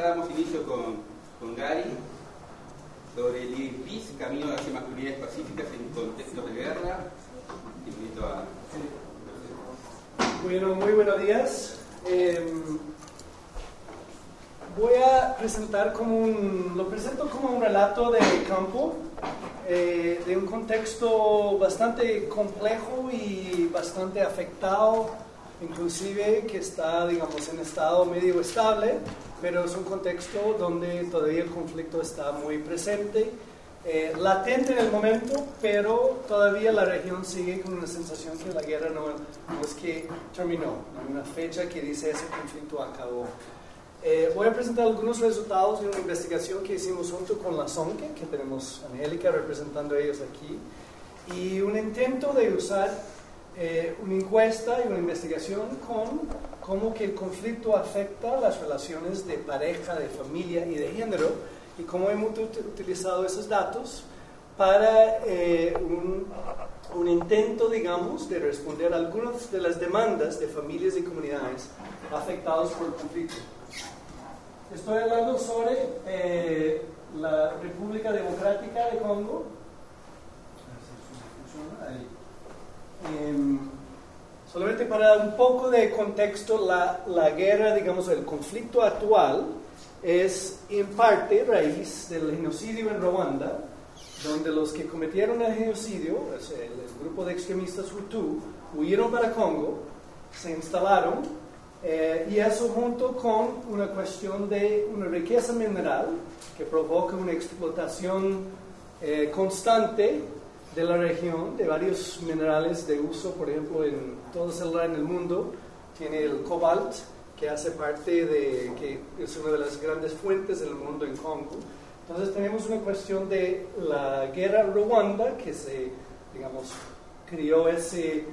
damos inicio con Gary sobre el IPIS, Camino hacia Masculinidades Pacíficas en Contextos de Guerra. Te invito a... Bueno, muy buenos días. Voy a presentar lo presento como un relato de campo, de un contexto bastante complejo y bastante afectado, inclusive que está, digamos, en estado medio estable, pero es un contexto donde todavía el conflicto está muy presente, latente en el momento, pero todavía la región sigue con una sensación que la guerra no es que terminó, no hay una fecha que dice ese conflicto acabó. Voy a presentar algunos resultados de una investigación que hicimos junto con la SONCE, que tenemos a Angélica representando a ellos aquí, y un intento de usar una encuesta y una investigación con cómo que el conflicto afecta las relaciones de pareja, de familia y de género, y cómo hemos utilizado esos datos para un intento, digamos, de responder a algunas de las demandas de familias y comunidades afectados por el conflicto. Estoy hablando sobre la República Democrática de Congo. Solamente para dar un poco de contexto, la guerra, digamos, el conflicto actual es en parte raíz del genocidio en Ruanda, donde los que cometieron el genocidio, el grupo de extremistas Hutu, huyeron para Congo, se instalaron. Y eso junto con una cuestión de una riqueza mineral que provoca una explotación constante de la región, de varios minerales de uso, por ejemplo, en todo celular en el mundo, tiene el cobalt, que hace parte que es una de las grandes fuentes del mundo en Congo. Entonces tenemos una cuestión de la guerra Ruanda, que digamos, creó ese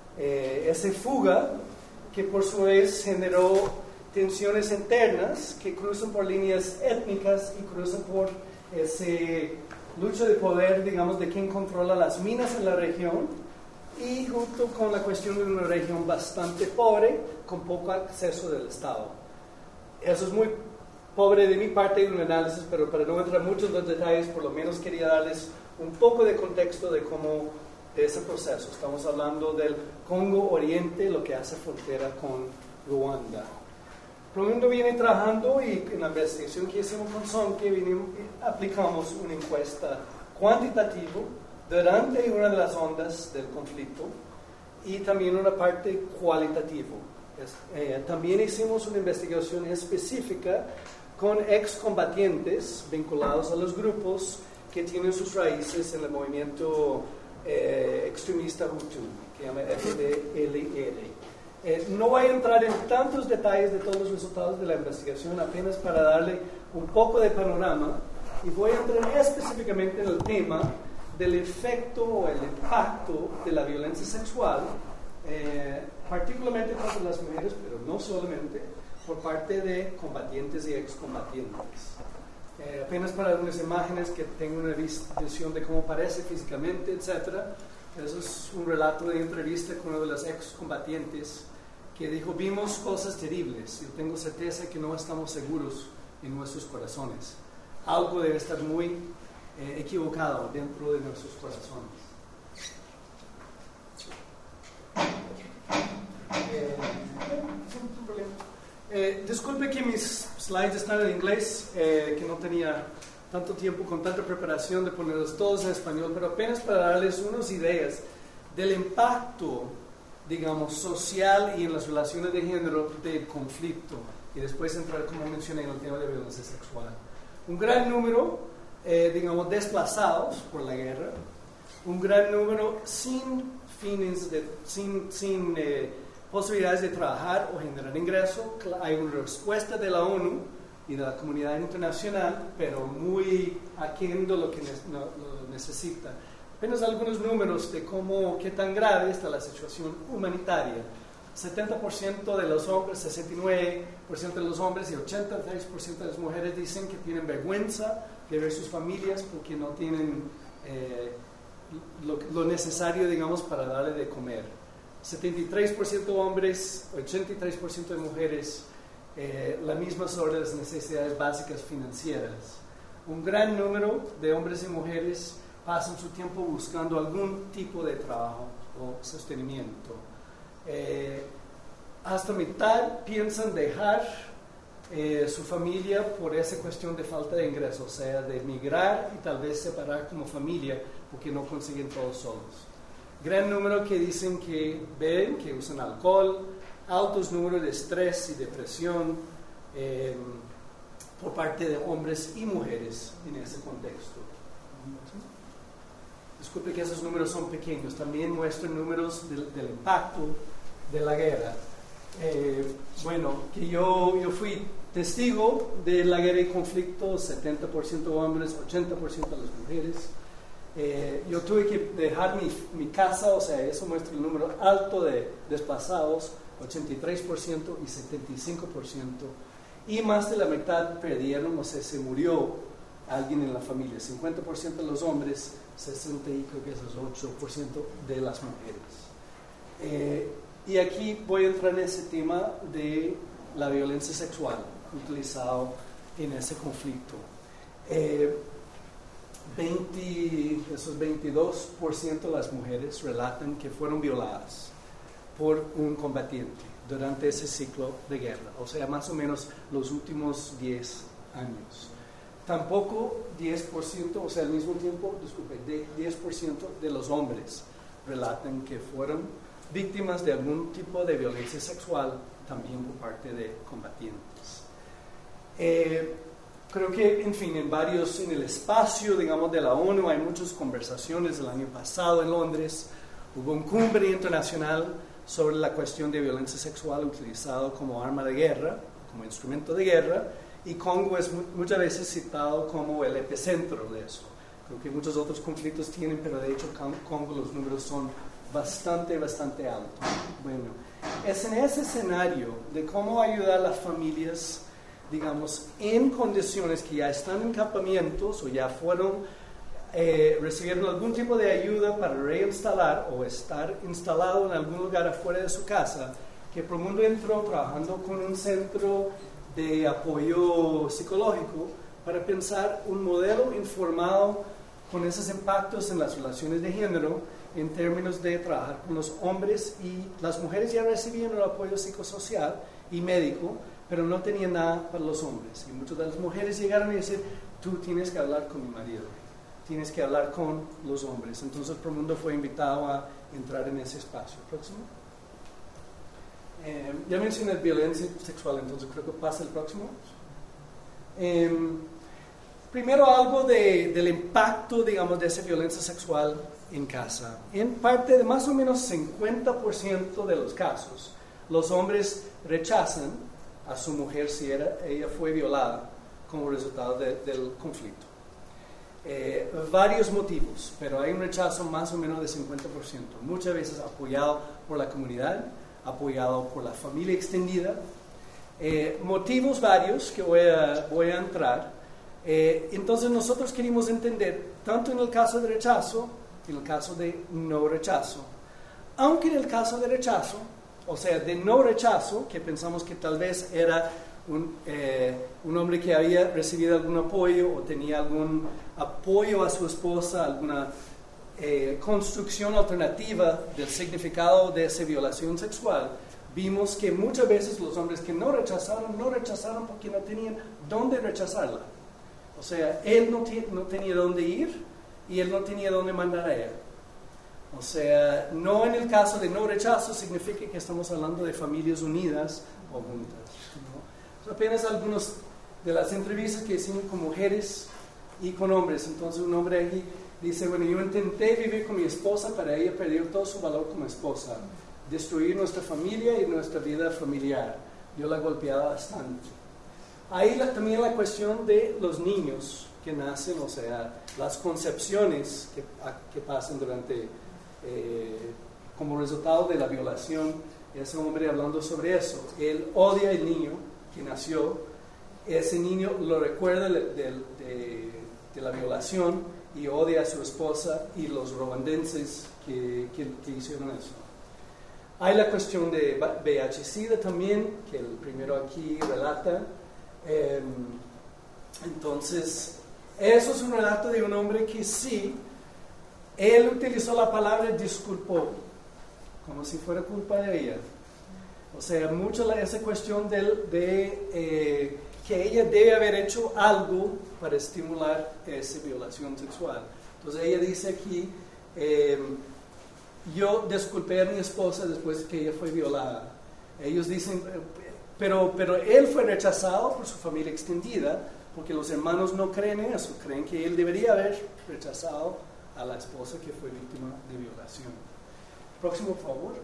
fuga, que por su vez generó tensiones internas que cruzan por líneas étnicas y cruzan por ese lucha de poder, digamos, de quién controla las minas en la región, y junto con la cuestión de una región bastante pobre, con poco acceso del Estado. Eso es muy pobre de mi parte en un análisis, pero para no entrar mucho en los detalles, por lo menos quería darles un poco de contexto de ese proceso. Estamos hablando del Congo Oriente, lo que hace frontera con Ruanda. Promundo viene trabajando, y en la investigación que hicimos con SONCE aplicamos una encuesta cuantitativa durante una de las ondas del conflicto y también una parte cualitativa. También hicimos una investigación específica con excombatientes vinculados a los grupos que tienen sus raíces en el movimiento extremista Hutu, que se llama FDLR. No voy a entrar en tantos detalles de todos los resultados de la investigación, apenas para darle un poco de panorama, y voy a entrar específicamente en el tema del efecto o el impacto de la violencia sexual, particularmente contra las mujeres, pero no solamente, por parte de combatientes y excombatientes. Apenas para algunas imágenes que tengo una visión de cómo parece físicamente, etc. Eso es un relato de entrevista con uno de los excombatientes que dijo: vimos cosas terribles, yo tengo certeza que no estamos seguros en nuestros corazones. Algo debe estar muy equivocado dentro de nuestros corazones. Sin problema. Disculpe que mis slides están en inglés, que no tenía tanto tiempo con tanta preparación de ponerlos todos en español, pero apenas para darles unas ideas del impacto, digamos, social y en las relaciones de género del conflicto, y después entrar, como mencioné, en el tema de violencia sexual. Un gran número, digamos, desplazados por la guerra, un gran número sin posibilidades de trabajar o generar ingreso. Hay una respuesta de la ONU y de la comunidad internacional, pero muy aquén de lo que lo necesita. Apenas algunos números de qué tan grave está la situación humanitaria. 70% de los hombres, 69% de los hombres y 83% de las mujeres dicen que tienen vergüenza de ver sus familias porque no tienen lo necesario, digamos, para darle de comer. 73% hombres, 83% de mujeres la misma sobre las necesidades básicas financieras. Un gran número de hombres y mujeres pasan su tiempo buscando algún tipo de trabajo o sostenimiento. Hasta mitad piensan dejar su familia por esa cuestión de falta de ingresos, o sea, de emigrar y tal vez separar como familia porque no consiguen todos solos. Gran número que dicen que beben, que usan alcohol, altos números de estrés y depresión por parte de hombres y mujeres en ese contexto. Disculpe que esos números son pequeños, también muestran números del impacto de la guerra. Que yo fui testigo de la guerra y conflicto, 70% hombres, 80% las mujeres. Yo tuve que dejar mi casa, o sea, eso muestra el número alto de desplazados, 83% y 75%, y más de la mitad perdieron, o sea, se murió alguien en la familia, 50% de los hombres, 60 y creo que eso es 8% de las mujeres. Y aquí voy a entrar en ese tema de la violencia sexual utilizado en ese conflicto. Esos 22% de las mujeres relatan que fueron violadas por un combatiente durante ese ciclo de guerra, o sea, más o menos los últimos 10 años. Tampoco 10%, o sea, al mismo tiempo, 10% de los hombres relatan que fueron víctimas de algún tipo de violencia sexual, también por parte de combatientes. Creo que, en fin, en el espacio, digamos, de la ONU hay muchas conversaciones. El año pasado en Londres hubo una cumbre internacional sobre la cuestión de violencia sexual utilizado como arma de guerra, como instrumento de guerra, y Congo es muchas veces citado como el epicentro de eso. Creo que muchos otros conflictos tienen, pero de hecho Congo los números son bastante altos. Bueno, es en ese escenario de cómo ayudar a las familias, digamos, en condiciones que ya están en campamentos o ya recibieron algún tipo de ayuda para reinstalar o estar instalado en algún lugar afuera de su casa, que Promundo entró trabajando con un centro de apoyo psicológico para pensar un modelo informado con esos impactos en las relaciones de género en términos de trabajar con los hombres, y las mujeres ya recibían el apoyo psicosocial y médico, pero no tenían nada para los hombres. Y muchas de las mujeres llegaron a decir, tú tienes que hablar con mi marido, tienes que hablar con los hombres. Entonces Promundo fue invitado a entrar en ese espacio. Próximo. Ya mencioné violencia sexual, entonces creo que pasa el próximo. Primero algo del impacto, digamos, de esa violencia sexual en casa. En parte de más o menos 50% de los casos, los hombres rechazan a su mujer si ella fue violada como resultado del conflicto. Varios motivos, pero hay un rechazo más o menos de 50%, muchas veces apoyado por la comunidad, apoyado por la familia extendida. Motivos varios que voy a entrar. Entonces nosotros queremos entender, tanto en el caso de rechazo, en el caso de no rechazo. Aunque en el caso de rechazo, o sea, de no rechazo, que pensamos que tal vez era un hombre que había recibido algún apoyo o tenía algún apoyo a su esposa, alguna construcción alternativa del significado de esa violación sexual, vimos que muchas veces los hombres que no rechazaron porque no tenían dónde rechazarla. O sea, él no tenía dónde ir y él no tenía dónde mandar a ella. O sea, no en el caso de no rechazo significa que estamos hablando de familias unidas o juntas, ¿no? Son apenas algunas de las entrevistas que hicimos con mujeres y con hombres. Entonces un hombre aquí dice, bueno, yo intenté vivir con mi esposa, para ella perdió todo su valor como esposa, destruir nuestra familia y nuestra vida familiar. Yo la golpeaba bastante. Ahí también la cuestión de los niños que nacen, o sea, las concepciones que pasan durante, como resultado de la violación. Ese hombre hablando sobre eso, él odia al niño que nació, ese niño lo recuerda de la violación y odia a su esposa y los ruandenses que hicieron eso. Hay la cuestión de VIH-Sida también, que el primero aquí relata. Entonces, eso es un relato de un hombre que sí, él utilizó la palabra disculpó, como si fuera culpa de ella. O sea, mucho esa cuestión de que ella debe haber hecho algo para estimular esa violación sexual. Entonces ella dice aquí, yo disculpé a mi esposa después de que ella fue violada. Ellos dicen, pero él fue rechazado por su familia extendida, porque los hermanos no creen eso, creen que él debería haber rechazado a la esposa que fue víctima de violación. Próximo, por favor.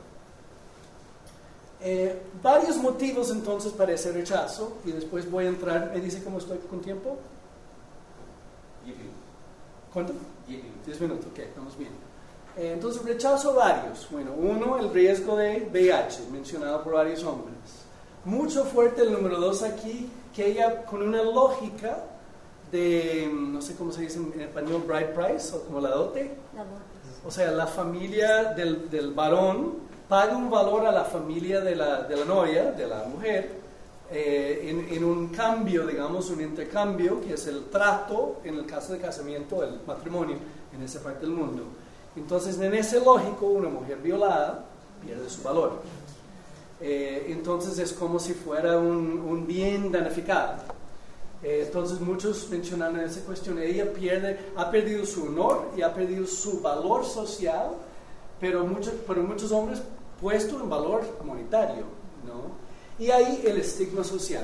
Varios motivos entonces para ese rechazo, y después voy a entrar. ¿Me dice cómo estoy con tiempo? 10 minutos. ¿Cuánto? 10 minutos. 10 minutos, ok, estamos bien. Entonces, rechazo varios. Bueno, uno, el riesgo de VIH, mencionado por varios hombres. Mucho fuerte el número 2 aquí, que ella con una lógica de, no sé cómo se dice en español, bride price, o como la dote. O sea, la familia del varón paga un valor a la familia de la novia, de la mujer, en un cambio, digamos, un intercambio, que es el trato, en el caso de casamiento, el matrimonio, en esa parte del mundo. Entonces, en ese lógico, una mujer violada pierde su valor. Entonces, es como si fuera un bien danificado. Entonces, muchos mencionan esa cuestión. Ella ha perdido su honor y ha perdido su valor social, pero muchos hombres puesto en valor monetario, ¿no? Y ahí el estigma social.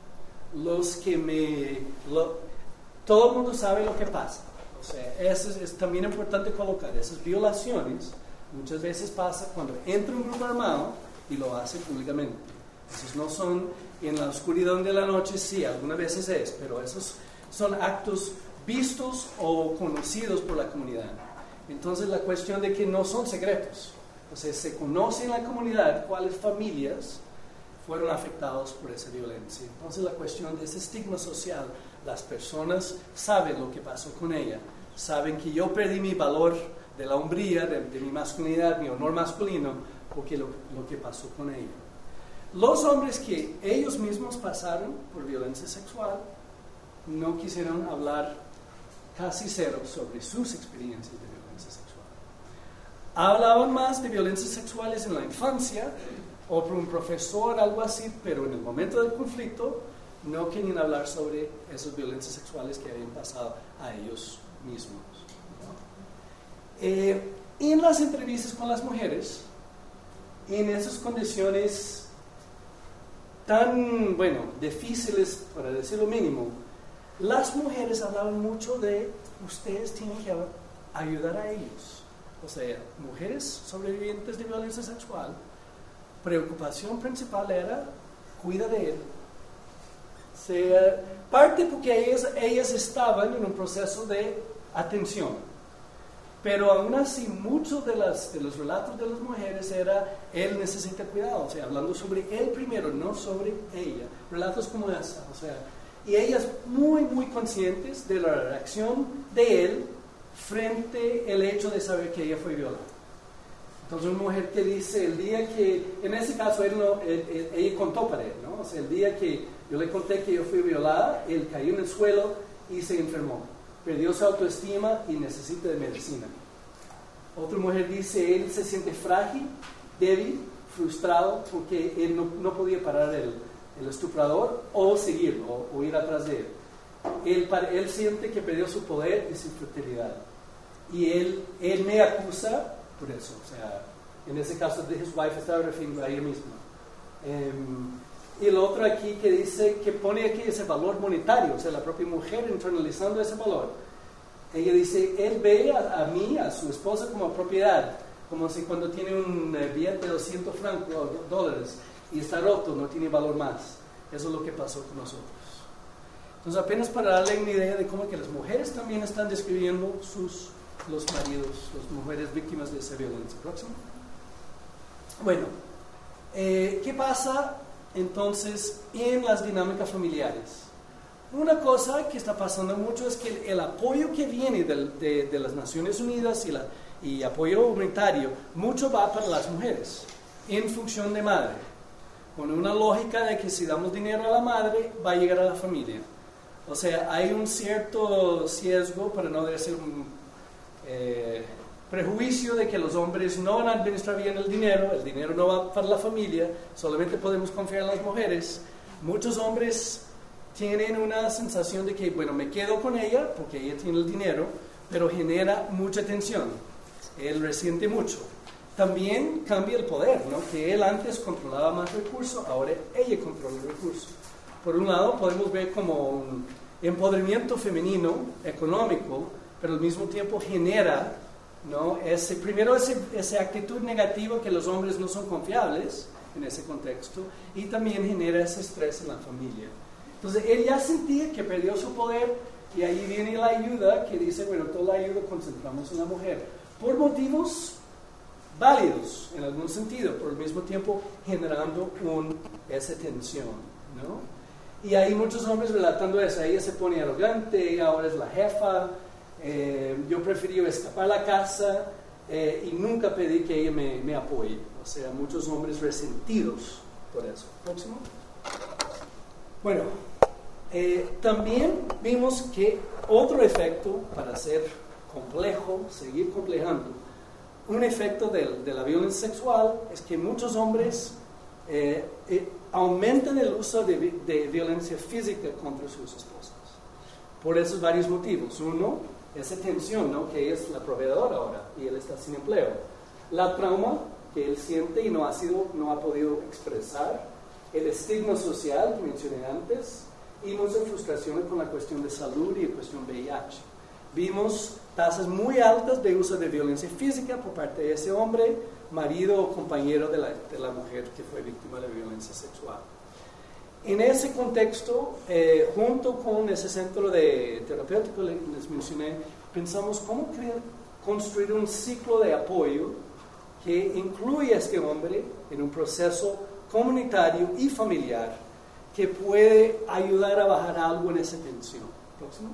Todo el mundo sabe lo que pasa. O sea, eso es también importante colocar. Esas violaciones muchas veces pasa cuando entra un grupo armado y lo hace públicamente. Esos no son en la oscuridad de la noche, sí, algunas veces es, pero esos son actos vistos o conocidos por la comunidad. Entonces, la cuestión de que no son secretos. O sea, se conoce en la comunidad cuáles familias fueron afectadas por esa violencia. Entonces, la cuestión de ese estigma social, las personas saben lo que pasó con ella, saben que yo perdí mi valor de la hombría, de mi masculinidad, mi honor masculino, porque lo que pasó con ella. Los hombres que ellos mismos pasaron por violencia sexual no quisieron hablar casi cero sobre sus experiencias de violencia sexual. Hablaban más de violencias sexuales en la infancia o por un profesor, algo así, pero en el momento del conflicto no querían hablar sobre esas violencias sexuales que habían pasado a ellos mismos, ¿no? En las entrevistas con las mujeres, en esas condiciones tan, difíciles, para decir lo mínimo, las mujeres hablaban mucho de ustedes tienen que ayudar a ellos. O sea, mujeres sobrevivientes de violencia sexual, preocupación principal era cuida de él. O sea, parte porque ellas estaban en un proceso de atención. Pero aún así, muchos de los relatos de las mujeres era, él necesita cuidado, o sea, hablando sobre él primero, no sobre ella. Relatos como esa, o sea, y ellas muy, muy conscientes de la reacción de él frente al hecho de saber que ella fue violada. Entonces, una mujer que dice, el día que, en ese caso, ella contó para él, ¿no? O sea, el día que yo le conté que yo fui violada, él cayó en el suelo y se enfermó. Perdió su autoestima y necesita de medicina. Otra mujer dice, él se siente frágil, débil, frustrado, porque él no podía parar el estuprador o seguirlo, o ir atrás de él. Él siente que perdió su poder y su fertilidad. Y él me acusa por eso. O sea, en ese caso, his wife estaba refiriendo a ella misma. Y el otro aquí que dice, que pone aquí ese valor monetario, o sea, la propia mujer internalizando ese valor. Ella dice, él ve a mí, a su esposa, como propiedad, como si cuando tiene un billete de 200 dólares y está roto, no tiene valor más. Eso es lo que pasó con nosotros. Entonces, apenas para darle una idea de cómo que las mujeres también están describiendo los maridos, las mujeres víctimas de esa violencia. Próximo. Bueno, ¿qué pasa entonces en las dinámicas familiares? Una cosa que está pasando mucho es que el apoyo que viene de las Naciones Unidas y apoyo humanitario, mucho va para las mujeres. en función de madre, con una lógica de que si damos dinero a la madre, va a llegar a la familia. O sea, hay un cierto sesgo, para no decir un prejuicio de que los hombres no van a administrar bien el dinero no va para la familia, solamente podemos confiar en las mujeres. Muchos hombres tienen una sensación de que, bueno, me quedo con ella porque ella tiene el dinero, pero genera mucha tensión. Él resiente mucho. También cambia el poder, ¿no? Que él antes controlaba más recursos, ahora ella controla el recurso. Por un lado, podemos ver como un empoderamiento femenino económico, pero al mismo tiempo genera, ¿no? Esa actitud negativa que los hombres no son confiables en ese contexto, y también genera ese estrés en la familia. Entonces, él ya sentía que perdió su poder, y ahí viene la ayuda que dice, bueno, toda la ayuda concentramos en la mujer, por motivos válidos en algún sentido, pero al mismo tiempo generando esa tensión, ¿no? Y hay muchos hombres relatando eso, ella se pone arrogante, ella ahora es la jefa, yo preferí escapar a la casa y nunca pedí que ella me apoye. O sea, muchos hombres resentidos por eso. Próximo. Bueno, también vimos que otro efecto, para ser complejo, seguir complejando, un efecto de la violencia sexual es que muchos hombres aumentan el uso de violencia física contra sus esposas. Por esos varios motivos. Uno, esa tensión, ¿no? Que ella es la proveedora ahora y él está sin empleo. La trauma que él siente y no ha podido expresar. El estigma social que mencioné antes. Y muchas frustraciones con la cuestión de salud y la cuestión VIH. Vimos tasas muy altas de uso de violencia física por parte de ese hombre, marido o compañero de la mujer que fue víctima de violencia sexual. En ese contexto, junto con ese centro terapéutico que les mencioné, pensamos cómo construir un ciclo de apoyo que incluya a este hombre en un proceso comunitario y familiar que puede ayudar a bajar algo en esa tensión. Próximo.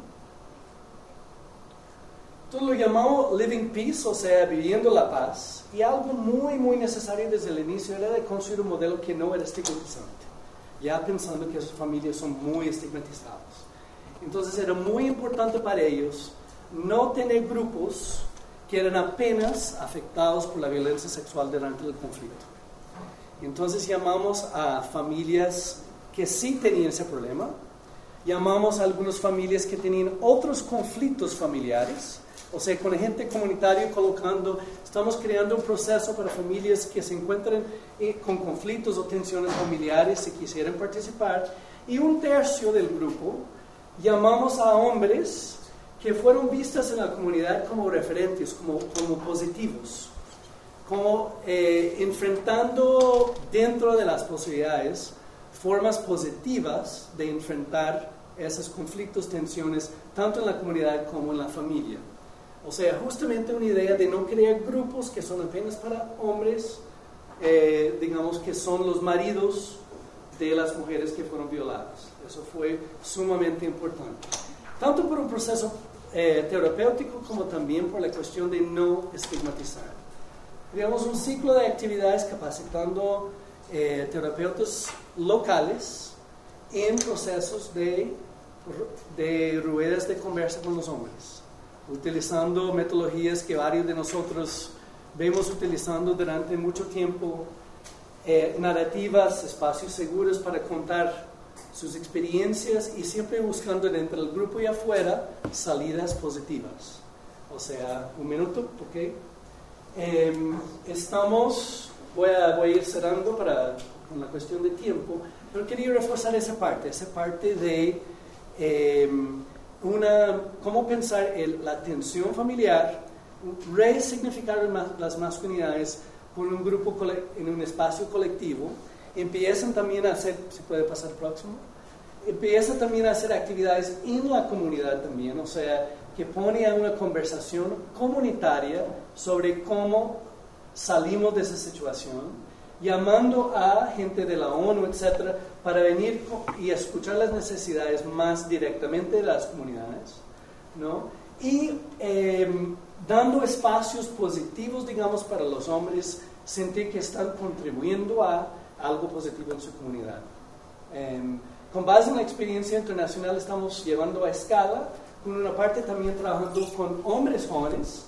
Entonces lo llamamos Living Peace, o sea, viviendo la paz, y algo muy, muy necesario desde el inicio era de construir un modelo que no era estigmatizante, ya pensando que sus familias son muy estigmatizadas. Entonces era muy importante para ellos no tener grupos que eran apenas afectados por la violencia sexual durante el conflicto. Entonces llamamos a familias que sí tenían ese problema, llamamos a algunas familias que tenían otros conflictos familiares, o sea, con gente comunitaria estamos creando un proceso para familias que se encuentran con conflictos o tensiones familiares y quisieran participar, y un tercio del grupo llamamos a hombres que fueron vistos en la comunidad como referentes, como positivos, como enfrentando dentro de las posibilidades formas positivas de enfrentar esos conflictos, tensiones, tanto en la comunidad como en la familia. O sea, justamente una idea de no crear grupos que son apenas para hombres, digamos que son los maridos de las mujeres que fueron violadas. Eso fue sumamente importante. Tanto por un proceso terapéutico como también por la cuestión de no estigmatizar. Creamos un ciclo de actividades capacitando terapeutas locales en procesos de ruedas de conversa con los hombres, utilizando metodologías que varios de nosotros vemos utilizando durante mucho tiempo, narrativas, espacios seguros para contar sus experiencias y siempre buscando dentro del grupo y afuera salidas positivas. O sea, un minuto, ¿ok? Voy a ir cerrando con la cuestión de tiempo, pero quería reforzar esa parte de cómo pensar la tensión familiar, resignificar las masculinidades con un grupo en un espacio colectivo. Empiezan también a hacer, si puede pasar próximo, empiezan también a hacer actividades en la comunidad también, o sea, que pone a una conversación comunitaria sobre cómo salimos de esa situación, llamando a gente de la ONU, etcétera, para venir y escuchar las necesidades más directamente de las comunidades, ¿no? Y dando espacios positivos, digamos, para los hombres sentir que están contribuyendo a algo positivo en su comunidad. Con base en la experiencia internacional estamos llevando a escala, con una parte también trabajando con hombres jóvenes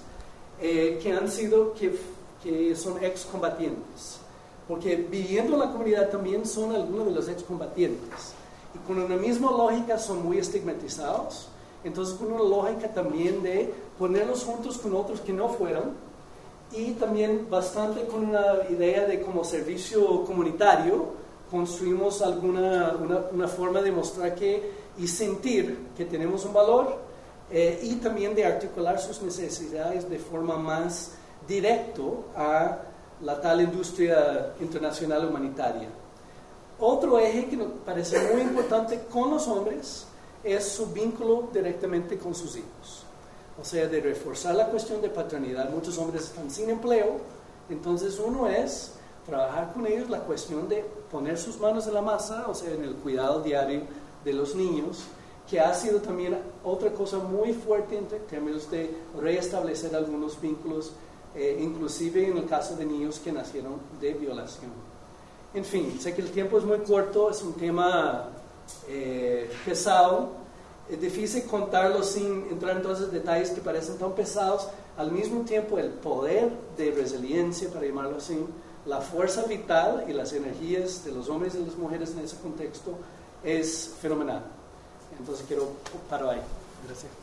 que son excombatientes, porque viviendo en la comunidad también son algunos de los excombatientes, y con una misma lógica son muy estigmatizados. Entonces, con una lógica también de ponerlos juntos con otros que no fueron, y también bastante con una idea de como servicio comunitario, construimos una forma de mostrar y sentir que tenemos un valor, y también de articular sus necesidades de forma más directo a la tal industria internacional humanitaria. Otro eje que nos parece muy importante con los hombres es su vínculo directamente con sus hijos. O sea, de reforzar la cuestión de paternidad. Muchos hombres están sin empleo, entonces uno es trabajar con ellos la cuestión de poner sus manos en la masa, o sea, en el cuidado diario de los niños, que ha sido también otra cosa muy fuerte en términos de reestablecer algunos vínculos, inclusive en el caso de niños que nacieron de violación. En fin, sé que el tiempo es muy corto, es un tema pesado, es difícil contarlo sin entrar en todos esos detalles que parecen tan pesados. Al mismo tiempo, el poder de resiliencia, para llamarlo así, la fuerza vital y las energías de los hombres y las mujeres en ese contexto es fenomenal. Entonces quiero parar ahí. Gracias.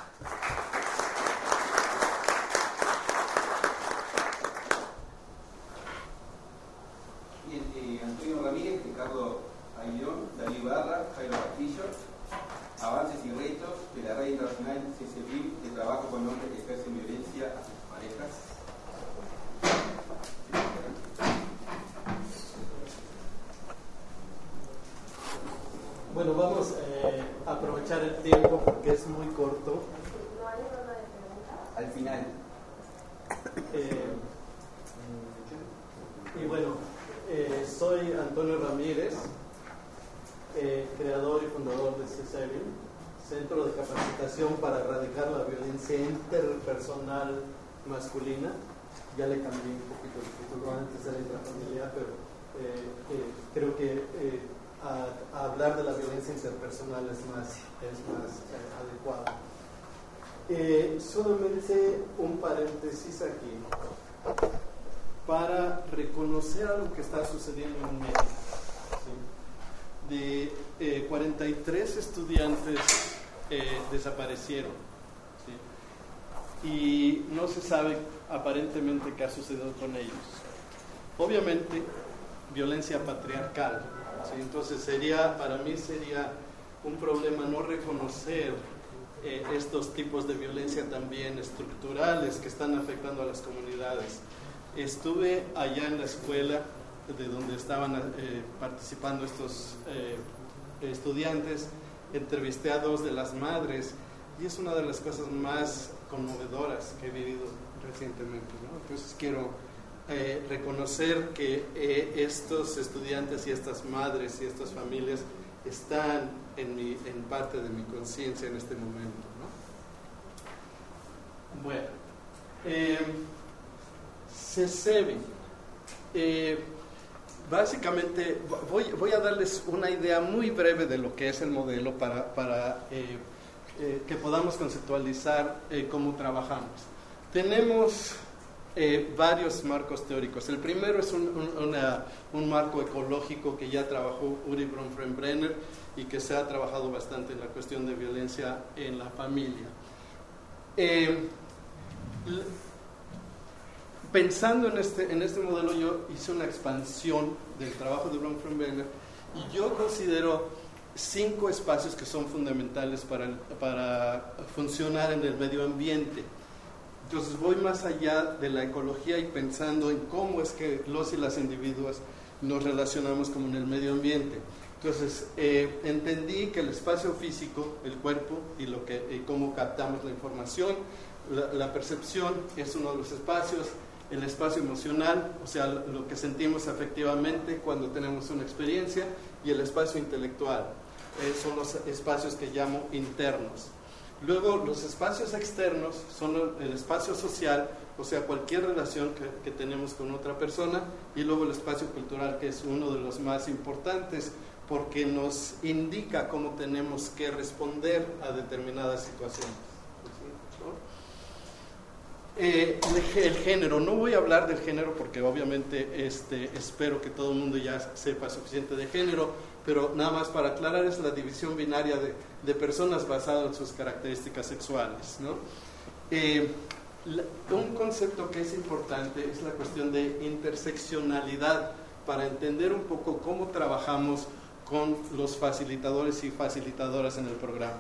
Bien, Antonio Ramírez, Ricardo Aguillón, David Barra, Jairo Castillo, avances y retos de la Red Internacional CCVIL de Trabajo con Hombres que Ejercen Violencia a sus parejas. Bueno, vamos a aprovechar el tiempo porque es muy corto. Al final. Y bueno, soy Antonio Ramírez, creador y fundador de CCVIL, Centro de Capacitación para Erradicar la Violencia Interpersonal Masculina. Ya le cambié un poquito el título, antes era intrafamiliar, pero creo que a hablar de la violencia interpersonal es más adecuado. Solamente un paréntesis aquí para reconocer algo que está sucediendo en México. ¿Sí? De 43 estudiantes desaparecieron, ¿sí? Y no se sabe aparentemente qué ha sucedido con ellos. Obviamente, violencia patriarcal. ¿Sí? Entonces para mí sería un problema no reconocer estos tipos de violencia también estructurales que están afectando a las comunidades. Estuve allá en la escuela de donde estaban participando estos estudiantes, entrevisté a 2 de las madres y es una de las cosas más conmovedoras que he vivido recientemente, ¿no? Entonces quiero reconocer que estos estudiantes y estas madres y estas familias están en parte de mi conciencia en este momento, ¿no? Bueno, CCVIL, básicamente voy a darles una idea muy breve de lo que es el modelo para que podamos conceptualizar cómo trabajamos. Tenemos varios marcos teóricos. El primero es un marco ecológico que ya trabajó Uri Bronfenbrenner y que se ha trabajado bastante en la cuestión de violencia en la familia. Pensando en este modelo, yo hice una expansión del trabajo de Bronfenbrenner y yo considero 5 espacios que son fundamentales para funcionar en el medio ambiente. Entonces voy más allá de la ecología y pensando en cómo es que los y las individuos nos relacionamos como en el medio ambiente. Entonces entendí que el espacio físico, el cuerpo y cómo captamos la información, la percepción es uno de los espacios, el espacio emocional, o sea, lo que sentimos afectivamente cuando tenemos una experiencia, y el espacio intelectual, son los espacios que llamo internos. Luego, los espacios externos son el espacio social, o sea, cualquier relación que tenemos con otra persona, y luego el espacio cultural, que es uno de los más importantes, porque nos indica cómo tenemos que responder a determinadas situaciones. El género, no voy a hablar del género porque obviamente espero que todo el mundo ya sepa suficiente de género, pero nada más para aclarar, es la división binaria de personas basada en sus características sexuales, ¿no? Un concepto que es importante es la cuestión de interseccionalidad, para entender un poco cómo trabajamos con los facilitadores y facilitadoras en el programa.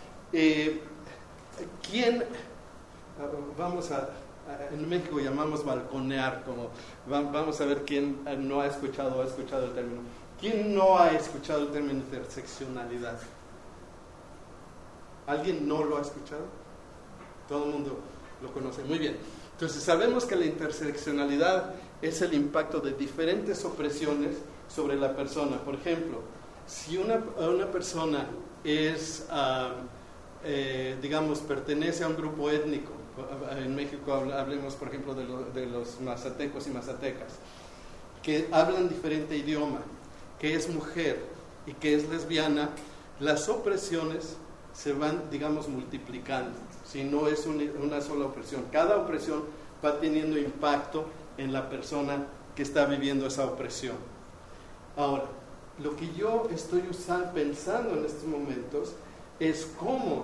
En México llamamos balconear, como vamos a ver quién no ha escuchado o ha escuchado el término. ¿Quién no ha escuchado el término interseccionalidad? ¿Alguien no lo ha escuchado? Todo el mundo lo conoce. Muy bien. Entonces sabemos que la interseccionalidad es el impacto de diferentes opresiones sobre la persona. Por ejemplo, si una persona es, digamos, pertenece a un grupo étnico, en México hablemos, por ejemplo, de los mazatecos y mazatecas, que hablan diferente idioma, que es mujer y que es lesbiana, las opresiones se van, digamos, multiplicando. Si no es una sola opresión, cada opresión va teniendo impacto en la persona que está viviendo esa opresión. Ahora, lo que yo estoy pensando en estos momentos es cómo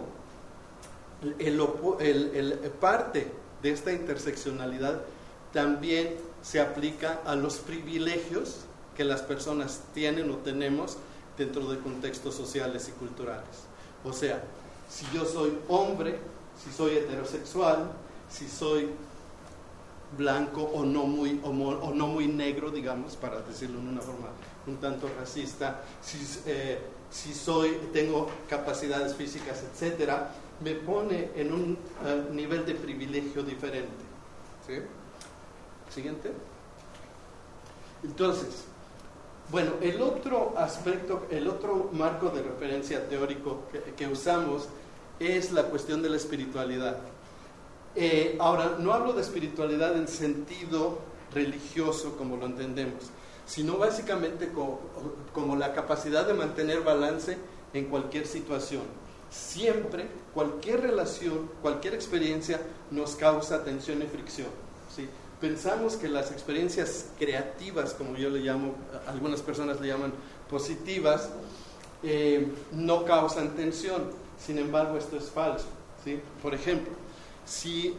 parte de esta interseccionalidad también se aplica a los privilegios que las personas tienen o tenemos dentro de contextos sociales y culturales. O sea, si yo soy hombre, si soy heterosexual, si soy blanco o no muy negro, digamos, para decirlo en una forma un tanto racista, si tengo capacidades físicas, etcétera, me pone en un nivel de privilegio diferente. ¿Sí? Siguiente. Entonces, bueno, el otro aspecto, el otro marco de referencia teórico que usamos es la cuestión de la espiritualidad. Ahora, no hablo de espiritualidad en sentido religioso como lo entendemos, sino básicamente como la capacidad de mantener balance en cualquier situación. Siempre, cualquier relación, cualquier experiencia nos causa tensión y fricción, ¿sí? Pensamos que las experiencias creativas, como yo le llamo, algunas personas le llaman positivas, no causan tensión. Sin embargo, esto es falso, ¿sí? Por ejemplo, si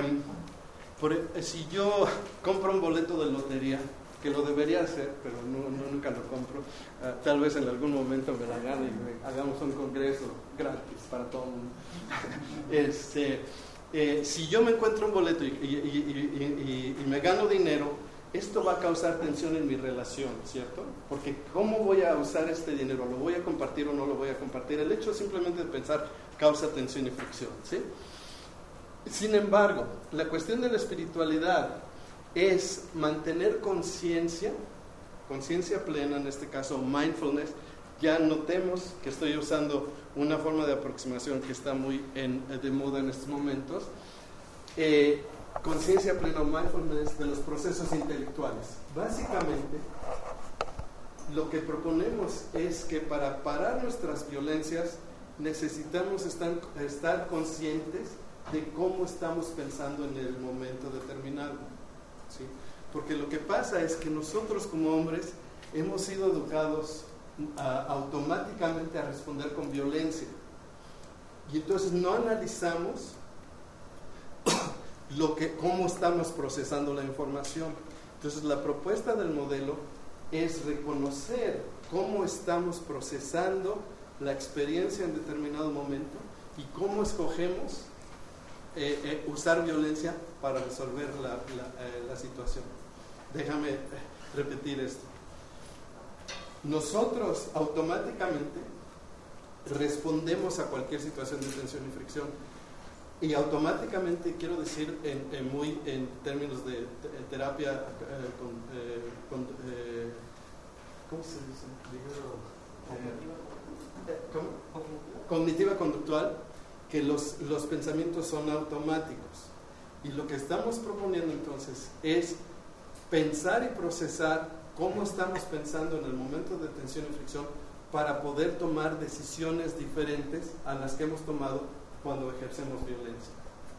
yo compro un boleto de lotería, que lo debería hacer, pero nunca lo compro, tal vez en algún momento me la gane y hagamos un congreso gratis para todo el mundo. Si yo me encuentro un boleto y me gano dinero, esto va a causar tensión en mi relación, ¿cierto? Porque ¿cómo voy a usar este dinero? ¿Lo voy a compartir o no lo voy a compartir? El hecho simplemente de pensar causa tensión y fricción, ¿sí? Sin embargo, la cuestión de la espiritualidad es mantener conciencia plena, en este caso mindfulness. Ya notemos que estoy usando una forma de aproximación que está muy de moda en estos momentos. Conciencia plena, mindfulness de los procesos intelectuales. Básicamente, lo que proponemos es que para parar nuestras violencias necesitamos estar conscientes de cómo estamos pensando en el momento determinado, ¿sí? Porque lo que pasa es que nosotros como hombres hemos sido educados automáticamente a responder con violencia, y entonces no analizamos cómo estamos procesando la información. Entonces la propuesta del modelo es reconocer cómo estamos procesando la experiencia en determinado momento y cómo escogemos usar violencia para resolver la situación. Déjame repetir esto. Nosotros automáticamente respondemos a cualquier situación de tensión y fricción, y automáticamente, quiero decir en términos de terapia ¿cómo se dice? Cognitiva conductual, que los pensamientos son automáticos. Y lo que estamos proponiendo entonces es pensar y procesar cómo estamos pensando en el momento de tensión y fricción para poder tomar decisiones diferentes a las que hemos tomado cuando ejercemos violencia.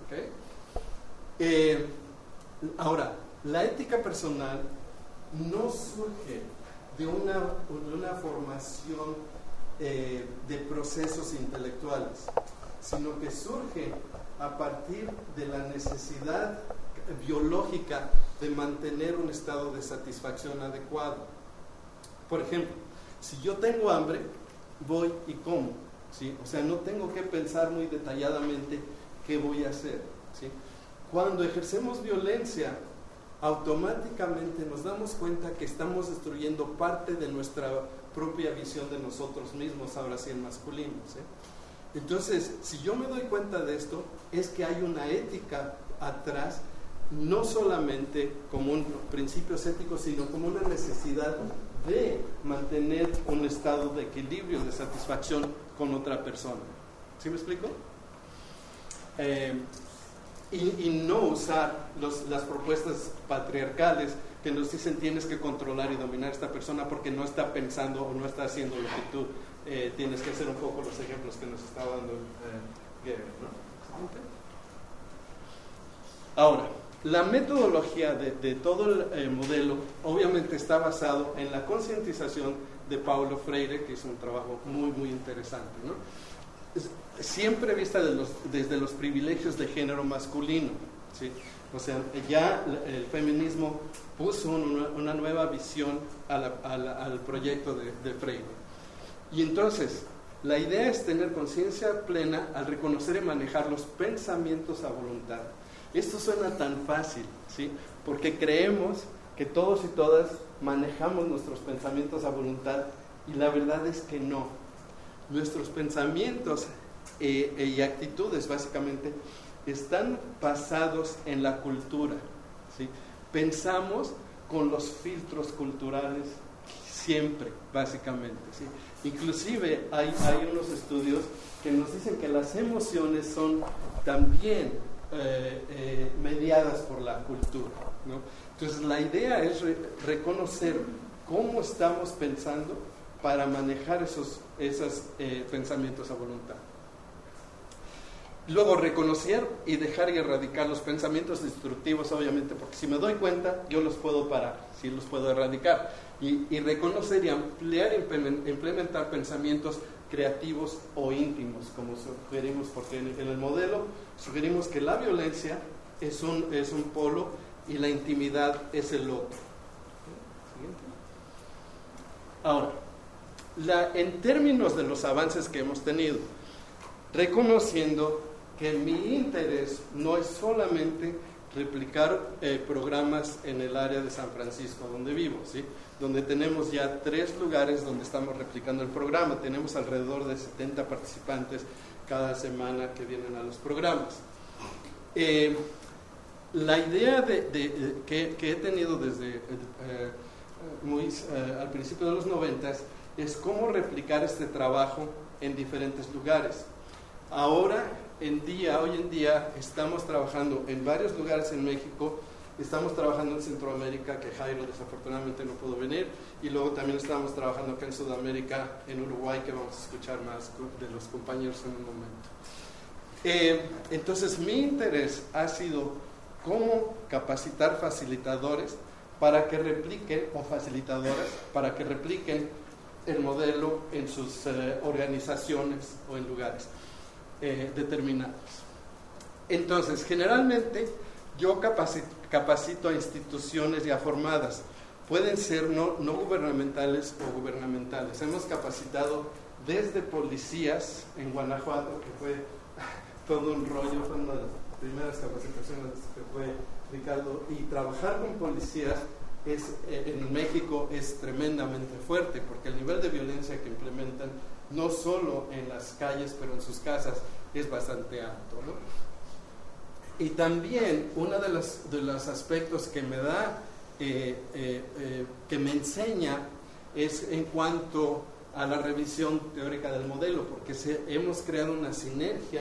¿Okay? Ahora, la ética personal no surge de una formación de procesos intelectuales, sino que surge a partir de la necesidad biológica de mantener un estado de satisfacción adecuado. Por ejemplo, si yo tengo hambre, voy y como, ¿sí? O sea, no tengo que pensar muy detalladamente qué voy a hacer, ¿sí? Cuando ejercemos violencia, automáticamente nos damos cuenta que estamos destruyendo parte de nuestra propia visión de nosotros mismos, ahora sí en masculino, ¿sí? Entonces, si yo me doy cuenta de esto, es que hay una ética atrás, no solamente como un principios éticos, sino como una necesidad de mantener un estado de equilibrio, de satisfacción con otra persona. ¿Sí me explico? Y no usar las propuestas patriarcales que nos dicen tienes que controlar y dominar a esta persona porque no está pensando o no está haciendo lo que tú tienes que hacer. Un poco los ejemplos que nos está dando Geber, ¿no? Ahora, la metodología de todo el modelo obviamente está basado en la concientización de Paulo Freire, que hizo un trabajo muy, muy interesante, ¿no? Siempre vista desde los privilegios de género masculino, ¿sí? O sea, ya el feminismo puso una nueva visión al proyecto de Freire. Y entonces, la idea es tener conciencia plena al reconocer y manejar los pensamientos a voluntad. Esto suena tan fácil, ¿sí? Porque creemos que todos y todas manejamos nuestros pensamientos a voluntad y la verdad es que no. Nuestros pensamientos y actitudes básicamente están basados en la cultura, ¿sí? Pensamos con los filtros culturales siempre, básicamente, ¿sí? Inclusive hay unos estudios que nos dicen que las emociones son también mediadas por la cultura, ¿no? Entonces la idea es reconocer cómo estamos pensando para manejar esos pensamientos a voluntad. Luego reconocer y dejar y erradicar los pensamientos destructivos, obviamente, porque si me doy cuenta yo los puedo parar, sí los puedo erradicar, y reconocer y ampliar e implementar pensamientos creativos o íntimos, como sugerimos, porque en el modelo sugerimos que la violencia es un polo y la intimidad es el otro. Ahora, en términos de los avances que hemos tenido, reconociendo que mi interés no es solamente replicar programas en el área de San Francisco donde vivo, ¿sí? Donde tenemos ya 3 lugares donde estamos replicando el programa. Tenemos alrededor de 70 participantes cada semana que vienen a los programas. La idea que he tenido desde al principio de los 90 es cómo replicar este trabajo en diferentes lugares. Hoy en día estamos trabajando en varios lugares en México, estamos trabajando en Centroamérica, que Jairo desafortunadamente no pudo venir, y luego también estamos trabajando acá en Sudamérica, en Uruguay, que vamos a escuchar más de los compañeros en un momento. Entonces mi interés ha sido cómo capacitar facilitadores para que repliquen, o facilitadoras, para que repliquen el modelo en sus organizaciones o en lugares determinados. Entonces, generalmente yo capacito a instituciones ya formadas, pueden ser no gubernamentales o gubernamentales. Hemos capacitado desde policías en Guanajuato, que fue todo un rollo, fue una de las primeras capacitaciones que fue Ricardo, y trabajar con policías en México es tremendamente fuerte, porque el nivel de violencia que implementan, no solo en las calles, pero en sus casas, es bastante alto, ¿no? Y también uno de los aspectos que me da, que me enseña, es en cuanto a la revisión teórica del modelo, porque hemos creado una sinergia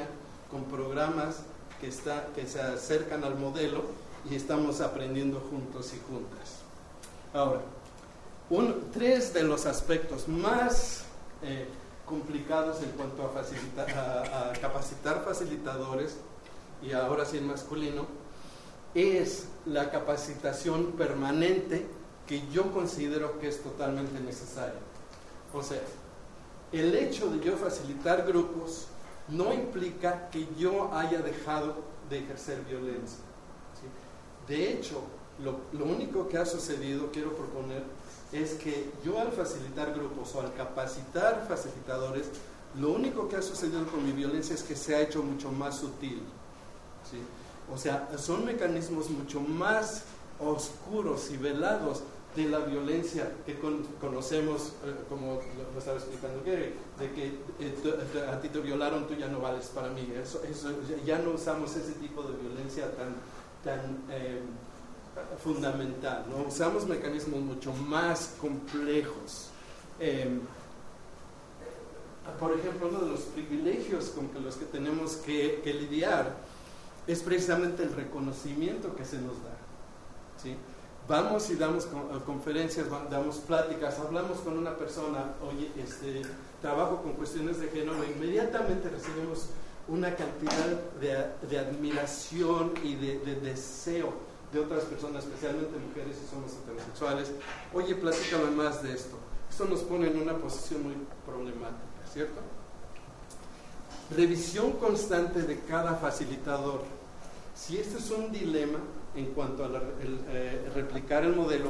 con programas que se acercan al modelo y estamos aprendiendo juntos y juntas. Ahora, tres de los aspectos más complicados en cuanto a capacitar facilitadores, y ahora sí en masculino, es la capacitación permanente, que yo considero que es totalmente necesaria. O sea, el hecho de yo facilitar grupos no implica que yo haya dejado de ejercer violencia, ¿sí? De hecho, lo único que ha sucedido, quiero proponer, es que yo al facilitar grupos o al capacitar facilitadores, lo único que ha sucedido con mi violencia es que se ha hecho mucho más sutil, ¿sí? O sea, son mecanismos mucho más oscuros y velados de la violencia que conocemos, como lo estaba explicando Gary, de que a ti te violaron, tú ya no vales para mí. Eso, ya no usamos ese tipo de violencia tan fundamental, ¿no? Usamos mecanismos mucho más complejos. Por ejemplo, uno de los privilegios con los que tenemos que lidiar es precisamente el reconocimiento que se nos da, ¿sí? Vamos y damos conferencias, damos pláticas, hablamos con una persona, oye, trabajo con cuestiones de género, e inmediatamente recibimos una cantidad de admiración y de deseo de otras personas, especialmente mujeres si somos heterosexuales. Oye, platícame más de esto. Esto nos pone en una posición muy problemática, ¿cierto? Revisión constante de cada facilitador. Si este es un dilema en cuanto a replicar el modelo,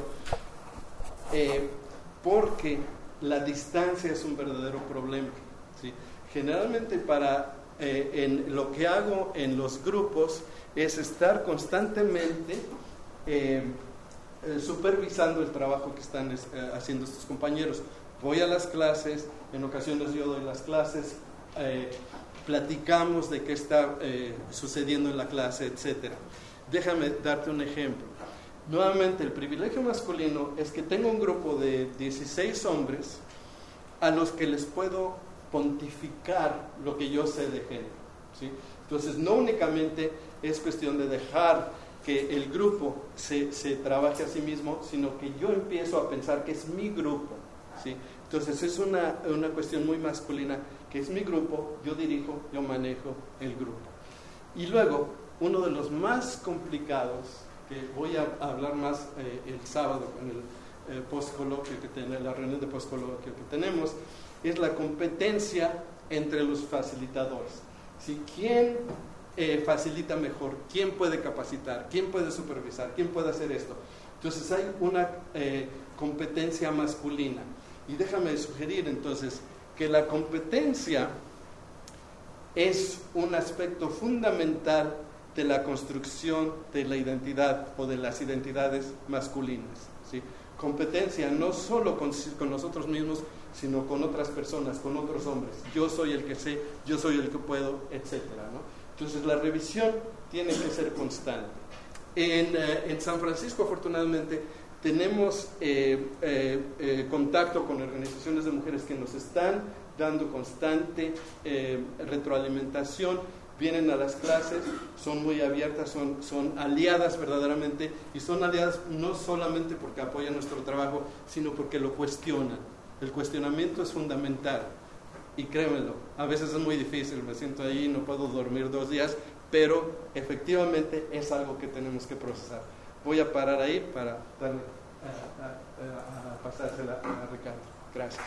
porque la distancia es un verdadero problema, ¿sí? Generalmente en lo que hago en los grupos es estar constantemente supervisando el trabajo que están haciendo estos compañeros. Voy a las clases, en ocasiones yo doy las clases, platicamos de qué está sucediendo en la clase, etcétera. Déjame darte un ejemplo. Nuevamente, el privilegio masculino es que tengo un grupo de 16 hombres a los que les puedo pontificar lo que yo sé de género, ¿sí? Entonces, no únicamente es cuestión de dejar que el grupo se trabaje a sí mismo, sino que yo empiezo a pensar que es mi grupo, ¿sí? Entonces, es una cuestión muy masculina, que es mi grupo, yo dirijo, yo manejo el grupo. Y luego, uno de los más complicados, que voy a hablar más el sábado con el postcoloquio la reunión de postcoloquio que tenemos, es la competencia entre los facilitadores. ¿Sí? ¿Quién facilita mejor? ¿Quién puede capacitar? ¿Quién puede supervisar? ¿Quién puede hacer esto? Entonces hay una competencia masculina. Y déjame sugerir entonces que la competencia es un aspecto fundamental de la construcción de la identidad o de las identidades masculinas, ¿sí? Competencia no solo con nosotros mismos, sino con otras personas, con otros hombres. Yo soy el que sé, yo soy el que puedo, etcétera, ¿no? Entonces la revisión tiene que ser constante. En San Francisco, afortunadamente, tenemos contacto con organizaciones de mujeres que nos están dando constante retroalimentación, vienen a las clases, son muy abiertas, son aliadas verdaderamente, y son aliadas no solamente porque apoyan nuestro trabajo, sino porque lo cuestionan. El cuestionamiento es fundamental, y créanmelo, a veces es muy difícil, me siento ahí, no puedo dormir 2 días, pero efectivamente es algo que tenemos que procesar. Voy a parar ahí para darle a pasársela a Ricardo. Gracias.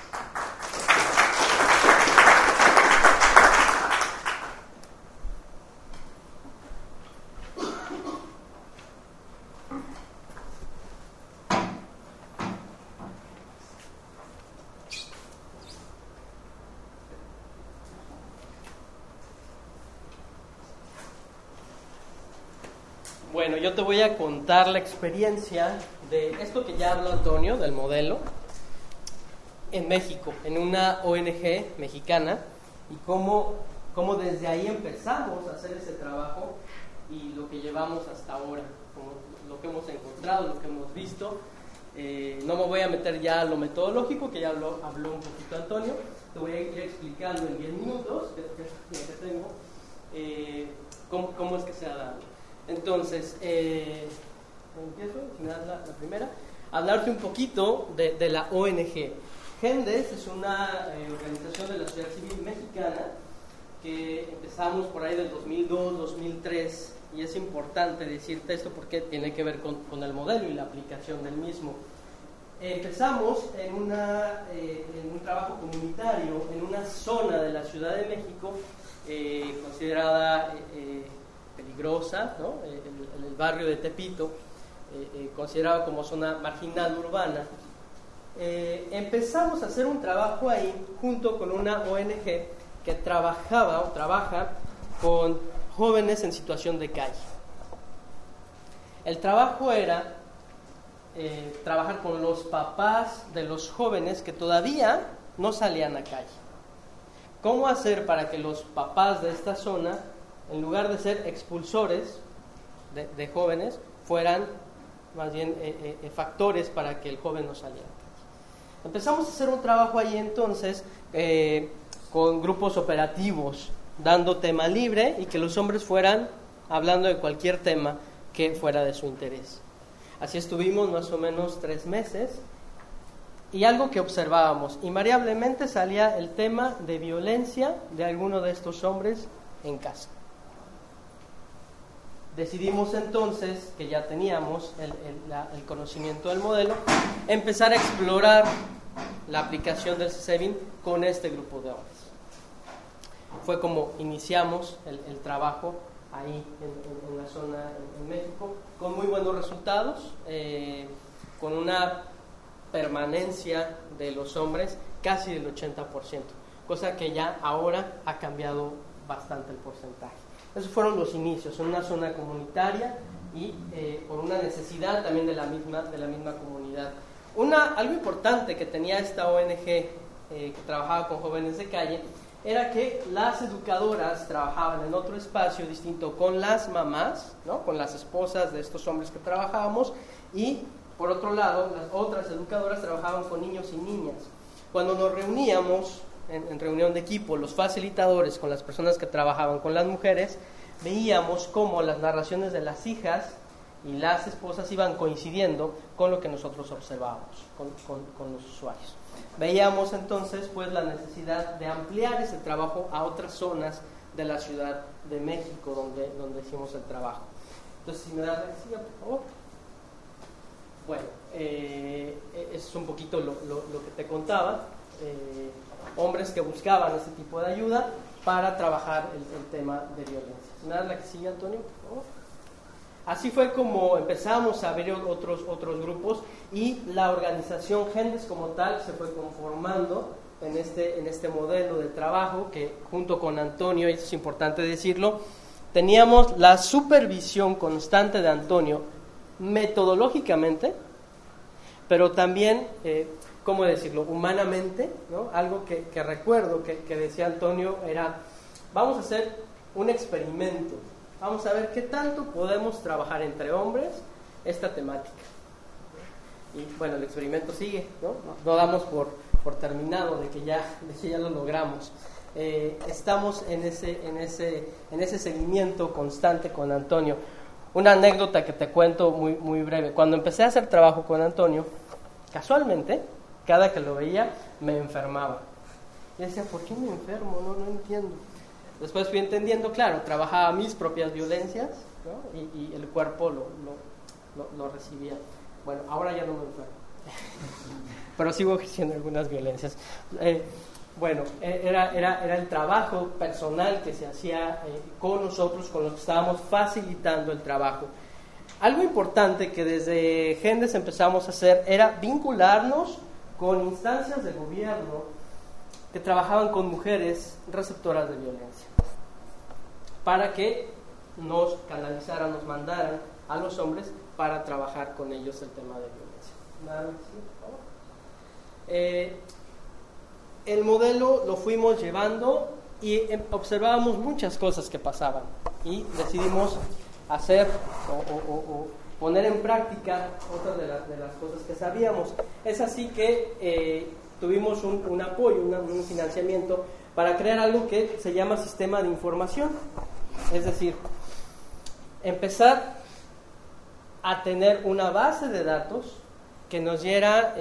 Bueno, yo te voy a contar la experiencia de esto que ya habló Antonio, del modelo, en México, en una ONG mexicana, y cómo desde ahí empezamos a hacer ese trabajo y lo que llevamos hasta ahora, como lo que hemos encontrado, lo que hemos visto. No me voy a meter ya a lo metodológico, que ya habló un poquito Antonio, te voy a ir explicando en 10 minutos, que tengo, cómo es que se ha dado. Entonces, empiezo, si me das la primera, hablarte un poquito de la ONG. GENDES es una organización de la sociedad civil mexicana que empezamos por ahí del 2002, 2003, y es importante decirte esto porque tiene que ver con el modelo y la aplicación del mismo. Empezamos en un trabajo comunitario en una zona de la Ciudad de México considerada peligrosa, ¿no? El barrio de Tepito, considerado como zona marginal urbana. Empezamos a hacer un trabajo ahí junto con una ONG que trabaja con jóvenes en situación de calle. El trabajo era trabajar con los papás de los jóvenes que todavía no salían a calle. ¿Cómo hacer para que los papás de esta zona, en lugar de ser expulsores de jóvenes, fueran más bien factores para que el joven no saliera a calle? Empezamos a hacer un trabajo ahí entonces con grupos operativos, dando tema libre y que los hombres fueran hablando de cualquier tema que fuera de su interés. Así estuvimos más o menos 3 meses y algo que observábamos, invariablemente salía el tema de violencia de alguno de estos hombres en casa. Decidimos entonces, que ya teníamos el conocimiento del modelo, empezar a explorar la aplicación del CESEBIN con este grupo de hombres. Fue como iniciamos el trabajo ahí en la zona en México, con muy buenos resultados, con una permanencia de los hombres casi del 80%, cosa que ya ahora ha cambiado bastante el porcentaje. Esos fueron los inicios, en una zona comunitaria y por una necesidad también de la misma comunidad. Algo importante que tenía esta ONG que trabajaba con jóvenes de calle era que las educadoras trabajaban en otro espacio distinto con las mamás, ¿no? Con las esposas de estos hombres que trabajábamos, y por otro lado las otras educadoras trabajaban con niños y niñas. Cuando nos reuníamos en reunión de equipo, los facilitadores con las personas que trabajaban con las mujeres, veíamos cómo las narraciones de las hijas y las esposas iban coincidiendo con lo que nosotros observábamos con los usuarios. Veíamos entonces pues la necesidad de ampliar ese trabajo a otras zonas de la Ciudad de México donde hicimos el trabajo. Entonces, si me das la silla, por favor. Bueno, eso es un poquito lo que te contaba. Hombres que buscaban ese tipo de ayuda para trabajar el tema de violencia. ¿Me das la que sigue, Antonio, por favor? Así fue como empezamos a ver otros grupos y la organización GENDES como tal se fue conformando en este modelo de trabajo que junto con Antonio, y esto es importante decirlo, teníamos la supervisión constante de Antonio metodológicamente, pero también, ¿cómo decirlo?, humanamente, ¿no? Algo que recuerdo que decía Antonio era, vamos a hacer un experimento, vamos a ver qué tanto podemos trabajar entre hombres esta temática. Y bueno, el experimento sigue, ¿no? No damos por terminado de que ya lo logramos. Estamos en ese seguimiento constante con Antonio. Una anécdota que te cuento muy, muy breve. Cuando empecé a hacer trabajo con Antonio, casualmente, cada que lo veía, me enfermaba. Y decía, ¿por qué me enfermo? No entiendo. Después fui entendiendo, claro, trabajaba mis propias violencias, ¿no? y el cuerpo lo recibía. Bueno, ahora ya no me enfermo, pero sigo ejerciendo algunas violencias. Bueno, era el trabajo personal que se hacía con nosotros, con los que estábamos facilitando el trabajo. Algo importante que desde GENDES empezamos a hacer era vincularnos con instancias de gobierno que trabajaban con mujeres receptoras de violencia, para que nos canalizaran, nos mandaran a los hombres para trabajar con ellos el tema de violencia. El modelo lo fuimos llevando y observábamos muchas cosas que pasaban y decidimos hacer o poner en práctica otras de las cosas que sabíamos. Es así que tuvimos un apoyo, un financiamiento para crear algo que se llama Sistema de Información. Es decir, empezar a tener una base de datos que nos diera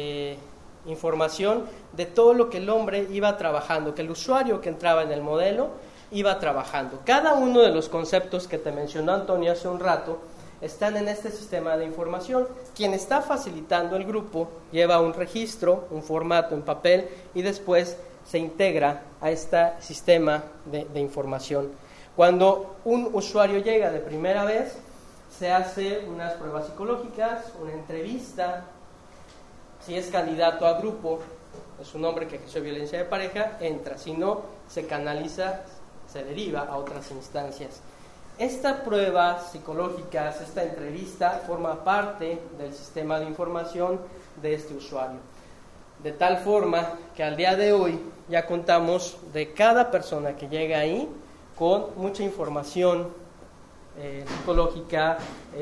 información de todo lo que el hombre iba trabajando, que el usuario que entraba en el modelo iba trabajando. Cada uno de los conceptos que te mencionó Antonio hace un rato están en este sistema de información. Quien está facilitando el grupo lleva un registro, un formato en papel y después se integra a este sistema de información. Cuando un usuario llega de primera vez, se hace unas pruebas psicológicas, una entrevista. Si es candidato a grupo, es un hombre que ejerció violencia de pareja, entra. Si no, se canaliza, se deriva a otras instancias. Esta prueba psicológica, esta entrevista, forma parte del sistema de información de este usuario. De tal forma que al día de hoy ya contamos de cada persona que llega ahí con mucha información psicológica,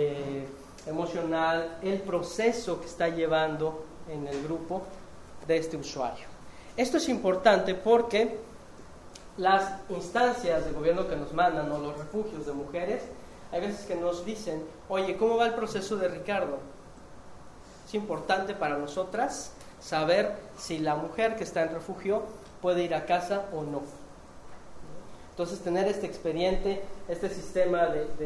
emocional, el proceso que está llevando en el grupo de este usuario. Esto es importante porque las instancias de gobierno que nos mandan o los refugios de mujeres, hay veces que nos dicen, oye, ¿cómo va el proceso de Ricardo? Es importante para nosotras saber si la mujer que está en refugio puede ir a casa o no. Entonces, tener este expediente, este sistema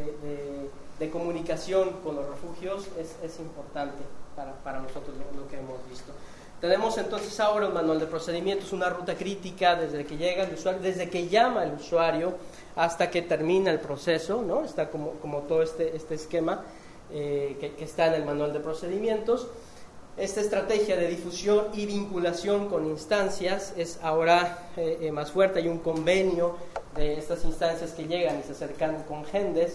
de comunicación con los refugios es importante para nosotros lo que hemos visto. Tenemos entonces ahora un manual de procedimientos, una ruta crítica desde que llega el usuario, desde que llama el usuario hasta que termina el proceso, ¿no? Está como todo este esquema que está en el manual de procedimientos. Esta estrategia de difusión y vinculación con instancias es ahora más fuerte. Hay un convenio de estas instancias que llegan y se acercan con GENDES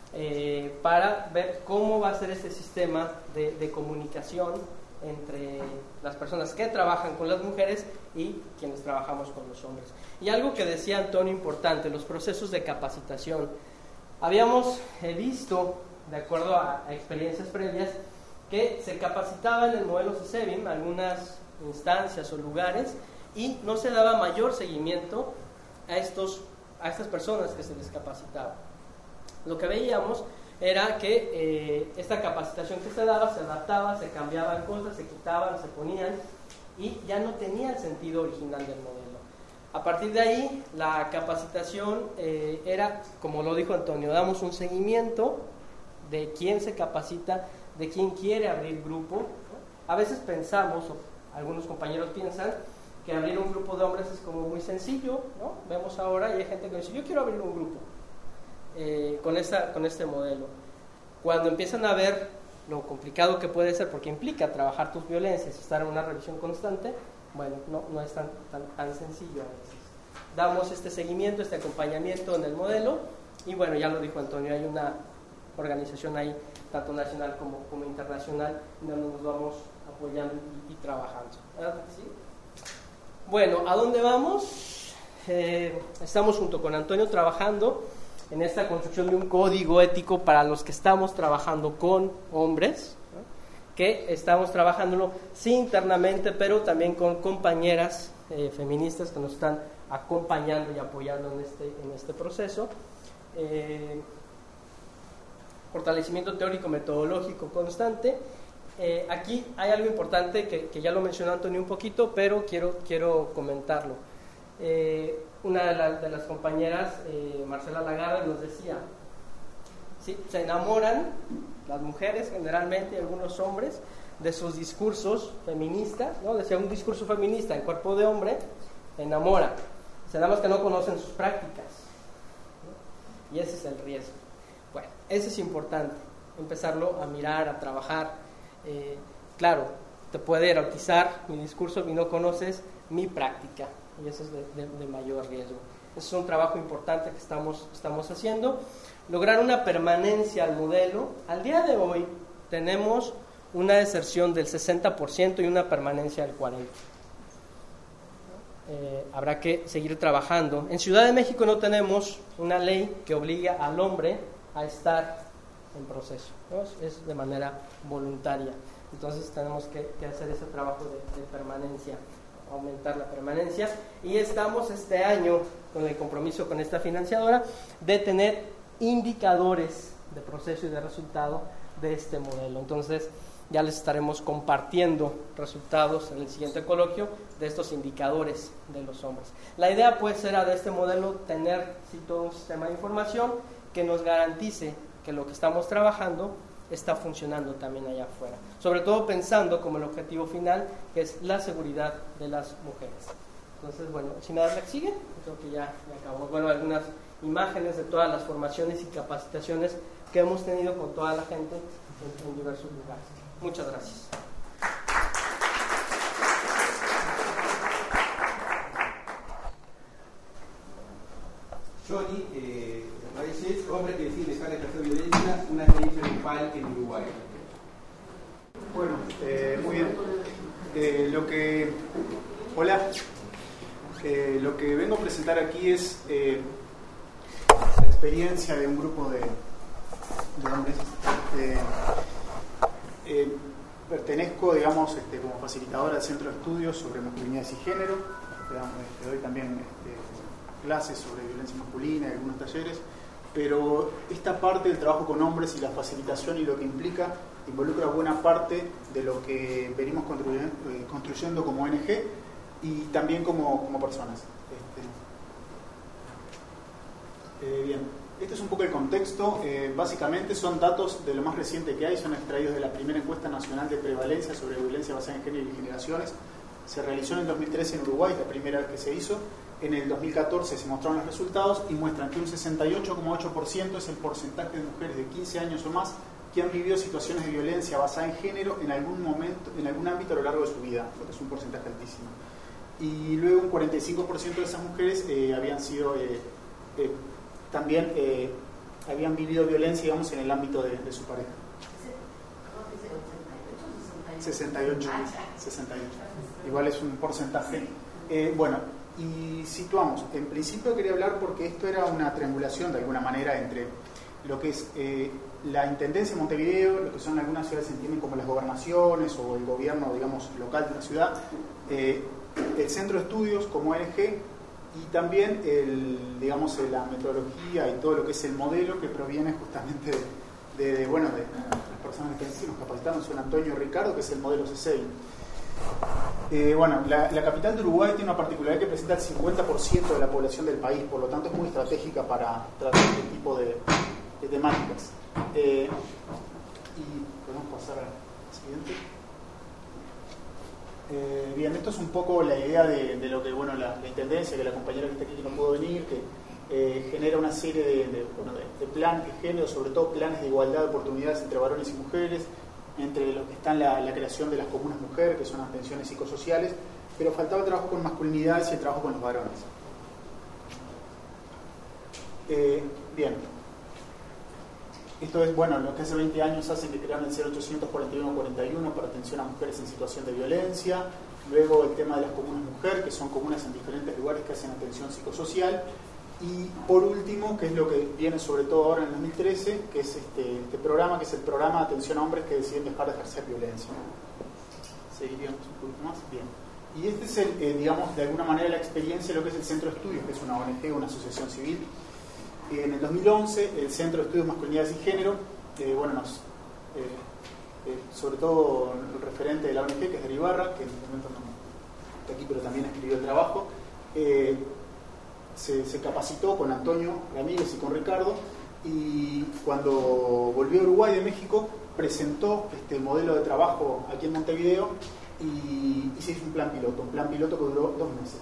para ver cómo va a ser este sistema de comunicación entre las personas que trabajan con las mujeres y quienes trabajamos con los hombres. Y algo que decía Antonio importante, los procesos de capacitación. Habíamos visto, de acuerdo a experiencias previas, que se capacitaba en el modelo CESEBIM algunas instancias o lugares y no se daba mayor seguimiento a estas personas que se les capacitaba. Lo que veíamos era que esta capacitación que se daba se adaptaba, se cambiaban cosas, se quitaban, se ponían y ya no tenía el sentido original del modelo. A partir de ahí, la capacitación era, como lo dijo Antonio, damos un seguimiento de quién se capacita, de quién quiere abrir grupo, ¿no? A veces pensamos, o algunos compañeros piensan, que abrir un grupo de hombres es como muy sencillo, ¿no? Vemos ahora y hay gente que dice, yo quiero abrir un grupo con este modelo. Cuando empiezan a ver lo complicado que puede ser, porque implica trabajar tus violencias, estar en una revisión constante, bueno, no es tan sencillo a veces. Damos este seguimiento, este acompañamiento en el modelo y bueno, ya lo dijo Antonio, hay una organización ahí, tanto nacional como internacional, donde nos vamos apoyando y trabajando. ¿Sí? Bueno, ¿a dónde vamos? Estamos junto con Antonio trabajando en esta construcción de un código ético para los que estamos trabajando con hombres, ¿no? Que estamos trabajándolo sí internamente, pero también con compañeras feministas que nos están acompañando y apoyando en este proceso. Fortalecimiento teórico metodológico constante. Aquí hay algo importante que ya lo mencionó Antonio un poquito, pero quiero comentarlo. Una de las compañeras, Marcela Lagarde, nos decía, ¿sí? Se enamoran las mujeres generalmente, algunos hombres, de sus discursos feministas, ¿no? Decía, un discurso feminista en cuerpo de hombre enamora, se nada más que no conocen sus prácticas, ¿no? Y ese es el riesgo. Bueno, eso es importante, empezarlo a mirar, a trabajar. Claro, te puede erotizar mi discurso y no conoces mi práctica, y eso es de mayor riesgo. Eso es un trabajo importante que estamos haciendo. Lograr una permanencia al modelo. Al día de hoy tenemos una deserción del 60% y una permanencia del 40%. Habrá que seguir trabajando. En Ciudad de México no tenemos una ley que obliga al hombre a estar en proceso, ¿no? Es de manera voluntaria. Entonces tenemos que hacer ese trabajo de permanencia aumentar la permanencia, y estamos este año con el compromiso con esta financiadora de tener indicadores de proceso y de resultado de este modelo. Entonces ya les estaremos compartiendo resultados en el siguiente coloquio de estos indicadores de los hombres. La idea pues era de este modelo tener todo un sistema de información que nos garantice que lo que estamos trabajando está funcionando también allá afuera, sobre todo pensando como el objetivo final, que es la seguridad de las mujeres. Entonces, bueno, si me das la que sigue, creo que ya acabamos. Bueno, algunas imágenes de todas las formaciones y capacitaciones que hemos tenido con toda la gente en diversos lugares. Muchas gracias. Johnny Reyes, hombre que decide dejar de ejercer violencia, una experiencia grupal en Uruguay. Bueno, muy bien. Hola. Lo que vengo a presentar aquí es la experiencia de un grupo de hombres. Pertenezco, digamos, como facilitadora del Centro de Estudios sobre Masculinidades y Género. Doy también clases sobre violencia masculina y algunos talleres. Pero esta parte del trabajo con hombres y la facilitación y lo que implica involucra buena parte de lo que venimos construyendo como ONG y también como personas. Bien, este es un poco el contexto. Básicamente son datos de lo más reciente que hay, son extraídos de la primera encuesta nacional de prevalencia sobre violencia basada en género y generaciones. Se realizó en el 2013 en Uruguay, la primera vez que se hizo. En el 2014 se mostraron los resultados y muestran que un 68,8% es el porcentaje de mujeres de 15 años o más que han vivido situaciones de violencia basada en género en algún momento, en algún ámbito a lo largo de su vida, lo que es un porcentaje altísimo. Y luego un 45% de esas mujeres habían sido también habían vivido violencia, digamos, en el ámbito de su pareja. 68. Igual es un porcentaje. Bueno, y situamos. En principio quería hablar porque esto era una triangulación de alguna manera entre lo que es la Intendencia de Montevideo, lo que son algunas ciudades se entienden como las gobernaciones o el gobierno, digamos, local de la ciudad, el Centro de Estudios como ONG y también digamos, la metodología y todo lo que es el modelo que proviene justamente de las personas que nos capacitaron, son Antonio y Ricardo, que es el modelo CCI. Bueno, la capital de Uruguay tiene una particularidad que presenta el 50% de la población del país, por lo tanto es muy estratégica para tratar este tipo de temáticas. Y podemos pasar al siguiente. Bien, esto es un poco la idea de lo que, bueno, la intendencia, que la compañera que está aquí que no pudo venir, que genera una serie de planes de género, sobre todo planes de igualdad de oportunidades entre varones y mujeres, entre los que están la creación de las comunas mujeres, que son atenciones psicosociales, pero faltaba el trabajo con masculinidades y el trabajo con los varones. Bien. Esto es, bueno, lo que hace 20 años hacen que crearon el 0800-4141 para atención a mujeres en situación de violencia. Luego el tema de las comunas mujer, que son comunas en diferentes lugares que hacen atención psicosocial. Y por último, que es lo que viene sobre todo ahora en el 2013, que es este programa, que es el programa de atención a hombres que deciden dejar de ejercer violencia. Seguiríamos un poquito más. Bien. Y este es, digamos, de alguna manera la experiencia de lo que es el Centro de Estudios, que es una ONG, una asociación civil. En el 2011, el Centro de Estudios Masculinidades y Género, sobre todo el referente de la ONG, que es de Ibarra, que en este momento no está aquí, pero también escribió el trabajo, se capacitó con Antonio Ramírez y con Ricardo, y cuando volvió a Uruguay de México, presentó este modelo de trabajo aquí en Montevideo y se hizo un plan piloto que duró 2 meses.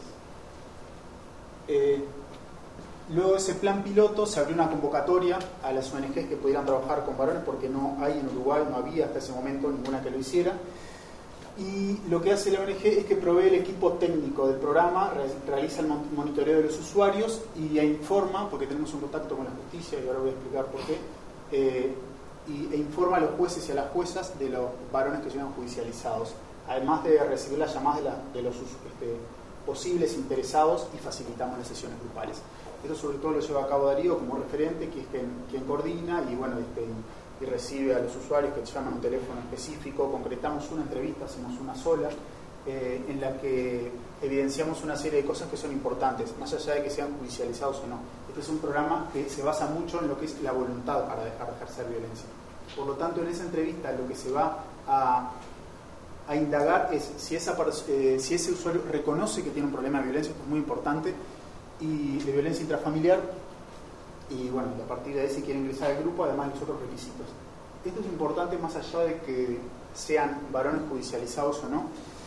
Luego de ese plan piloto se abrió una convocatoria a las ONGs que pudieran trabajar con varones, porque no hay en Uruguay, no había hasta ese momento ninguna que lo hiciera. Y lo que hace la ONG es que provee el equipo técnico del programa, realiza el monitoreo de los usuarios e informa, porque tenemos un contacto con la justicia, y ahora voy a explicar por qué, e informa a los jueces y a las juezas de los varones que llegan judicializados, además de recibir las llamadas de los posibles interesados, y facilitamos las sesiones grupales. Esto sobre todo lo lleva a cabo Darío como referente, que es quien coordina y bueno, y recibe a los usuarios que llaman a un teléfono específico. Concretamos una entrevista, hacemos una sola, en la que evidenciamos una serie de cosas que son importantes, más allá de que sean judicializados o no. Este es un programa que se basa mucho en lo que es la voluntad para dejar de ejercer violencia. Por lo tanto, en esa entrevista lo que se va a indagar es si ese usuario reconoce que tiene un problema de violencia, esto es muy importante, y de violencia intrafamiliar, y bueno, a partir de ahí si quiere ingresar al grupo, además de los otros requisitos. Esto es importante más allá de que sean varones judicializados o no,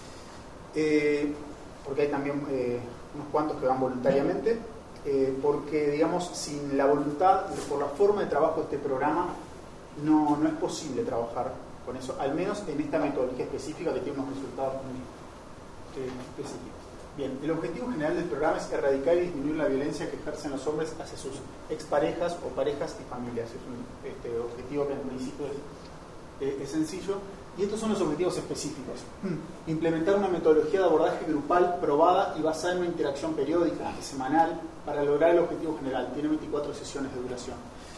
porque hay también unos cuantos que van voluntariamente, porque digamos sin la voluntad, por la forma de trabajo de este programa, no es posible trabajar con eso, al menos en esta metodología específica que tiene unos resultados muy específicos. Bien, el objetivo general del programa es erradicar y disminuir la violencia que ejercen los hombres hacia sus exparejas o parejas y familias. Es un objetivo que en principio es sencillo. Y estos son los objetivos específicos. Implementar una metodología de abordaje grupal probada y basada en una interacción periódica y semanal para lograr el objetivo general. Tiene 24 sesiones de duración.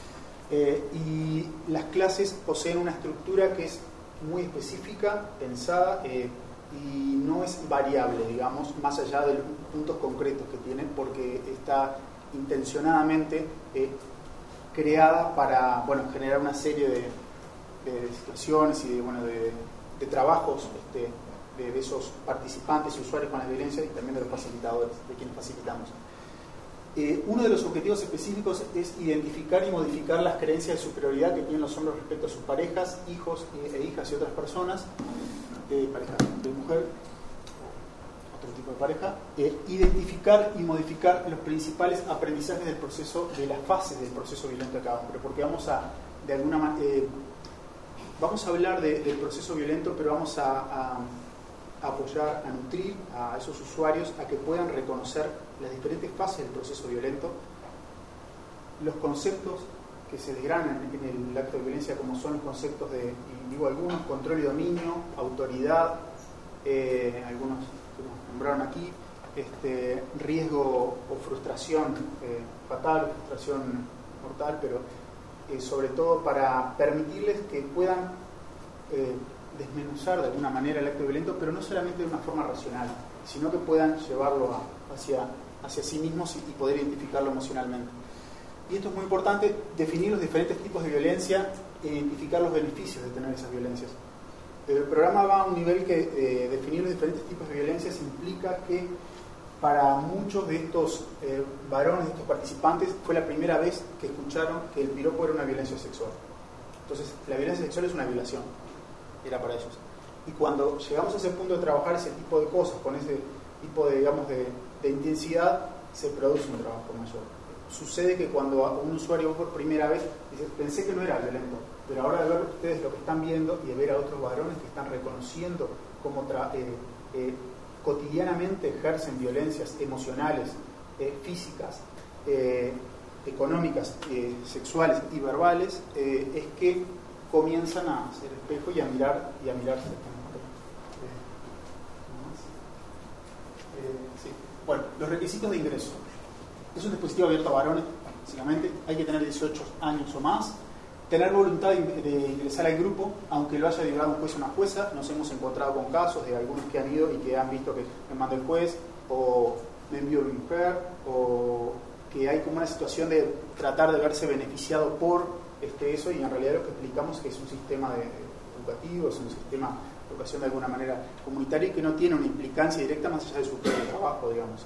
Y las clases poseen una estructura que es muy específica, pensada, y no es variable, digamos, más allá de los puntos concretos que tiene, porque está intencionadamente creada para, bueno, generar una serie de situaciones y de trabajos de esos participantes y usuarios con la violencia y también de los facilitadores, de quienes facilitamos. Uno de los objetivos específicos es identificar y modificar las creencias de superioridad que tienen los hombres respecto a sus parejas, hijos e hijas y otras personas, pareja de mujer, otro tipo de pareja, identificar y modificar los principales aprendizajes del proceso, de las fases del proceso violento de cada hombre, porque vamos a, de alguna manera, vamos a hablar del proceso violento, pero vamos a apoyar, a nutrir a esos usuarios a que puedan reconocer las diferentes fases del proceso violento, los conceptos que se desgranan en el acto de violencia, como son los conceptos de, y digo algunos, control y dominio, autoridad, algunos que nos nombraron aquí, riesgo o frustración fatal, frustración mortal, pero sobre todo para permitirles que puedan desmenuzar de alguna manera el acto violento, pero no solamente de una forma racional, sino que puedan llevarlo hacia sí mismos y poder identificarlo emocionalmente. Y esto es muy importante, definir los diferentes tipos de violencia e identificar los beneficios de tener esas violencias. El programa va a un nivel que definir los diferentes tipos de violencias implica que para muchos de estos varones, de estos participantes, fue la primera vez que escucharon que el piropo era una violencia sexual. Entonces, la violencia sexual es una violación, era para ellos. Y cuando llegamos a ese punto de trabajar ese tipo de cosas, con ese tipo de, digamos, de intensidad, se produce un trabajo mayor. Sucede que cuando un usuario por primera vez dice, pensé que no era violento, pero ahora de ver ustedes lo que están viendo y de ver a otros varones que están reconociendo cómo cotidianamente ejercen violencias emocionales, físicas, económicas, sexuales y verbales, es que comienzan a hacer espejo y a mirarse. Sí. Bueno, los requisitos de ingreso. Es un dispositivo abierto a varones, básicamente. Hay que tener 18 años o más. Tener voluntad de ingresar al grupo, aunque lo haya librado un juez o una jueza. Nos hemos encontrado con casos de algunos que han ido y que han visto que me manda el juez, o me envió mi mujer, o que hay como una situación de tratar de verse beneficiado por eso, y en realidad lo que explicamos es que es un sistema educativo, es un sistema de educación de alguna manera comunitario y que no tiene una implicancia directa más allá de su propio trabajo, digamos.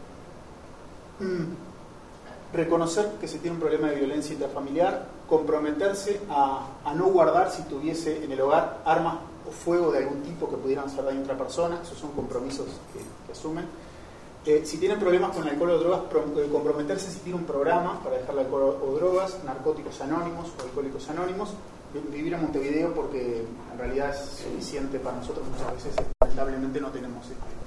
Reconocer que se tiene un problema de violencia intrafamiliar, comprometerse a no guardar, si tuviese en el hogar, armas o fuego de algún tipo que pudieran hacer daño a otra persona. Esos son compromisos que asumen. Si tienen problemas con alcohol o drogas, comprometerse si tiene un programa para dejar el alcohol o drogas, narcóticos anónimos o alcohólicos anónimos. Vivir en Montevideo, porque en realidad es suficiente para nosotros, muchas veces lamentablemente no tenemos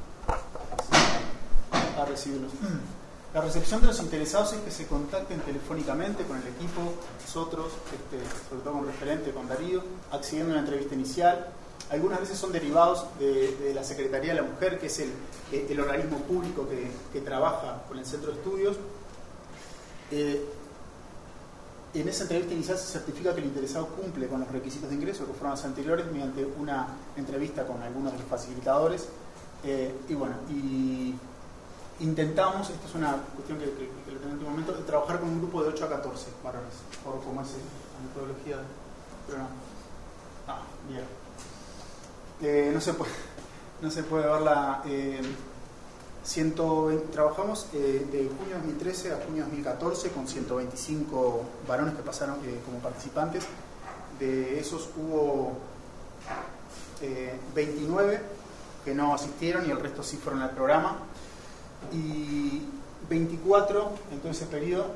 a recibirlos. La recepción de los interesados es que se contacten telefónicamente con el equipo, nosotros, sobre todo con el referente, con Darío, accediendo a una entrevista inicial. Algunas veces son derivados de la Secretaría de la Mujer, que es el organismo público que trabaja con el centro de estudios. En esa entrevista inicial se certifica que el interesado cumple con los requisitos de ingreso que fueron los anteriores mediante una entrevista con algunos de los facilitadores. Y bueno, y intentamos, esta es una cuestión que lo tengo en este momento, de trabajar con un grupo de 8 a 14 varones, por como es la metodología del programa. Bien. No se puede ver la... trabajamos de junio de 2013 a junio de 2014 con 125 varones que pasaron como participantes. De esos hubo 29 que no asistieron y el resto sí fueron al programa. Y 24 en todo ese periodo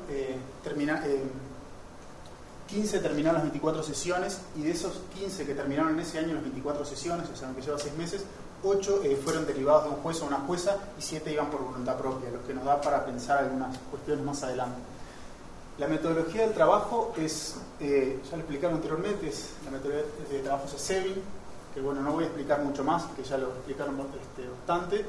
15 terminaron las 24 sesiones, y de esos 15 que terminaron en ese año las 24 sesiones, o sea, aunque lleva 6 meses, 8 fueron derivados de un juez o una jueza y 7 iban por voluntad propia, lo que nos da para pensar algunas cuestiones más adelante. La metodología del trabajo es, ya lo explicaron anteriormente, la metodología de trabajo es SEBIN, que bueno, no voy a explicar mucho más, que ya lo explicaron bastante.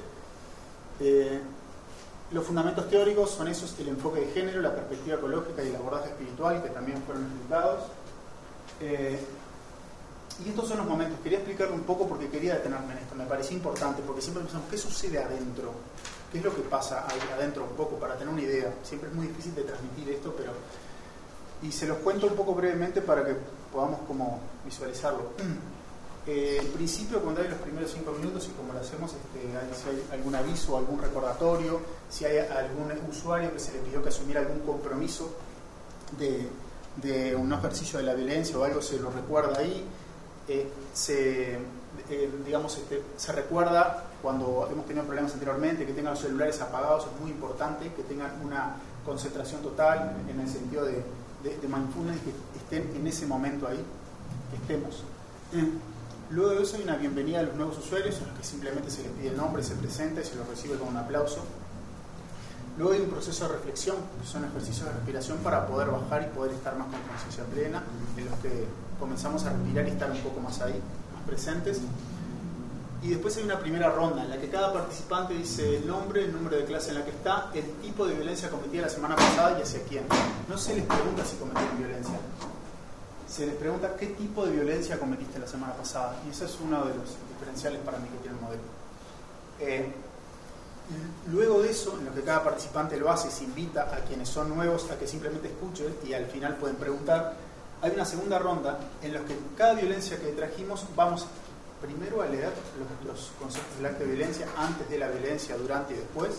Los fundamentos teóricos son esos: el enfoque de género, la perspectiva ecológica y el abordaje espiritual, que también fueron explicados. Y estos son los momentos. Quería explicarlo un poco porque quería detenerme en esto. Me parecía importante porque siempre pensamos, ¿qué sucede adentro? ¿Qué es lo que pasa ahí adentro un poco? Para tener una idea. Siempre es muy difícil de transmitir esto, pero... Y se los cuento un poco brevemente para que podamos como visualizarlo. En principio, cuando hay los primeros 5 minutos, y como lo hacemos, si hay algún aviso o algún recordatorio, si hay algún usuario que se le pidió que asumiera algún compromiso de un ejercicio de la violencia o algo, se lo recuerda ahí. Se recuerda cuando hemos tenido problemas anteriormente, que tengan los celulares apagados. Es muy importante que tengan una concentración total en el sentido de mindfulness, y que estén en ese momento ahí, que estemos. Luego de eso hay una bienvenida a los nuevos usuarios, en los que simplemente se les pide el nombre, se presenta y se los recibe con un aplauso. Luego hay un proceso de reflexión, que son ejercicios de respiración para poder bajar y poder estar más con conciencia plena, en los que comenzamos a respirar y estar un poco más ahí, más presentes. Y después hay una primera ronda en la que cada participante dice el nombre, el número de clase en la que está, el tipo de violencia cometida la semana pasada y hacia quién. No se les pregunta si cometieron violencia, se les pregunta qué tipo de violencia cometiste la semana pasada, y ese es uno de los diferenciales para mí que tiene el modelo. Luego de eso, en lo que cada participante lo hace, se invita a quienes son nuevos a que simplemente escuchen y al final pueden preguntar. Hay una segunda ronda en la que cada violencia que trajimos vamos primero a leer los conceptos del acto de violencia, antes de la violencia, durante y después.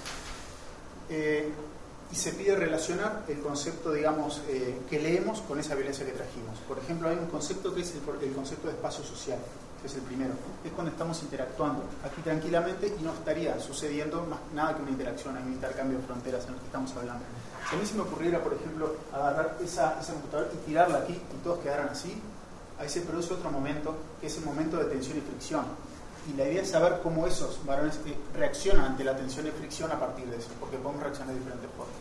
Y se pide relacionar el concepto, digamos, que leemos con esa violencia que trajimos. Por ejemplo, hay un concepto que es el concepto de espacio social, que es el primero. Es cuando estamos interactuando aquí tranquilamente y no estaría sucediendo más nada que una interacción, hay un intercambio de fronteras en el que estamos hablando. Si a mí se me ocurriera, por ejemplo, agarrar esa computadora y tirarla aquí y todos quedaran así, ahí se produce otro momento, que es el momento de tensión y fricción. Y la idea es saber cómo esos varones reaccionan ante la tensión y fricción a partir de eso, porque podemos reaccionar de diferentes formas.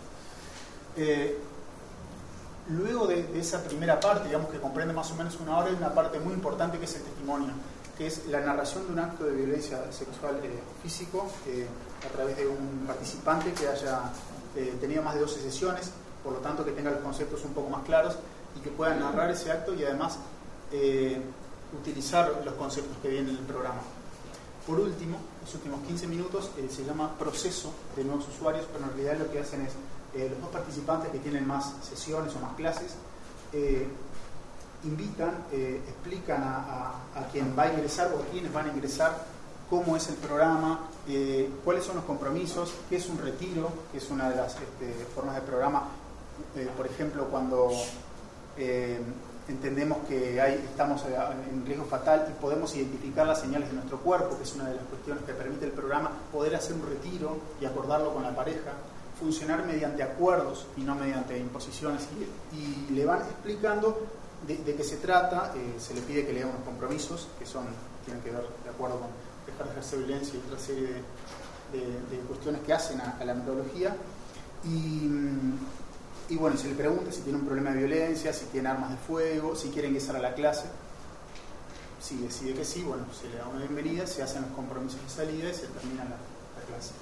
Luego de esa primera parte, digamos que comprende más o menos una hora, hay una parte muy importante que es el testimonio, que es la narración de un acto de violencia sexual físico a través de un participante que haya tenido más de 12 sesiones, por lo tanto que tenga los conceptos un poco más claros y que pueda narrar ese acto y además utilizar los conceptos que vienen en el programa. Por último, los últimos 15 minutos se llama proceso de nuevos usuarios, pero en realidad lo que hacen es los dos participantes que tienen más sesiones o más clases invitan, explican a quien va a ingresar o a quienes van a ingresar cómo es el programa, cuáles son los compromisos, qué es un retiro, que es una de las formas del programa. Por ejemplo, cuando entendemos que estamos en riesgo fatal y podemos identificar las señales de nuestro cuerpo, que es una de las cuestiones que permite el programa, poder hacer un retiro y acordarlo con la pareja, funcionar mediante acuerdos y no mediante imposiciones, y le van explicando de qué se trata. Se le pide que lea unos compromisos que tienen que ver de acuerdo con dejar de ejercer violencia y otra serie de cuestiones que hacen a la metodología. Y bueno, se le pregunta si tiene un problema de violencia, si tiene armas de fuego, si quiere ingresar a la clase. Si decide que sí, bueno, se le da una bienvenida, se hacen los compromisos de salida y se termina la clase.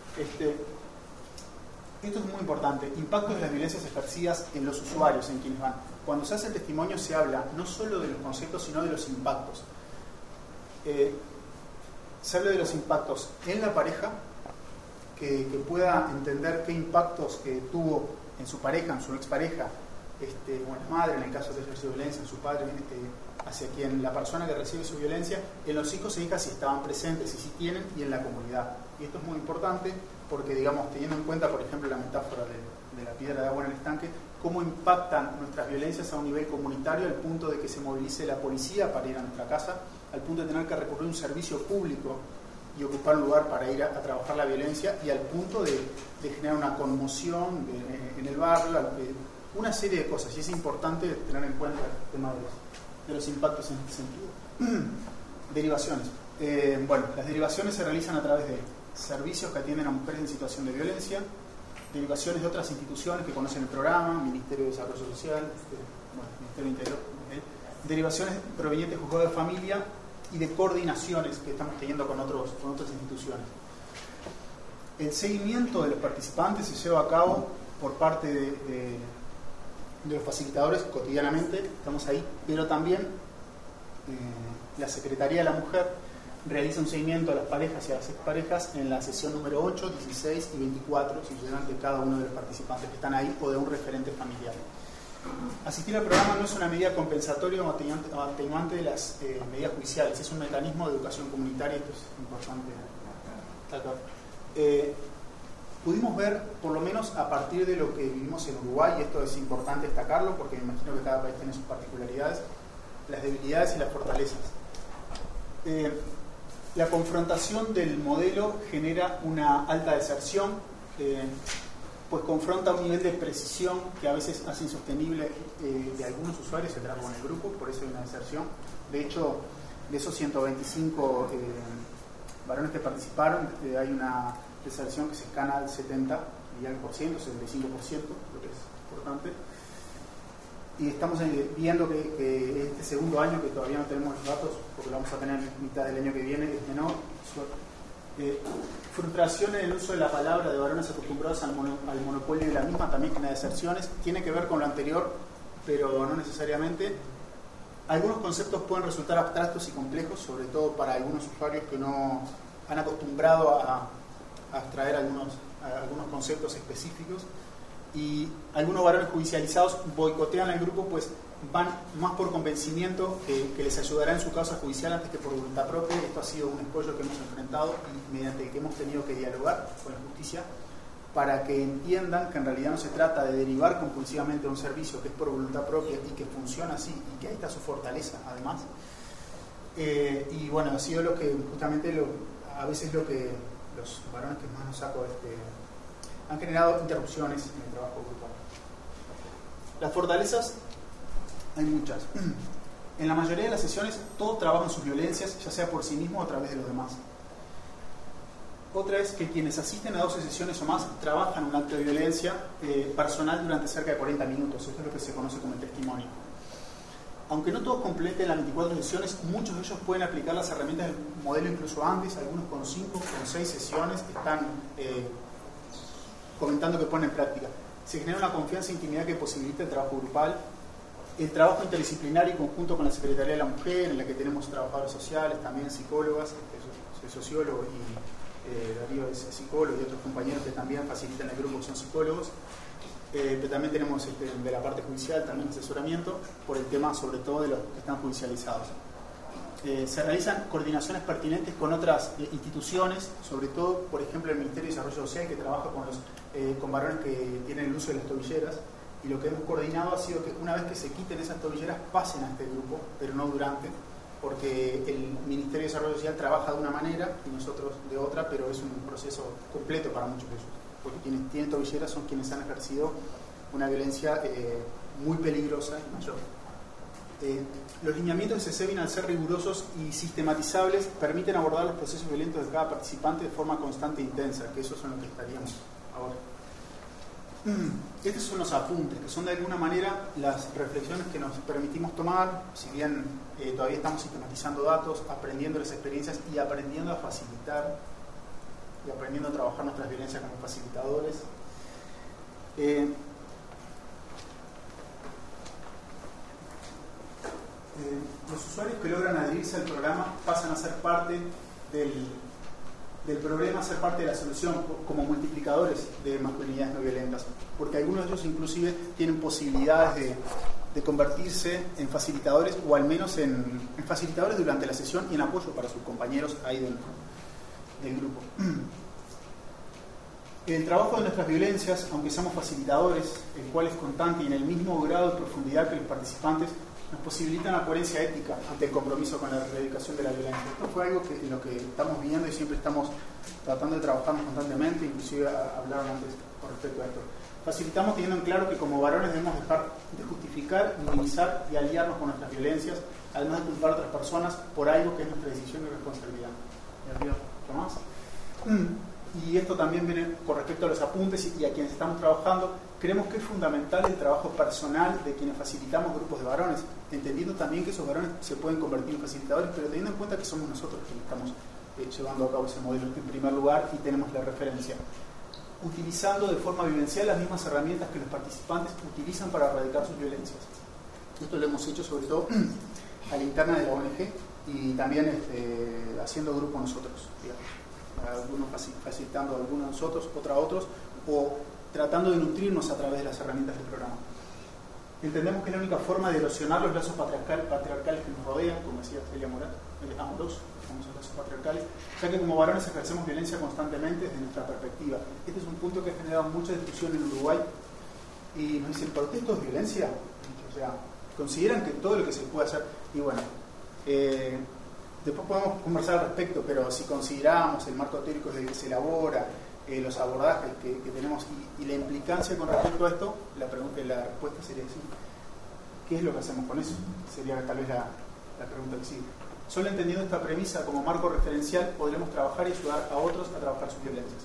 Esto es muy importante. Impactos de las violencias ejercidas en los usuarios, en quienes van. Cuando se hace el testimonio se habla no solo de los conceptos, sino de los impactos. se hable de los impactos en la pareja, que pueda entender qué impactos tuvo en su pareja, en su expareja, o en la madre, en el caso de ejercer violencia, en su padre, hacia quien la persona que recibe su violencia, en los hijos e hijas si estaban presentes y si tienen, y en la comunidad. Y esto es muy importante porque, digamos, teniendo en cuenta, por ejemplo, la metáfora de la piedra de agua en el estanque, cómo impactan nuestras violencias a un nivel comunitario al punto de que se movilice la policía para ir a nuestra casa, al punto de tener que recurrir a un servicio público y ocupar un lugar para ir a trabajar la violencia, y al punto de generar una conmoción en el barrio, una serie de cosas. Y es importante tener en cuenta el tema de los impactos en este sentido. Derivaciones. Bueno, las derivaciones se realizan a través de servicios que atienden a mujeres en situación de violencia, derivaciones de otras instituciones que conocen el programa, Ministerio de Desarrollo Social, Ministerio del Interior, derivaciones provenientes de juzgados de familia y de coordinaciones que estamos teniendo con otras instituciones. El seguimiento de los participantes se lleva a cabo por parte de los facilitadores cotidianamente, estamos ahí, pero también la Secretaría de la Mujer realiza un seguimiento a las parejas y a las exparejas en la sesión número 8, 16 y 24, si llegan de cada uno de los participantes que están ahí o de un referente familiar. Asistir al programa no es una medida compensatoria o atenuante de las medidas judiciales, es un mecanismo de educación comunitaria. Esto es importante acá. Pudimos ver, por lo menos a partir de lo que vivimos en Uruguay, y esto es importante destacarlo porque me imagino que cada país tiene sus particularidades, las debilidades y las fortalezas. La confrontación del modelo genera una alta deserción, pues confronta un nivel de precisión que a veces hace insostenible de algunos usuarios el trabajo en el grupo, por eso hay una deserción. De hecho, de esos 125 varones que participaron, hay una deserción que se escala al 70 y al por ciento, 75%, lo que es importante. Y estamos viendo que este segundo año, que todavía no tenemos los datos, porque lo vamos a tener en mitad del año que viene, es menor. Frustración en el uso de la palabra de varones acostumbrados al monopolio de la misma, también genera deserciones. Tiene que ver con lo anterior, pero no necesariamente. Algunos conceptos pueden resultar abstractos y complejos, sobre todo para algunos usuarios que no han acostumbrado a extraer algunos conceptos específicos. Y algunos varones judicializados boicotean al grupo, pues van más por convencimiento que les ayudará en su causa judicial antes que por voluntad propia. Esto ha sido un escollo que hemos enfrentado y mediante el que hemos tenido que dialogar con la justicia para que entiendan que en realidad no se trata de derivar compulsivamente a un servicio que es por voluntad propia y que funciona así y que ahí está su fortaleza además. Y bueno, ha sido lo que justamente a veces lo que los varones que más nos saco han generado interrupciones en el trabajo grupal. Las fortalezas hay muchas. En la mayoría de las sesiones todos trabajan sus violencias, ya sea por sí mismos o a través de los demás. Otra es que quienes asisten a 12 sesiones o más trabajan un acto de violencia personal durante cerca de 40 minutos. Esto es lo que se conoce como el testimonio. Aunque no todos completen las 24 sesiones, muchos de ellos pueden aplicar las herramientas del modelo incluso antes, algunos con 5, con 6 sesiones están comentando que ponen en práctica. Se genera una confianza e intimidad que posibilita el trabajo grupal, el trabajo interdisciplinario y conjunto con la Secretaría de la Mujer, en la que tenemos trabajadores sociales, también psicólogas, soy sociólogo y Darío es psicólogo y otros compañeros que también facilitan el grupo que son psicólogos. Pero también tenemos de la parte judicial también asesoramiento por el tema sobre todo de los que están judicializados. Se realizan coordinaciones pertinentes con otras instituciones, sobre todo, por ejemplo, el Ministerio de Desarrollo Social, que trabaja con varones que tienen el uso de las tobilleras, y lo que hemos coordinado ha sido que una vez que se quiten esas tobilleras pasen a este grupo, pero no durante, porque el Ministerio de Desarrollo Social trabaja de una manera y nosotros de otra, pero es un proceso completo para muchos de ellos, porque quienes tienen tobilleras son quienes han ejercido una violencia muy peligrosa y mayor. Los lineamientos de CESEVIN, al ser rigurosos y sistematizables, permiten abordar los procesos violentos de cada participante de forma constante e intensa, que eso es en lo que estaríamos ahora. Estos son los apuntes, que son de alguna manera las reflexiones que nos permitimos tomar, si bien todavía estamos sistematizando datos, aprendiendo las experiencias y aprendiendo a facilitar y aprendiendo a trabajar nuestras violencias como facilitadores. Los usuarios que logran adherirse al programa pasan a ser parte del problema ser parte de la solución como multiplicadores de masculinidades no violentas, porque algunos de ellos inclusive tienen posibilidades de convertirse en facilitadores, o al menos en facilitadores durante la sesión y en apoyo para sus compañeros ahí del grupo. El trabajo de nuestras violencias, aunque seamos facilitadores, el cual es constante y en el mismo grado de profundidad que los participantes, nos posibilita una coherencia ética ante el compromiso con la erradicación de la violencia. Esto fue algo en lo que estamos viendo y siempre estamos tratando de trabajar constantemente, inclusive hablaron antes con respecto a esto. Facilitamos teniendo en claro que como varones debemos dejar de justificar, minimizar y aliarnos con nuestras violencias, además de culpar a otras personas por algo que es nuestra decisión y responsabilidad. ¿Y arriba, Tomás? Y esto también viene con respecto a los apuntes y a quienes estamos trabajando. Creemos que es fundamental el trabajo personal de quienes facilitamos grupos de varones, entendiendo también que esos varones se pueden convertir en facilitadores, pero teniendo en cuenta que somos nosotros quienes estamos llevando a cabo ese modelo en primer lugar y tenemos la referencia. Utilizando de forma vivencial las mismas herramientas que los participantes utilizan para erradicar sus violencias. Esto lo hemos hecho sobre todo a la interna de la ONG y también haciendo grupo nosotros, digamos. Algunos facilitando a algunos de nosotros, otros a otros, o tratando de nutrirnos a través de las herramientas del programa. Entendemos que es la única forma de erosionar los lazos patriarcales que nos rodean, como decía Celia Morat, amorosos, los famosos lazos patriarcales, ya que como varones ejercemos violencia constantemente desde nuestra perspectiva. Este es un punto que ha generado mucha discusión en Uruguay y nos dicen, ¿por qué esto es violencia? O sea, consideran que todo lo que se puede hacer, y bueno, después podemos conversar al respecto, pero si consideramos el marco teórico desde el que se elabora, los abordajes que tenemos y la implicancia con respecto a esto, la respuesta sería sí. ¿Qué es lo que hacemos con eso? Sería tal vez la pregunta que sigue. Solo entendiendo esta premisa como marco referencial podremos trabajar y ayudar a otros a trabajar sus violencias.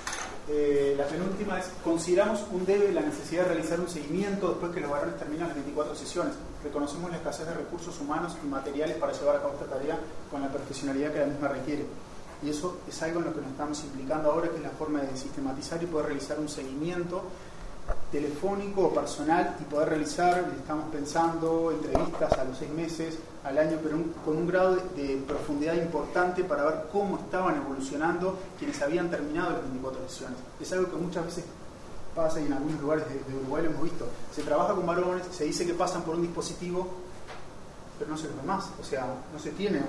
La penúltima es, consideramos un debe la necesidad de realizar un seguimiento después que los varones terminan las 24 sesiones. Reconocemos la escasez de recursos humanos y materiales para llevar a cabo esta tarea con la profesionalidad que la misma requiere. Y eso es algo en lo que nos estamos implicando ahora, que es la forma de sistematizar y poder realizar un seguimiento telefónico o personal y poder realizar, estamos pensando, entrevistas a los 6 meses, al año, pero con un grado de profundidad importante para ver cómo estaban evolucionando quienes habían terminado las 24 sesiones. Es algo que muchas veces pasa y en algunos lugares de Uruguay lo hemos visto. Se trabaja con varones, se dice que pasan por un dispositivo, pero no se los ve más. O sea, no se tiene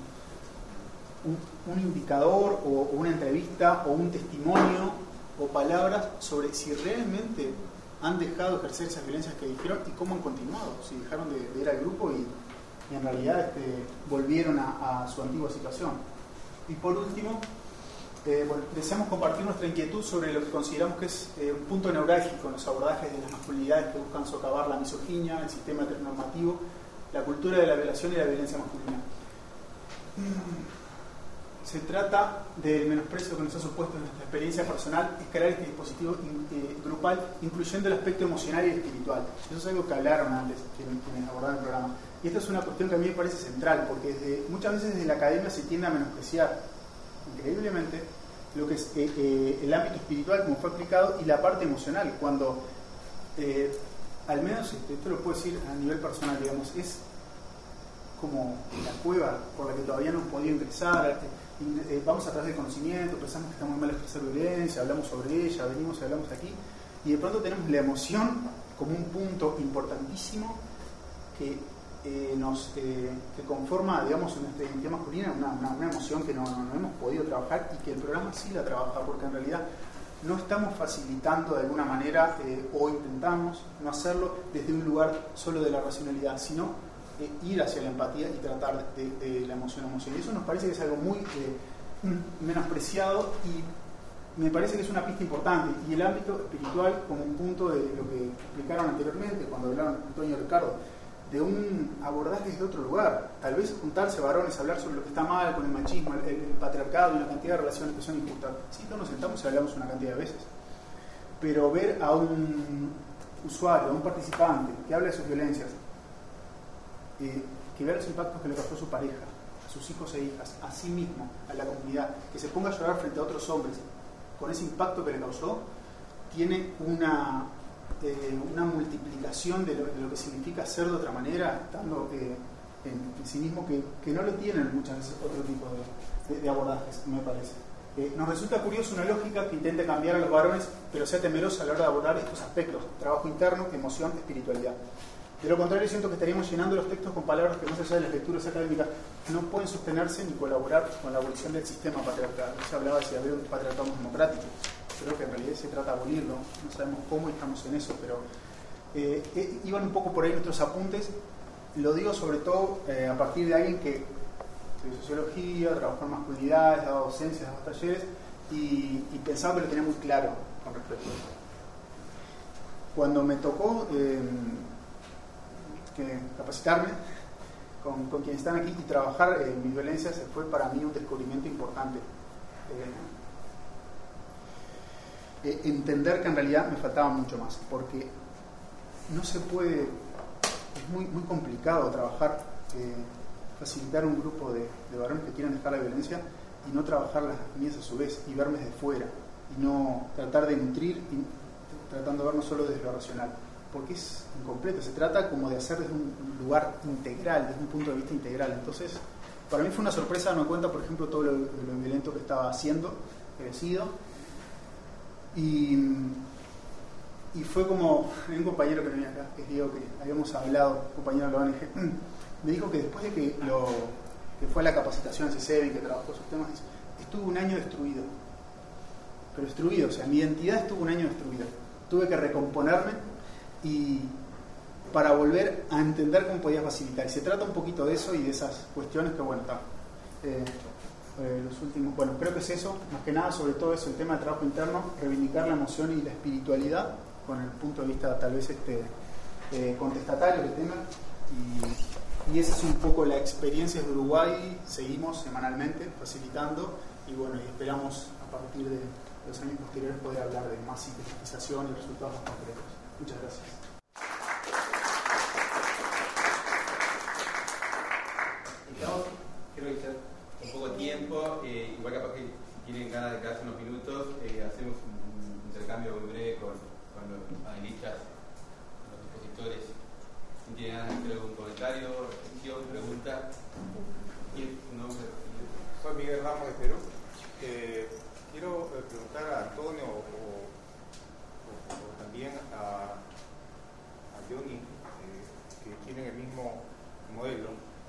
un indicador o una entrevista o un testimonio o palabras sobre si realmente han dejado de ejercer esas violencias que dijeron y cómo han continuado, si dejaron de ir al grupo y en realidad volvieron a su antigua situación. Y por último, deseamos compartir nuestra inquietud sobre lo que consideramos que es un punto neurálgico en los abordajes de las masculinidades que buscan socavar la misoginia, el sistema heteronormativo, la cultura de la violación y la violencia masculina. Se trata del menosprecio que nos ha supuesto en nuestra experiencia personal escalar este dispositivo grupal, incluyendo el aspecto emocional y espiritual. Eso es algo que hablaron antes quienes abordaron el programa. Y esta es una cuestión que a mí me parece central, porque muchas veces desde la academia se tiende a menospreciar increíblemente lo que es el ámbito espiritual, como fue aplicado, y la parte emocional, cuando al menos esto lo puedo decir a nivel personal, digamos, es como la cueva por la que todavía no hemos podido ingresar. Vamos a través del conocimiento, pensamos que está muy mal expresar violencia, hablamos sobre ella, venimos y hablamos aquí, y de pronto tenemos la emoción como un punto importantísimo que conforma, digamos, en nuestra identidad masculina, una emoción que no hemos podido trabajar y que el programa sí la trabaja, porque en realidad no estamos facilitando de alguna manera o intentamos no hacerlo desde un lugar solo de la racionalidad, sino ir hacia la empatía y tratar de la emoción. Y eso nos parece que es algo muy menospreciado y me parece que es una pista importante. Y el ámbito espiritual como un punto de lo que explicaron anteriormente cuando hablaron Antonio y Ricardo, de un abordaje desde otro lugar. Tal vez juntarse varones, hablar sobre lo que está mal con el machismo, el patriarcado y una cantidad de relaciones que son injustas. Sí, todos nos sentamos y hablamos una cantidad de veces. Pero ver a un usuario, a un participante que habla de sus violencias, que vea los impactos que le causó a su pareja, a sus hijos e hijas, a sí mismo, a la comunidad, que se ponga a llorar frente a otros hombres con ese impacto que le causó, tiene una multiplicación de lo que significa ser de otra manera, estando en sí mismo que no lo tienen muchas veces otro tipo de abordajes, me parece. Nos resulta curioso una lógica que intente cambiar a los varones, pero sea temerosa a la hora de abordar estos aspectos: trabajo interno, emoción, espiritualidad. De lo contrario, siento que estaríamos llenando los textos con palabras que, más allá de las lecturas académicas, no pueden sostenerse ni colaborar con la abolición del sistema patriarcal. Se hablaba de si había un patriarcado democrático. Creo que en realidad se trata de abolirlo. No sabemos cómo y estamos en eso, pero iban un poco por ahí nuestros apuntes. Lo digo sobre todo a partir de alguien que estudió sociología, trabajó en masculinidades, daba docencias, daba talleres y pensaba que lo tenía muy claro con respecto a eso. Cuando me tocó capacitarme con quienes están aquí y trabajar en mis violencias, fue para mí un descubrimiento importante. Entender que en realidad me faltaba mucho más, porque no se puede, es muy complicado trabajar, facilitar un grupo de varones que quieren dejar la violencia y no trabajar las mías a su vez y verme desde fuera y no tratar de nutrir y tratando de vernos solo desde lo racional, porque es incompleto. Se trata como de hacer desde un lugar integral, desde un punto de vista integral. Entonces, para mí fue una sorpresa darme cuenta, por ejemplo, todo lo violento que estaba haciendo, crecido. Y fue como, hay un compañero que venía acá, que es Diego, que habíamos hablado, compañero de la ONG, me dijo que después de que fue a la capacitación en CCEBI, que trabajó esos temas, estuve un año destruido. Pero destruido, o sea, mi identidad estuvo un año destruida. Tuve que recomponerme y para volver a entender cómo podía facilitar. Y se trata un poquito de eso y de esas cuestiones que, bueno, está. Los últimos, bueno, creo que es eso, más que nada, sobre todo eso, el tema del trabajo interno, reivindicar la emoción y la espiritualidad con el punto de vista tal vez contestatario del tema, y esa es un poco la experiencia de Uruguay. Seguimos semanalmente facilitando y bueno, y esperamos a partir de los años posteriores poder hablar de más sintetización y resultados más concretos. Muchas gracias. Quiero avisar un poco de tiempo, igual capaz que si tienen ganas de quedarse unos minutos, hacemos un intercambio muy breve con los panelistas, los expositores. Si tienen ganas de hacer algún comentario, reflexión, pregunta. Soy Miguel Ramos de Perú. Quiero preguntar a Antonio o también a Johnny, que tienen el mismo modelo.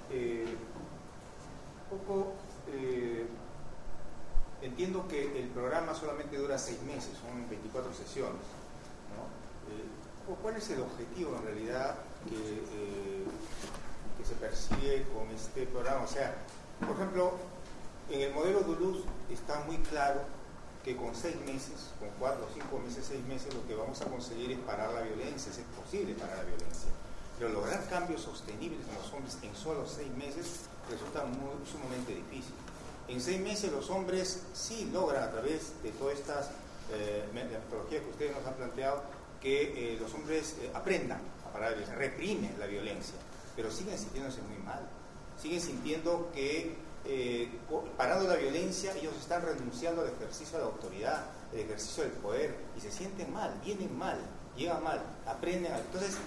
Entiendo que el programa solamente dura 6 meses, son 24 sesiones, ¿no? ¿Cuál es el objetivo en realidad que se persigue con este programa? O sea, por ejemplo, en el modelo Duluth está muy claro que con 6 meses, con 4, 5 meses, 6 meses, lo que vamos a conseguir es parar la violencia, es posible parar la violencia. Pero lograr cambios sostenibles en los hombres en solo 6 meses resulta sumamente difícil. En 6 meses los hombres sí logran, a través de todas estas metodologías que ustedes nos han planteado, que los hombres aprendan a parar la violencia, reprimen la violencia, pero siguen sintiéndose muy mal. Siguen sintiendo que parando la violencia ellos están renunciando al ejercicio de la autoridad, el ejercicio del poder, y se sienten mal, vienen mal, llegan mal, aprenden. Entonces,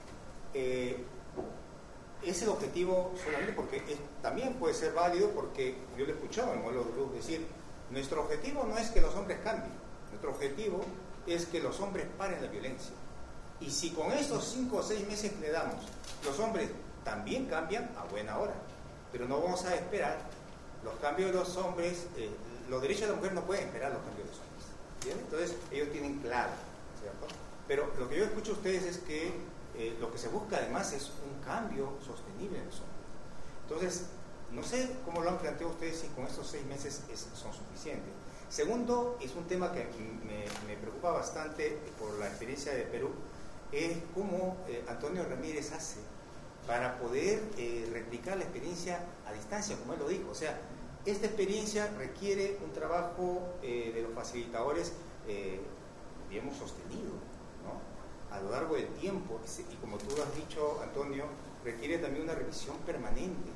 es el objetivo solamente porque también puede ser válido, porque yo lo he escuchado en el modelo de Duluth decir, nuestro objetivo no es que los hombres cambien, nuestro objetivo es que los hombres paren la violencia. Y si con estos 5 o 6 meses que le damos, los hombres también cambian, a buena hora. Pero no vamos a esperar los cambios de los hombres, los derechos de la mujer no pueden esperar los cambios de los hombres. ¿Entienden? Entonces, ellos tienen claro, ¿cierto? Pero lo que yo escucho a ustedes es que lo que se busca además es un cambio sostenible en los hombres. Entonces, no sé cómo lo han planteado ustedes, si con estos 6 meses son suficientes. Segundo, es un tema que me preocupa bastante por la experiencia de Perú, es cómo Antonio Ramírez hace para poder replicar la experiencia a distancia, como él lo dijo. O sea, esta experiencia requiere un trabajo de los facilitadores, digamos, sostenido, ¿no? A lo largo del tiempo, y como tú has dicho, Antonio, requiere también una revisión permanente.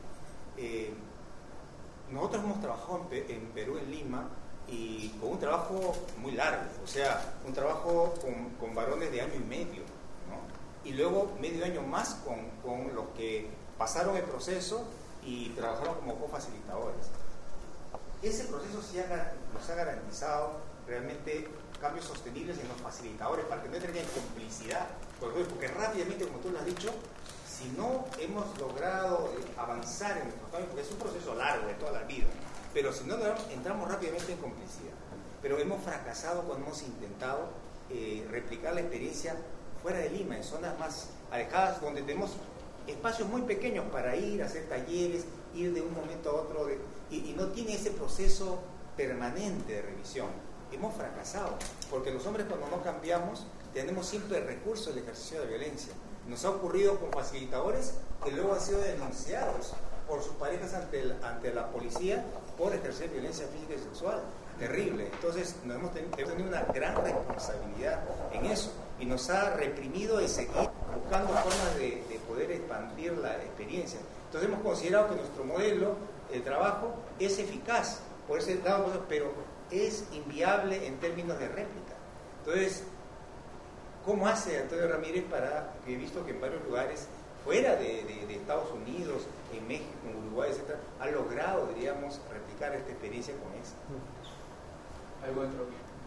Nosotros hemos trabajado en Perú, en Lima, y con un trabajo muy largo, o sea, un trabajo con varones de año y medio, ¿no? y luego medio año más con los que pasaron el proceso y trabajaron como cofacilitadores. Ese proceso sí nos ha garantizado realmente cambios sostenibles en los facilitadores para que no entren en complicidad, porque rápidamente, como tú lo has dicho, si no hemos logrado avanzar en nuestros cambios, porque es un proceso largo de toda la vida, pero si no entramos rápidamente en complicidad. Pero hemos fracasado cuando hemos intentado replicar la experiencia fuera de Lima, en zonas más alejadas, donde tenemos espacios muy pequeños para ir a hacer talleres, ir de un momento a otro, y no tiene ese proceso permanente de revisión. Hemos fracasado, porque los hombres cuando no cambiamos tenemos siempre el recurso del ejercicio de violencia. Nos ha ocurrido con facilitadores que luego han sido denunciados por sus parejas ante la policía por ejercer violencia física y sexual. Terrible. Entonces hemos tenido una gran responsabilidad en eso y nos ha reprimido de seguir buscando formas de poder expandir la experiencia. Entonces hemos considerado que nuestro modelo de trabajo es eficaz por ese lado, pero es inviable en términos de réplica. Entonces, ¿cómo hace Antonio Ramírez para, que he visto que en varios lugares fuera de Estados Unidos, en México, en Uruguay, etc., ha logrado, diríamos, replicar esta experiencia con esta? ¿Algo dentro?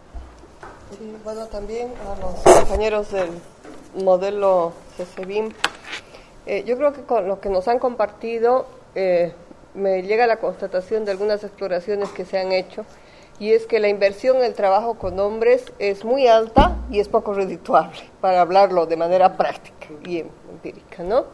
Y bueno, también a los compañeros del modelo CCBIM, yo creo que con lo que nos han compartido me llega la constatación de algunas exploraciones que se han hecho, y es que la inversión en el trabajo con hombres es muy alta y es poco redituable, para hablarlo de manera práctica y empírica, ¿no?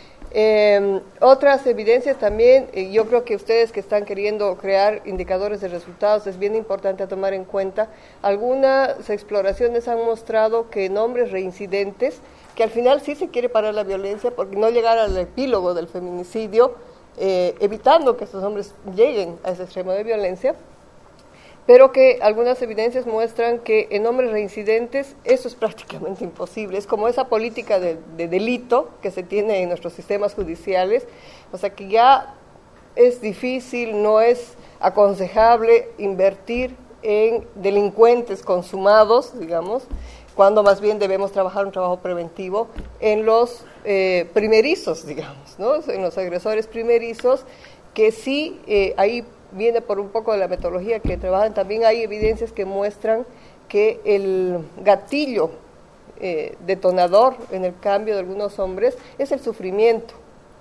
Otras evidencias también, yo creo que ustedes que están queriendo crear indicadores de resultados, es bien importante tomar en cuenta. Algunas exploraciones han mostrado que en hombres reincidentes, que al final sí se quiere parar la violencia porque no llegar al epílogo del feminicidio, evitando que estos hombres lleguen a ese extremo de violencia, pero que algunas evidencias muestran que en hombres reincidentes eso es prácticamente imposible. Es como esa política de delito que se tiene en nuestros sistemas judiciales, o sea que ya es difícil, no es aconsejable invertir en delincuentes consumados, digamos, cuando más bien debemos trabajar un trabajo preventivo en los primerizos, digamos, ¿no? En los agresores primerizos, que sí, ahí viene por un poco de la metodología que trabajan, también hay evidencias que muestran que el gatillo detonador en el cambio de algunos hombres es el sufrimiento.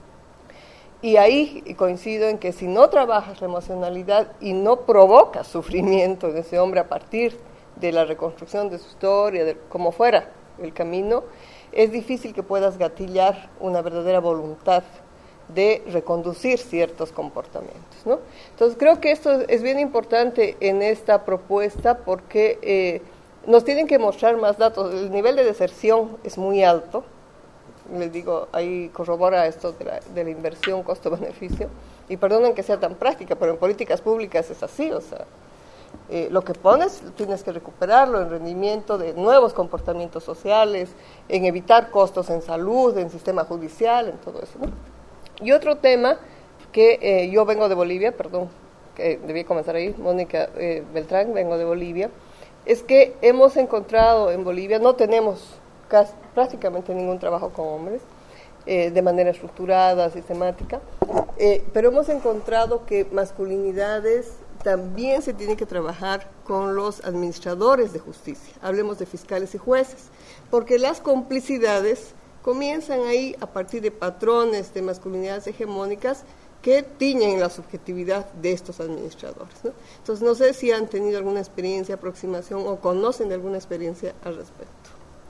Y ahí coincido en que si no trabajas la emocionalidad y no provocas sufrimiento en ese hombre a partir de la reconstrucción de su historia, de como fuera el camino, es difícil que puedas gatillar una verdadera voluntad de reconducir ciertos comportamientos, ¿no? Entonces creo que esto es bien importante en esta propuesta porque nos tienen que mostrar más datos. El nivel de deserción es muy alto, les digo, ahí corrobora esto de la inversión costo-beneficio, y perdonen que sea tan práctica, pero en políticas públicas es así, o sea, lo que pones tienes que recuperarlo en rendimiento de nuevos comportamientos sociales, en evitar costos en salud, en sistema judicial, en todo eso, ¿no? Y otro tema que yo vengo de Bolivia, perdón, que debí comenzar ahí, Mónica Beltrán, vengo de Bolivia, es que hemos encontrado en Bolivia, no tenemos prácticamente ningún trabajo con hombres, de manera estructurada, sistemática, pero hemos encontrado que masculinidades también se tiene que trabajar con los administradores de justicia, hablemos de fiscales y jueces, porque las complicidades comienzan ahí a partir de patrones de masculinidades hegemónicas que tiñen la subjetividad de estos administradores, ¿no? Entonces, no sé si han tenido alguna experiencia, aproximación o conocen de alguna experiencia al respecto.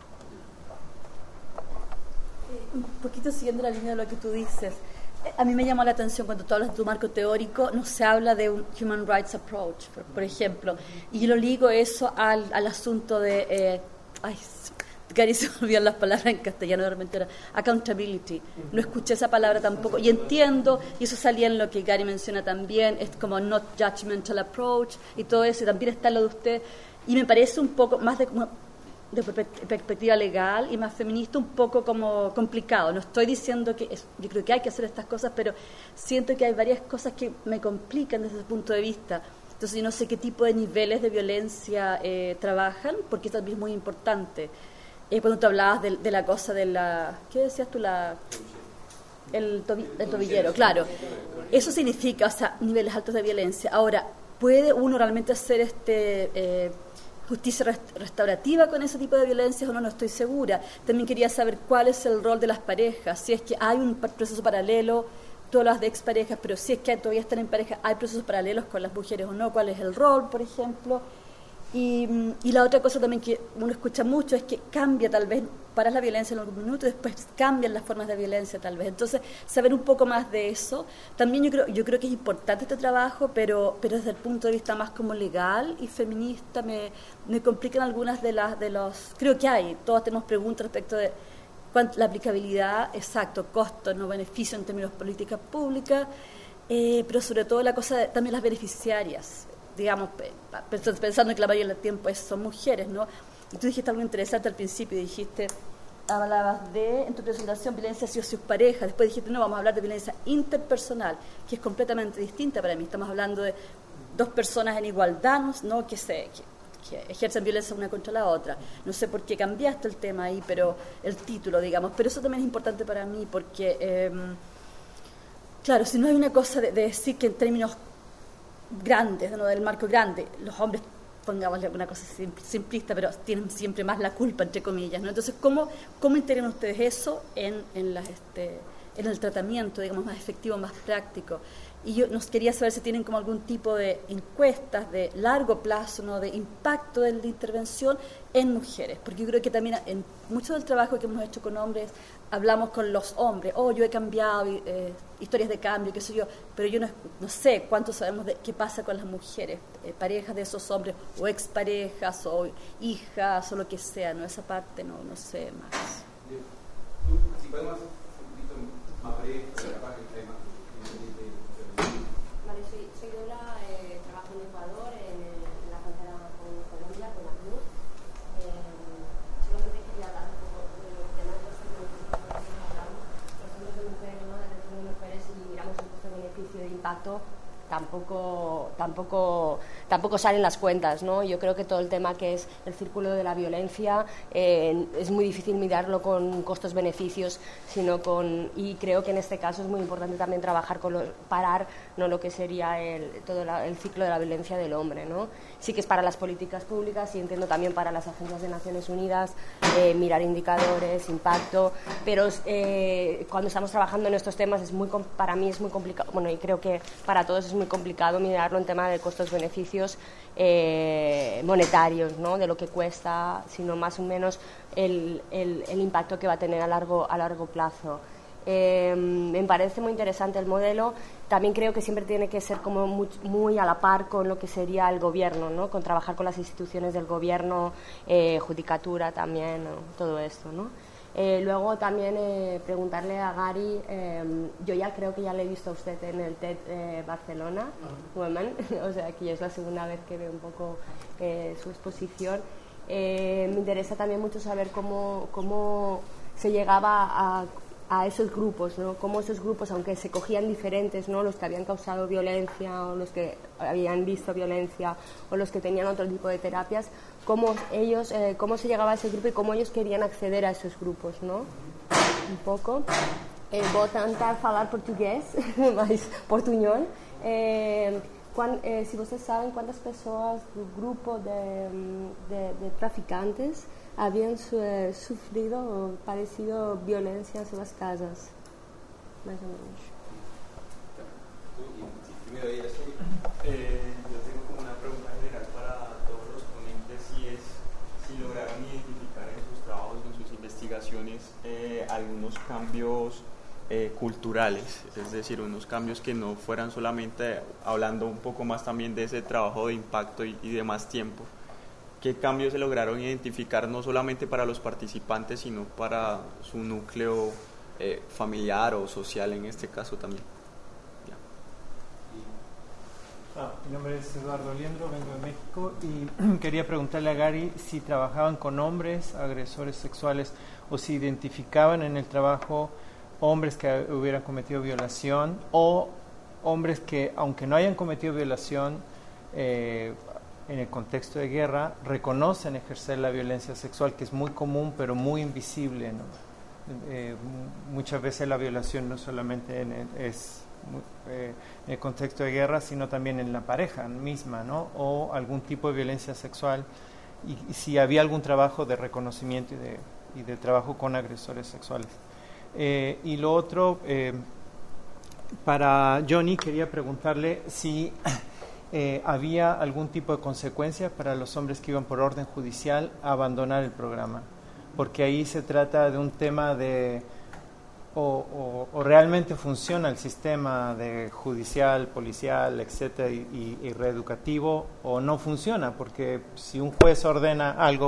Un poquito siguiendo la línea de lo que tú dices, a mí me llamó la atención cuando tú hablas de tu marco teórico, no se habla de un Human Rights Approach, por ejemplo, y yo lo ligo eso al asunto de... Gary, se me olvidan las palabras en castellano, de repente era accountability. No escuché esa palabra tampoco. Y entiendo, y eso salía en lo que Gary menciona también, es como not judgmental approach y todo eso, y también está lo de usted. Y me parece un poco más de perspectiva legal y más feminista, un poco como complicado. No estoy diciendo que yo creo que hay que hacer estas cosas, pero siento que hay varias cosas que me complican desde ese punto de vista. Entonces yo no sé qué tipo de niveles de violencia trabajan, porque eso también es muy importante. cuando tú hablabas de la cosa de la... ¿Qué decías tú? El tobillero, claro. Eso significa, o sea, niveles altos de violencia. Ahora, ¿puede uno realmente hacer justicia restaurativa con ese tipo de violencias o no? No estoy segura. También quería saber cuál es el rol de las parejas, si es que hay un proceso paralelo. Tú hablas de exparejas, pero si es que todavía están en pareja, ¿hay procesos paralelos con las mujeres o no? ¿Cuál es el rol, por ejemplo? Y la otra cosa también que uno escucha mucho es que cambia, tal vez, paras la violencia en algún minuto y después cambian las formas de violencia, tal vez. Entonces, saber un poco más de eso. También yo creo que es importante este trabajo, pero desde el punto de vista más como legal y feminista me complican algunas de los... Creo que todos tenemos preguntas respecto de la aplicabilidad, exacto, costo, no beneficio en términos de políticas públicas, pero sobre todo la cosa también las beneficiarias, digamos, pensando que la mayoría del tiempo son mujeres, ¿no? Y tú dijiste algo interesante al principio, hablabas de, en tu presentación, violencia hacia sus parejas, después dijiste, no, vamos a hablar de violencia interpersonal, que es completamente distinta para mí, estamos hablando de dos personas en igualdad, ¿no? que ejercen violencia una contra la otra. No sé por qué cambiaste el tema ahí, pero el título, digamos. Pero eso también es importante para mí porque, claro, si no hay una cosa de decir que en términos grandes, ¿no? Del marco grande, los hombres, pongámosle una cosa simplista, pero tienen siempre más la culpa, entre comillas, ¿no? Entonces, ¿cómo integran ustedes eso en el tratamiento, digamos, más efectivo, más práctico? Y yo nos quería saber si tienen como algún tipo de encuestas de largo plazo, ¿no? De impacto de la intervención en mujeres, porque yo creo que también en mucho del trabajo que hemos hecho con hombres hablamos con los hombres, yo he cambiado, historias de cambio, qué sé yo, pero yo no sé cuánto sabemos de qué pasa con las mujeres, parejas de esos hombres, o exparejas, o hijas, o lo que sea, ¿no? Esa parte no sé más. Si podemos un poquito más breve, capaz que hay más. Vale, soy Dora, trabajo en Ecuador, en la frontera con Colombia, con la Cruz. Solamente quería hablar un poco de los temas de los que hablamos. Por ejemplo, de mujeres, ¿no? De retorno de mujeres, y miramos un costo-beneficio de impacto, tampoco salen las cuentas, ¿no? Yo creo que todo el tema que es el círculo de la violencia es muy difícil mirarlo con costos-beneficios, y creo que en este caso es muy importante también trabajar parar, ¿no? Lo que sería todo el ciclo de la violencia del hombre, ¿no? Sí que es para las políticas públicas y entiendo también para las agencias de Naciones Unidas mirar indicadores, impacto, pero cuando estamos trabajando en estos temas para mí es muy complicado, bueno, y creo que para todos es muy complicado mirarlo en tema de costos-beneficios monetarios, ¿no? De lo que cuesta, sino más o menos el impacto que va a tener a largo plazo. Me parece muy interesante el modelo. También creo que siempre tiene que ser como muy a la par con lo que sería el gobierno, ¿no? Con trabajar con las instituciones del gobierno, judicatura también, ¿no? Todo esto, ¿no? Luego también preguntarle a Gary, yo ya creo que ya le he visto a usted en el TED Barcelona Women, o sea que ya es la segunda vez que veo un poco su exposición. Me interesa también mucho saber cómo se llegaba a esos grupos, ¿no? Cómo esos grupos, aunque se cogían diferentes, ¿no? Los que habían causado violencia o los que habían visto violencia o los que tenían otro tipo de terapias, cómo se llegaba a ese grupo y cómo ellos querían acceder a esos grupos, ¿no? Un pouco. Vou tentar falar português, mas portunhol. Se vocês sabem quantas pessoas do grupo de traficantes habían sufrido o padecido violencia en sus casas, más o menos. Primero ella, sí. Yo tengo como una pregunta general para todos los ponentes, si lograron identificar en sus trabajos, en sus investigaciones, algunos cambios culturales, es decir, unos cambios que no fueran solamente hablando un poco más también de ese trabajo de impacto y de más tiempo. ¿Qué cambios se lograron identificar no solamente para los participantes, sino para su núcleo familiar o social en este caso también? Mi nombre es Eduardo Liendro, vengo de México y quería preguntarle a Gary si trabajaban con hombres agresores sexuales o si identificaban en el trabajo hombres que hubieran cometido violación o hombres que, aunque no hayan cometido violación, en el contexto de guerra reconocen ejercer la violencia sexual, que es muy común pero muy invisible, ¿no? Muchas veces la violación no solamente en el contexto de guerra, sino también en la pareja misma, ¿no? O algún tipo de violencia sexual, y si había algún trabajo de reconocimiento y de trabajo con agresores sexuales. Y lo otro, para Johnny quería preguntarle si había algún tipo de consecuencia para los hombres que iban por orden judicial a abandonar el programa, porque ahí se trata de un tema de o realmente funciona el sistema de judicial, policial, etcétera, y reeducativo, o no funciona, porque si un juez ordena algo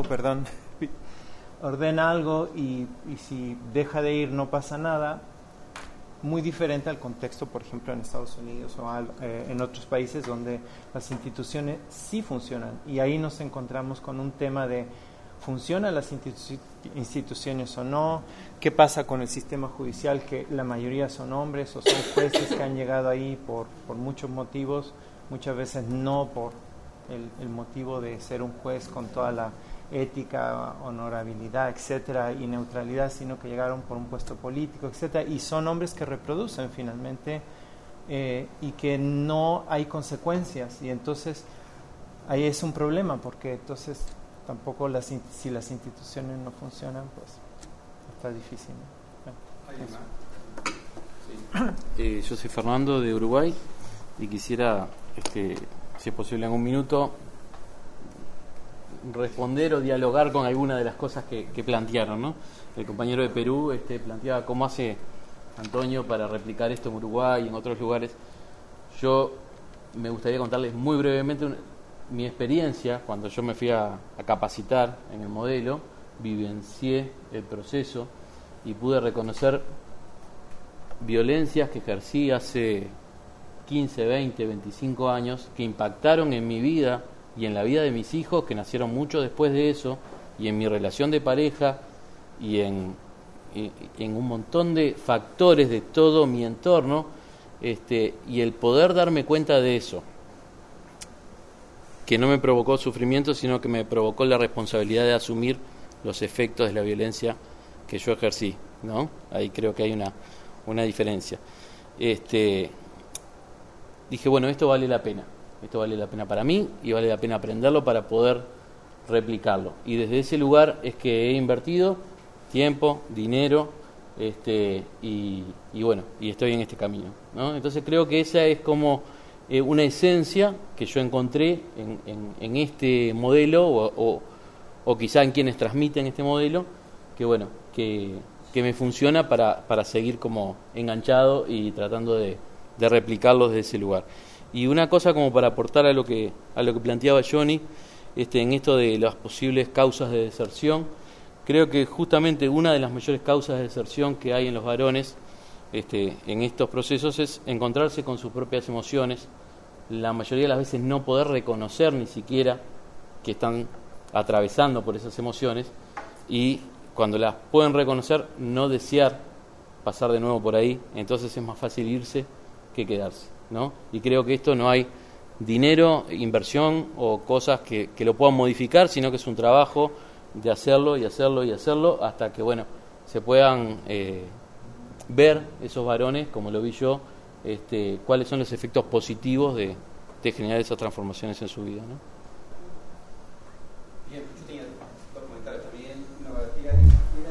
y si deja de ir no pasa nada. Muy diferente al contexto, por ejemplo, en Estados Unidos o en otros países donde las instituciones sí funcionan, y ahí nos encontramos con un tema de ¿funcionan las instituciones o no? ¿Qué pasa con el sistema judicial, que la mayoría son hombres o son jueces que han llegado ahí por muchos motivos, muchas veces no por el motivo de ser un juez con toda la ética, honorabilidad, etcétera, y neutralidad, sino que llegaron por un puesto político, etcétera, y son hombres que reproducen finalmente y que no hay consecuencias, y entonces ahí es un problema, porque entonces tampoco si las instituciones no funcionan, pues está difícil, ¿no? Yo soy Fernando, de Uruguay, y quisiera, si es posible en un minuto, responder o dialogar con alguna de las cosas que plantearon, ¿no? El compañero de Perú planteaba cómo hace Antonio para replicar esto en Uruguay y en otros lugares. Yo me gustaría contarles muy brevemente mi experiencia cuando yo me fui a capacitar en el modelo, vivencié el proceso y pude reconocer violencias que ejercí hace 15, 20, 25 años que impactaron en mi vida y en la vida de mis hijos, que nacieron mucho después de eso, y en mi relación de pareja y en un montón de factores de todo mi entorno, y el poder darme cuenta de eso, que no me provocó sufrimiento, sino que me provocó la responsabilidad de asumir los efectos de la violencia que yo ejercí, ¿no? Ahí creo que hay una diferencia. Dije, bueno, esto vale la pena para mí, y vale la pena aprenderlo para poder replicarlo. Y desde ese lugar es que he invertido tiempo, dinero, y bueno, y estoy en este camino, ¿no? Entonces creo que esa es como una esencia que yo encontré en este modelo, o quizá en quienes transmiten este modelo, que bueno, que me funciona para seguir como enganchado y tratando de replicarlo desde ese lugar. Y una cosa como para aportar a lo que planteaba Johnny, en esto de las posibles causas de deserción, creo que justamente una de las mayores causas de deserción que hay en los varones en estos procesos es encontrarse con sus propias emociones, la mayoría de las veces no poder reconocer ni siquiera que están atravesando por esas emociones, y cuando las pueden reconocer, no desear pasar de nuevo por ahí. Entonces es más fácil irse que quedarse, ¿no? Y creo que esto no hay dinero, inversión o cosas que lo puedan modificar, sino que es un trabajo de hacerlo y hacerlo y hacerlo hasta que, bueno, se puedan ver esos varones, como lo vi yo, cuáles son los efectos positivos de generar esas transformaciones en su vida, ¿no? Bien, yo tenía dos comentarios también. Una quisiera la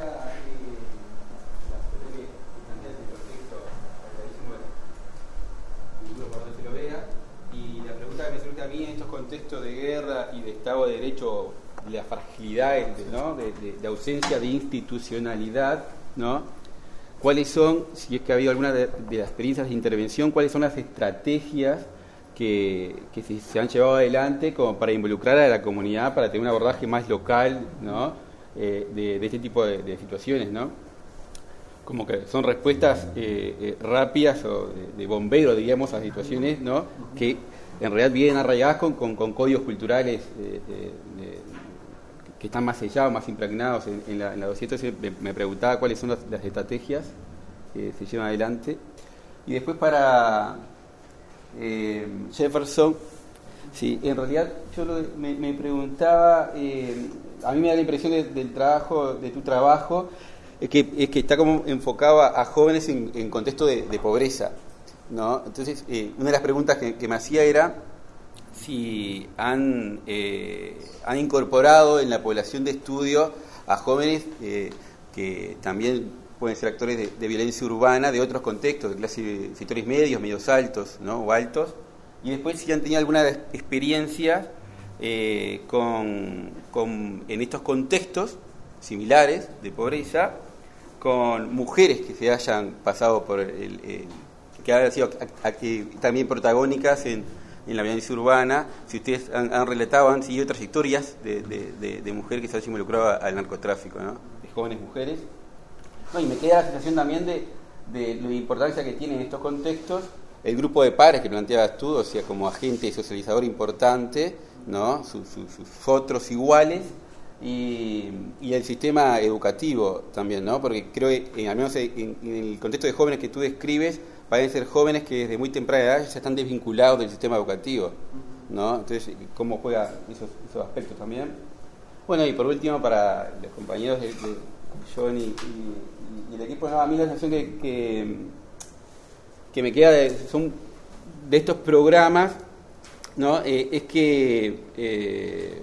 que plantea el contexto clarísimo del libro para donde se lo vea, y la pregunta que me surge a mí en estos contextos de guerra y de Estado de Derecho, la fragilidad, ¿no? de ausencia de institucionalidad, ¿no? ¿Cuáles son, si es que ha habido alguna de las experiencias de intervención, cuáles son las estrategias que se han llevado adelante como para involucrar a la comunidad, para tener un abordaje más local, ¿no? de este tipo de situaciones, ¿no? Como que son respuestas rápidas o de bombero, diríamos, a situaciones, ¿no? que en realidad vienen arraigadas con códigos culturales que están más sellados, más impregnados en la dosis. Entonces me preguntaba cuáles son las estrategias que se llevan adelante. Y después para Jefferson, Sí, en realidad yo me preguntaba, a mí me da la impresión de tu trabajo, es que está como enfocado a jóvenes en contexto de pobreza, ¿no? Entonces, una de las preguntas que me hacía era si han incorporado en la población de estudio a jóvenes que también pueden ser actores de violencia urbana de otros contextos, de clase sectores medios altos, ¿no? O altos, y después si han tenido alguna experiencia en estos contextos similares de pobreza con mujeres que se hayan pasado por que hayan sido también protagónicas en la violencia urbana, si ustedes han relatado, han seguido trayectorias de mujeres que se hayan involucrado al narcotráfico, ¿no? De jóvenes mujeres. No, y me queda la sensación también de la importancia que tiene en estos contextos el grupo de padres que planteabas tú, o sea, como agente socializador importante, ¿no? Sus otros iguales, y el sistema educativo también, ¿no? Porque creo que, al menos en el contexto de jóvenes que tú describes, parecen ser jóvenes que desde muy temprana edad ya están desvinculados del sistema educativo, ¿no? Entonces, ¿cómo juega esos aspectos también? Bueno, y por último, para los compañeros de John y el equipo, no, a mí la sensación que me queda son de estos programas, ¿no? Es que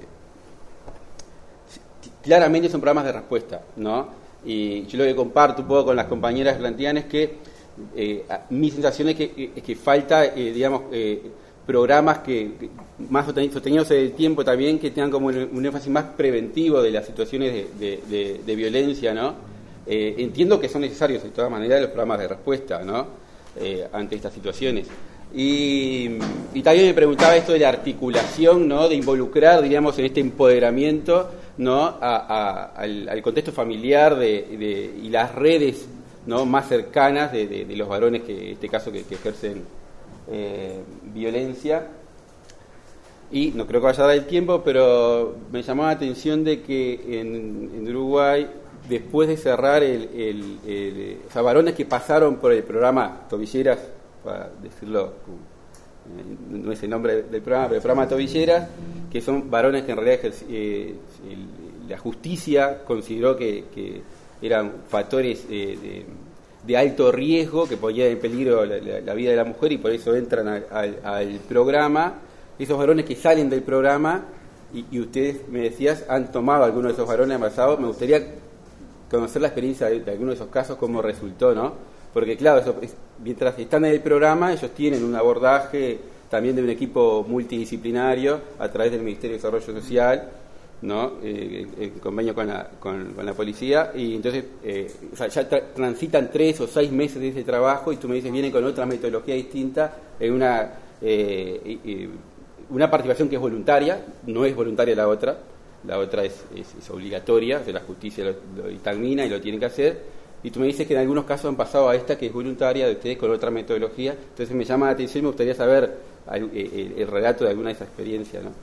claramente son programas de respuesta, ¿no? Y yo lo que comparto un poco con las compañeras plantean es que mi sensación es que falta, digamos, programas que más sostenidos en el tiempo también, que tengan como un énfasis más preventivo de las situaciones de violencia, ¿no? Entiendo que son necesarios de todas maneras los programas de respuesta, ¿no? Ante estas situaciones. Y también me preguntaba esto de la articulación, ¿no? De involucrar, diríamos, en este empoderamiento, ¿no? Al contexto familiar y las redes, ¿no? Más cercanas de los varones que en este caso que ejercen violencia. Y no creo que vaya a dar el tiempo, pero me llamó la atención de que en Uruguay, después de cerrar o sea, varones que pasaron por el programa Tobilleras, para decirlo, no es el nombre del programa, pero el programa Tobilleras, que son varones que en realidad la justicia consideró que eran factores de alto riesgo que ponían en peligro la vida de la mujer, y por eso entran al programa. Esos varones que salen del programa, y ustedes me decías, han tomado algunos de esos varones embarazados. Me gustaría conocer la experiencia de algunos de esos casos, cómo resultó, ¿no? Porque claro, mientras están en el programa, ellos tienen un abordaje también de un equipo multidisciplinario a través del Ministerio de Desarrollo Social, ¿no? En convenio con la policía, y entonces o sea, ya transitan 3 o 6 meses de ese trabajo, y tú me dices, vienen con otra metodología distinta, en una participación que es voluntaria, no es voluntaria la otra es obligatoria, o sea, la justicia lo dictamina y lo tienen que hacer, y tú me dices que en algunos casos han pasado a esta que es voluntaria, de ustedes con otra metodología. Entonces me llama la atención y me gustaría saber el relato de alguna de esas experiencias, ¿no?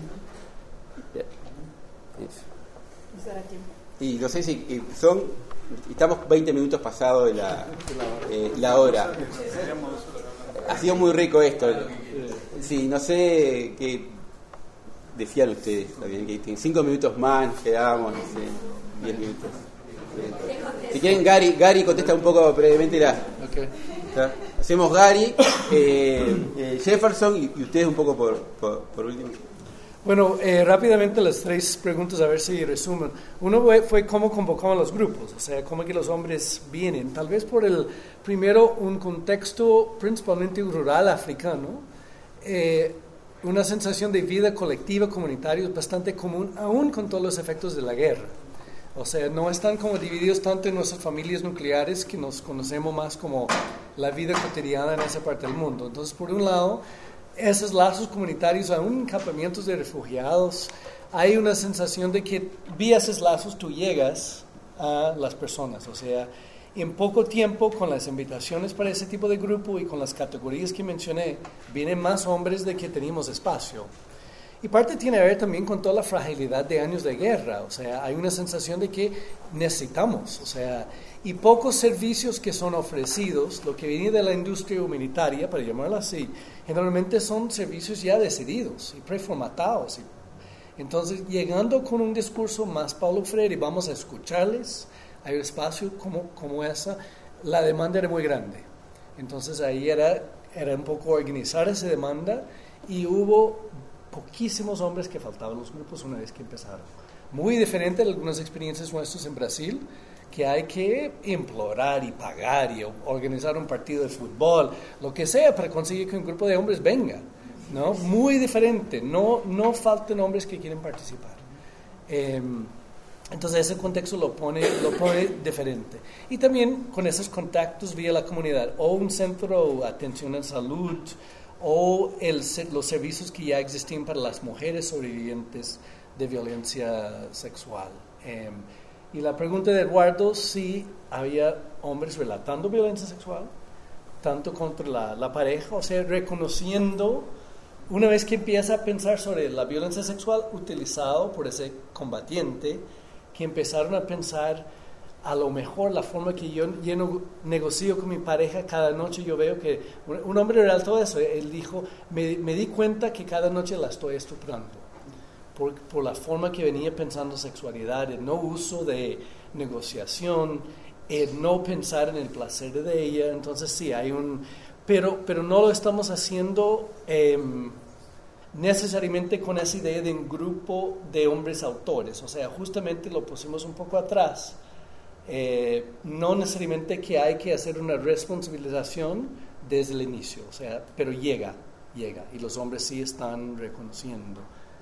Eso. Y no sé si estamos 20 minutos pasado de la hora. Ha sido muy rico esto. Sí, no sé qué decían ustedes, también, que tienen 5 minutos más, nos quedamos, no sé, 10 minutos. Si quieren, Gary contesta un poco brevemente okay. Hacemos Gary, Jefferson y ustedes un poco por último. Bueno, rápidamente las 3 preguntas, a ver si resumen. Uno fue cómo convocaban los grupos, o sea, cómo que los hombres vienen. Tal vez por primero un contexto principalmente rural africano, una sensación de vida colectiva, comunitaria, es bastante común, aún con todos los efectos de la guerra. O sea, no están como divididos tanto en nuestras familias nucleares, que nos conocemos más como la vida cotidiana en esa parte del mundo. Entonces, por un lado, esos lazos comunitarios, aún en campamentos de refugiados, hay una sensación de que vía esos lazos tú llegas a las personas. O sea, en poco tiempo, con las invitaciones para ese tipo de grupo y con las categorías que mencioné, vienen más hombres de que teníamos espacio. Y parte tiene que ver también con toda la fragilidad de años de guerra. O sea, hay una sensación de que necesitamos, o sea, y pocos servicios que son ofrecidos, lo que viene de la industria humanitaria, para llamarlo así, generalmente son servicios ya decididos y preformatados. Entonces, llegando con un discurso más Paulo Freire, vamos a escucharles, hay un espacio como esa, la demanda era muy grande. Entonces, ahí era un poco organizar esa demanda, y hubo poquísimos hombres que faltaban los grupos una vez que empezaron. Muy diferente de algunas experiencias nuestras en Brasil, que hay que implorar y pagar y organizar un partido de fútbol, lo que sea, para conseguir que un grupo de hombres venga, ¿no? Muy diferente, no faltan hombres que quieren participar. Entonces ese contexto lo pone diferente. Y también con esos contactos vía la comunidad, o un centro de atención en salud, o los servicios que ya existen para las mujeres sobrevivientes de violencia sexual. Y la pregunta de Eduardo, si había hombres relatando violencia sexual, tanto contra la pareja, o sea, reconociendo, una vez que empieza a pensar sobre la violencia sexual utilizado por ese combatiente, que empezaron a pensar, a lo mejor la forma que yo negocio con mi pareja cada noche, yo veo que un hombre relató eso, él dijo, me di cuenta que cada noche la estoy estuprando. Por la forma que venía pensando sexualidad, el no uso de negociación, el no pensar en el placer de ella. Entonces sí, hay pero no lo estamos haciendo necesariamente con esa idea de un grupo de hombres autores, o sea, justamente lo pusimos un poco atrás. No necesariamente que hay que hacer una responsabilización desde el inicio, o sea, pero llega, y los hombres sí están reconociendo.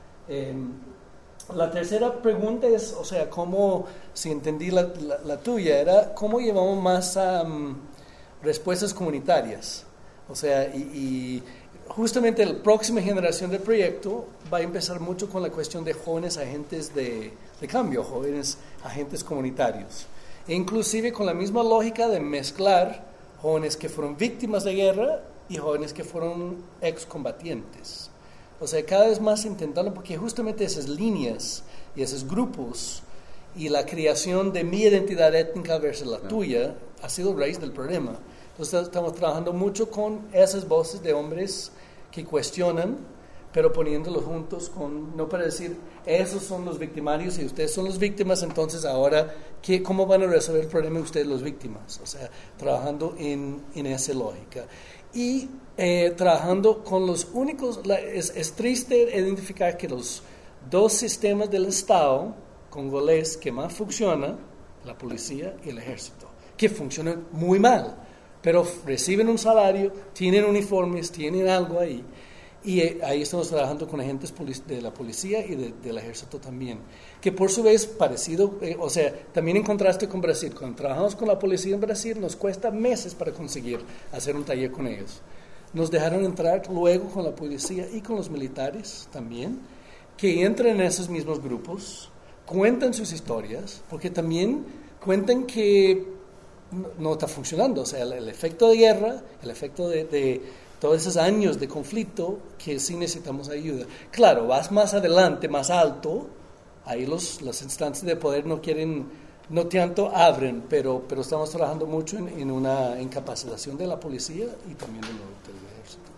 La tercera pregunta es, o sea, cómo, si entendí la tuya, era cómo llevamos más respuestas comunitarias. O sea, y justamente la próxima generación del proyecto va a empezar mucho con la cuestión de jóvenes agentes de cambio, jóvenes agentes comunitarios. E inclusive con la misma lógica de mezclar jóvenes que fueron víctimas de guerra y jóvenes que fueron excombatientes. O sea, cada vez más intentando, porque justamente esas líneas y esos grupos y la creación de mi identidad étnica versus la tuya ha sido raíz del problema. Entonces estamos trabajando mucho con esas voces de hombres que cuestionan, pero poniéndolos juntos no para decir, esos son los victimarios y ustedes son las víctimas, entonces ahora, ¿cómo van a resolver el problema ustedes las víctimas? O sea, trabajando en esa lógica. Y trabajando con los únicos, es triste identificar que los dos sistemas del Estado congolés que más funcionan, la policía y el ejército, que funcionan muy mal, pero reciben un salario, tienen uniformes, tienen algo ahí, y ahí estamos trabajando con agentes de la policía y del ejército también, que por su vez parecido, o sea, también en contraste con Brasil, cuando trabajamos con la policía en Brasil nos cuesta meses para conseguir hacer un taller con ellos. Nos dejaron entrar luego con la policía y con los militares también, que entran en esos mismos grupos, cuentan sus historias, porque también cuentan que no está funcionando, o sea, el efecto de guerra, el efecto de todos esos años de conflicto, que sí necesitamos ayuda. Claro, vas más adelante, más alto, ahí las instancias de poder no tanto abren, pero estamos trabajando mucho en una incapacitación de la policía y también del ejército.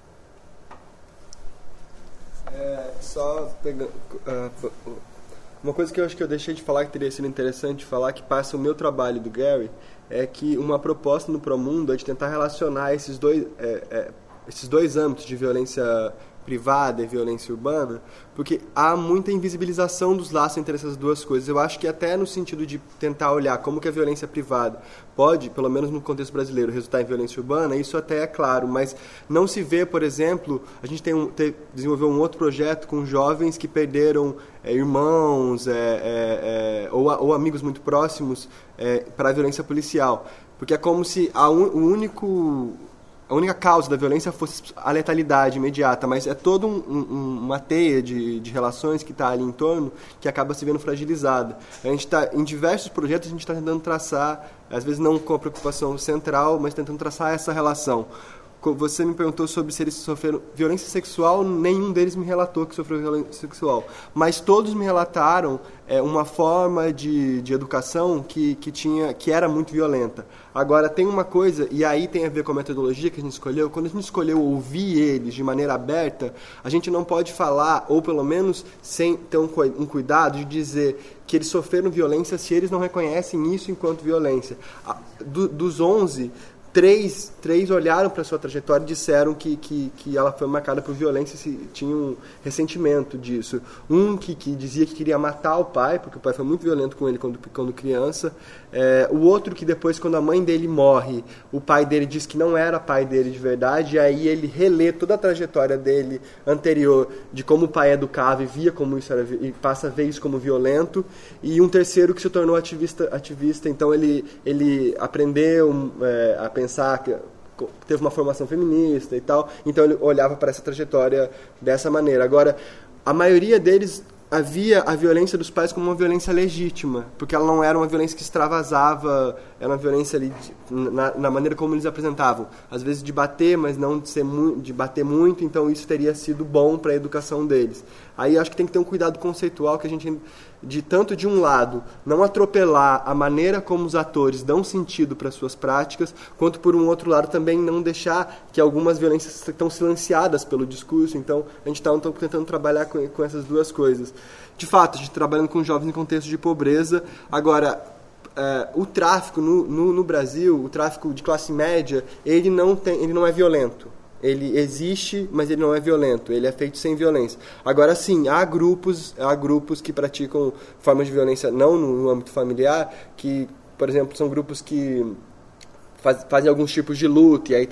Uma coisa que eu acho que eu deixei de falar, que teria sido interessante falar, que passa o meu trabalho do Gary, é que uma proposta no Promundo é de tentar relacionar esses dois âmbitos de violência privada e violência urbana, porque há muita invisibilização dos laços entre essas duas coisas. Eu acho que até no sentido de tentar olhar como que a violência privada pode, pelo menos no contexto brasileiro, resultar em violência urbana, isso até é claro, mas não se vê, por exemplo, a gente desenvolveu um outro projeto com jovens que perderam irmãos ou amigos muito próximos para a violência policial, porque é como se a única causa da violência fosse a letalidade imediata, mas é toda uma teia de relações que está ali em torno que acaba se vendo fragilizada. A gente está em diversos projetos, a gente está tentando traçar, às vezes não com a preocupação central, mas tentando traçar essa relação. você me perguntou sobre se eles sofreram violência sexual, nenhum deles me relatou que sofreu violência sexual. Mas todos me relataram uma forma de educação que era muito violenta. Agora, tem uma coisa, e aí tem a ver com a metodologia que a gente escolheu. Quando a gente escolheu ouvir eles de maneira aberta, a gente não pode falar, ou pelo menos sem ter um cuidado de dizer que eles sofreram violência se eles não reconhecem isso enquanto violência. Dos 11... Três olharam para a sua trajetória e disseram que ela foi marcada por violência e tinham ressentimento disso. Um que dizia que queria matar o pai, porque o pai foi muito violento com ele quando criança. O outro que depois, quando a mãe dele morre, o pai dele diz que não era pai dele de verdade, e aí ele relê toda a trajetória dele anterior, de como o pai educava e via como isso era, e passa a ver isso como violento. E um terceiro que se tornou ativista, então ele aprendeu a pensar que teve uma formação feminista e tal, então ele olhava para essa trajetória dessa maneira. Agora, a maioria deles havia a violência dos pais como uma violência legítima, porque ela não era uma violência que extravasava, era uma violência ali na maneira como eles apresentavam, às vezes de bater, mas não de bater muito, então isso teria sido bom para a educação deles. Aí acho que tem que ter um cuidado conceitual, que a gente, tanto de um lado, não atropelar a maneira como os atores dão sentido para suas práticas, quanto por um outro lado também não deixar que algumas violências estão silenciadas pelo discurso. Então a gente está tentando trabalhar com essas duas coisas. De fato, a gente trabalhando com jovens em contexto de pobreza. Agora, o tráfico no Brasil, o tráfico de classe média, ele não é violento. Ele existe, mas ele não é violento. Ele é feito sem violência. Agora, sim, há grupos que praticam formas de violência não no âmbito familiar, que, por exemplo, são grupos que fazem alguns tipos de luta, e aí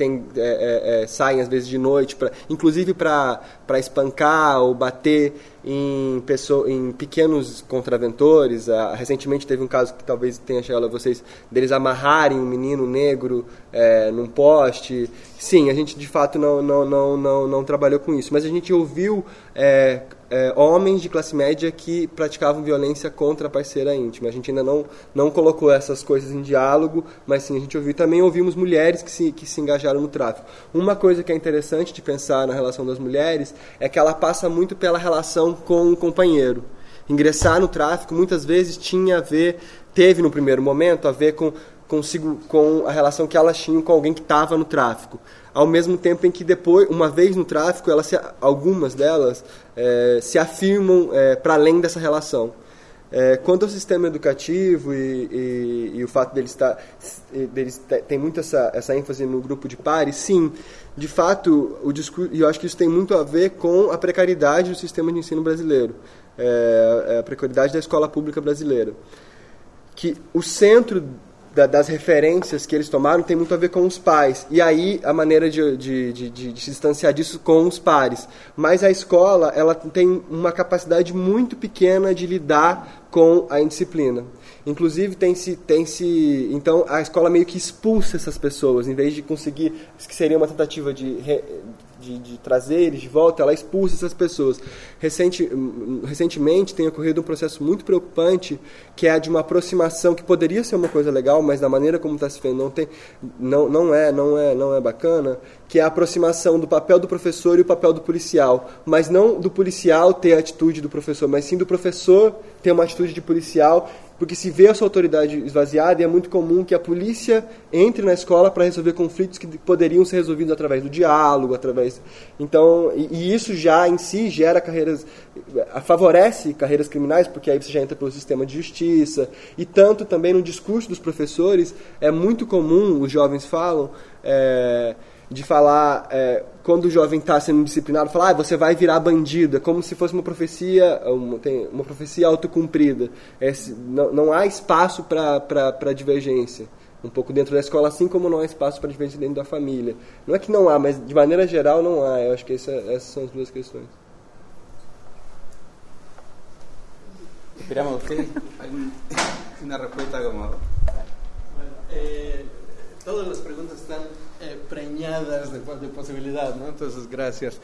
saem às vezes de noite, inclusive para espancar ou bater em pequenos contraventores. Recentemente teve um caso que talvez tenha chegado a vocês, deles amarrarem um menino negro num poste. Sim, a gente de fato não trabalhou com isso, mas a gente ouviu homens de classe média que praticavam violência contra a parceira íntima. A gente ainda não colocou essas coisas em diálogo, mas sim, a gente ouviu. Também ouvimos mulheres que se engajaram no tráfico. Uma coisa que é interessante de pensar na relação das mulheres é que ela passa muito pela relação com o companheiro. Ingressar no tráfico muitas vezes teve no primeiro momento a ver com a relação que elas tinham com alguém que estava no tráfico. Ao mesmo tempo em que depois, uma vez no tráfico, algumas delas se afirmam para além dessa relação. Quanto ao sistema educativo e o fato deles tem muito essa ênfase no grupo de pares, sim, de fato, eu acho que isso tem muito a ver com a precariedade do sistema de ensino brasileiro, a precariedade da escola pública brasileira. Que o centro das referências que eles tomaram tem muito a ver com os pais. E aí a maneira de se distanciar disso com os pares. Mas a escola, ela tem uma capacidade muito pequena de lidar com a indisciplina. Inclusive então a escola meio que expulsa essas pessoas, em vez de conseguir, que seria uma tentativa de trazer eles de volta, ela expulsa essas pessoas. Recentemente tem ocorrido um processo muito preocupante, que é a de uma aproximação que poderia ser uma coisa legal, mas da maneira como está se fazendo não é bacana, que é a aproximação do papel do professor e o papel do policial, mas não do policial ter a atitude do professor, mas sim do professor ter uma atitude de policial, porque se vê a sua autoridade esvaziada, e é muito comum que a polícia entre na escola para resolver conflitos que poderiam ser resolvidos através do diálogo, então, e isso já em si gera favorece carreiras criminais, porque aí você já entra pelo sistema de justiça, e tanto também no discurso dos professores, é muito comum, os jovens falam, de falar, quando o jovem está sendo disciplinado, falar, você vai virar bandido, é como se fosse uma profecia autocumprida. Não há espaço para divergência, um pouco dentro da escola, assim como não há espaço para divergência dentro da família. Não é que não há, mas de maneira geral não há. Eu acho que essas são as duas questões. Esperamos usted una respuesta como... Todas las preguntas están preñadas de posibilidad, ¿no? Entonces, gracias.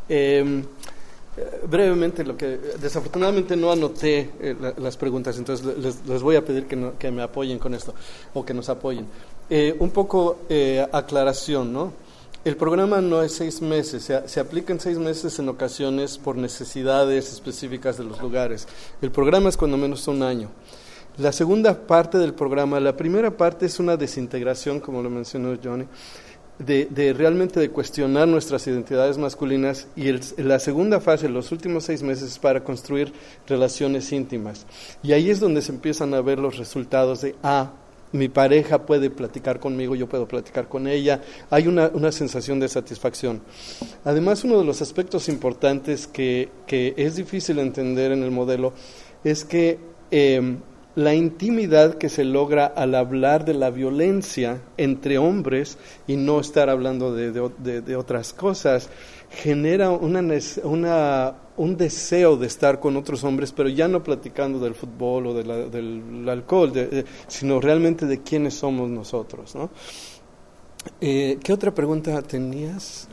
Brevemente, desafortunadamente no anoté las preguntas, entonces les voy a pedir que me apoyen con esto, o que nos apoyen. Un poco aclaración, ¿no? El programa no es 6 meses, se aplica en 6 meses en ocasiones por necesidades específicas de los lugares. El programa es cuando menos 1 año. La segunda parte del programa, la primera parte es una desintegración, como lo mencionó Johnny, de realmente de cuestionar nuestras identidades masculinas, y la segunda fase, los últimos 6 meses, es para construir relaciones íntimas. Y ahí es donde se empiezan a ver los resultados de, mi pareja puede platicar conmigo, yo puedo platicar con ella, hay una sensación de satisfacción. Además, uno de los aspectos importantes que es difícil entender en el modelo es que la intimidad que se logra al hablar de la violencia entre hombres y no estar hablando de otras cosas, genera un deseo de estar con otros hombres, pero ya no platicando del fútbol o del alcohol, sino realmente de quiénes somos nosotros, ¿no? ¿Qué otra pregunta tenías?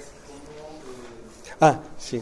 Sí.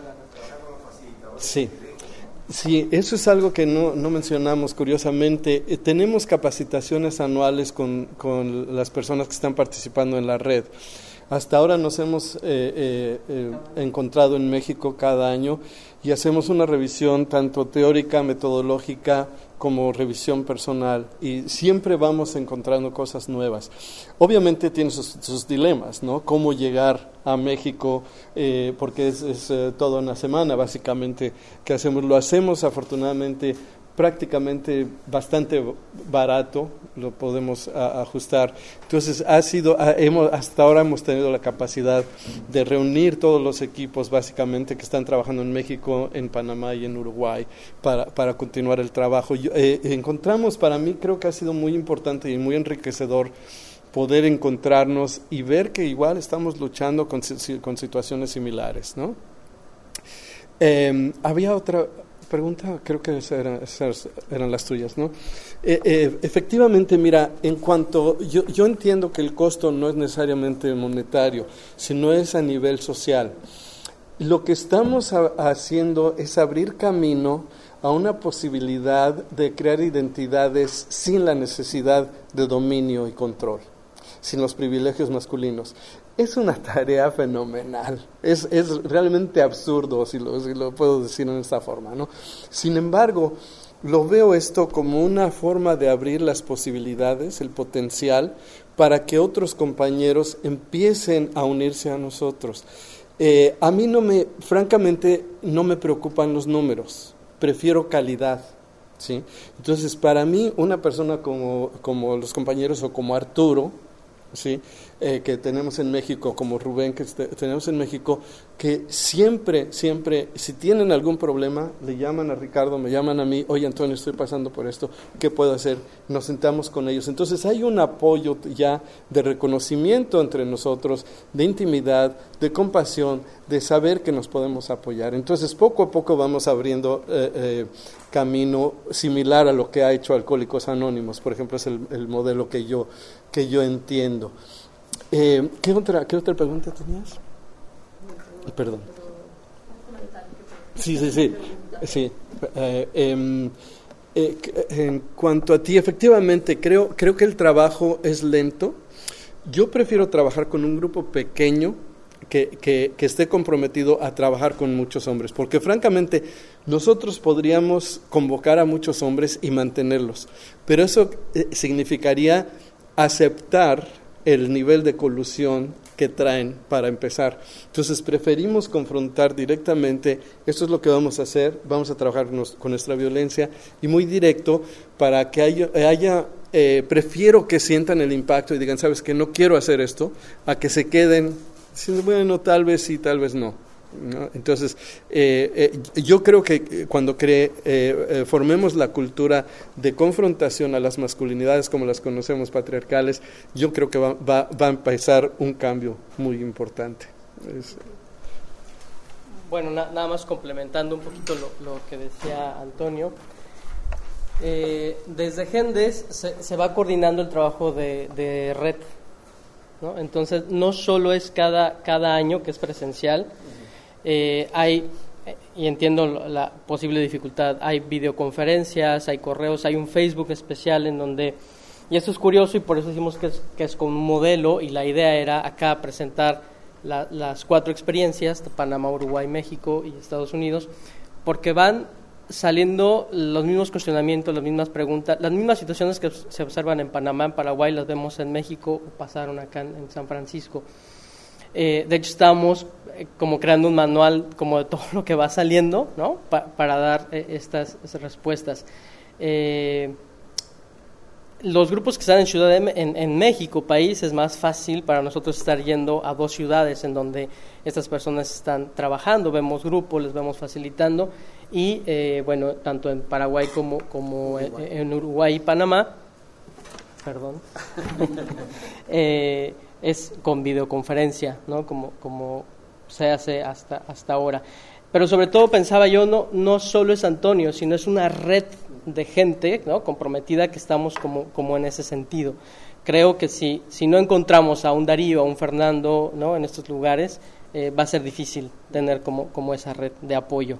Sí. Sí, eso es algo que no mencionamos, curiosamente. Tenemos capacitaciones anuales con las personas que están participando en la red. Hasta ahora nos hemos encontrado en México cada año y hacemos una revisión tanto teórica, metodológica, como revisión personal, y siempre vamos encontrando cosas nuevas. Obviamente tiene sus dilemas, ¿no? Cómo llegar a México, porque es toda una semana básicamente que hacemos. Lo hacemos afortunadamente prácticamente bastante barato, lo podemos ajustar. Entonces hasta ahora hemos tenido la capacidad de reunir todos los equipos básicamente que están trabajando en México, en Panamá y en Uruguay para continuar el trabajo. Encontramos, para mí creo que ha sido muy importante y muy enriquecedor poder encontrarnos y ver que igual estamos luchando con situaciones similares, ¿no? Había otra pregunta, creo que esas eran las tuyas, ¿no? Efectivamente, mira, en cuanto yo entiendo que el costo no es necesariamente monetario, sino es a nivel social. Lo que estamos haciendo es abrir camino a una posibilidad de crear identidades sin la necesidad de dominio y control, sin los privilegios masculinos. Es una tarea fenomenal, es realmente absurdo si lo puedo decir en esta forma, ¿no? Sin embargo, lo veo esto como una forma de abrir las posibilidades, el potencial, para que otros compañeros empiecen a unirse a nosotros. A mí francamente no me preocupan los números, prefiero calidad, ¿sí? Entonces, para mí, una persona como los compañeros o como Arturo, ¿sí? Que tenemos en México, como Rubén que tenemos en México, que siempre, si tienen algún problema, le llaman a Ricardo, me llaman a mí, oye Antonio, estoy pasando por esto, ¿qué puedo hacer? Nos sentamos con ellos. Entonces hay un apoyo ya de reconocimiento entre nosotros, de intimidad, de compasión, de saber que nos podemos apoyar. Entonces poco a poco vamos abriendo camino similar a lo que ha hecho Alcohólicos Anónimos, por ejemplo, es el modelo que yo entiendo. ¿Qué otra pregunta tenías? Perdón. Sí. En cuanto a ti, efectivamente, creo que el trabajo es lento. Yo prefiero trabajar con un grupo pequeño que esté comprometido a trabajar con muchos hombres, porque francamente nosotros podríamos convocar a muchos hombres y mantenerlos, pero eso significaría aceptar el nivel de colusión que traen para empezar. Entonces preferimos confrontar directamente, esto es lo que vamos a hacer, vamos a trabajar con nuestra violencia y muy directo para que haya prefiero que sientan el impacto y digan, sabes que no quiero hacer esto, a que se queden diciendo, bueno, tal vez sí, tal vez no, ¿no? Entonces, yo creo que cuando formemos la cultura de confrontación a las masculinidades como las conocemos patriarcales, yo creo que va a empezar un cambio muy importante. Bueno, nada más complementando un poquito lo que decía Antonio. Desde Gendes se va coordinando el trabajo de red, ¿no? Entonces, no solo es cada año que es presencial. Hay, y entiendo la posible dificultad, hay videoconferencias, hay correos, hay un Facebook especial en donde Y eso es curioso y por eso decimos que es como un modelo, y la idea era acá presentar las 4 experiencias, de Panamá, Uruguay, México y Estados Unidos, porque van saliendo los mismos cuestionamientos, las mismas preguntas, las mismas situaciones que se observan en Panamá, en Paraguay, las vemos en México o pasaron acá en San Francisco. De hecho, estamos como creando un manual como de todo lo que va saliendo, ¿no? Para dar estas respuestas. Los grupos que están en Ciudad en México, país, es más fácil para nosotros estar yendo a 2 ciudades en donde estas personas están trabajando, vemos grupos, les vamos facilitando, y bueno, tanto en Paraguay como en Uruguay y Panamá, perdón, es con videoconferencia, ¿no? Como se hace hasta ahora. Pero sobre todo pensaba yo, no solo es Antonio, sino es una red de gente, ¿no? Comprometida, que estamos como en ese sentido. Creo que si no encontramos a un Darío, a un Fernando, ¿no? En estos lugares, va a ser difícil tener como esa red de apoyo.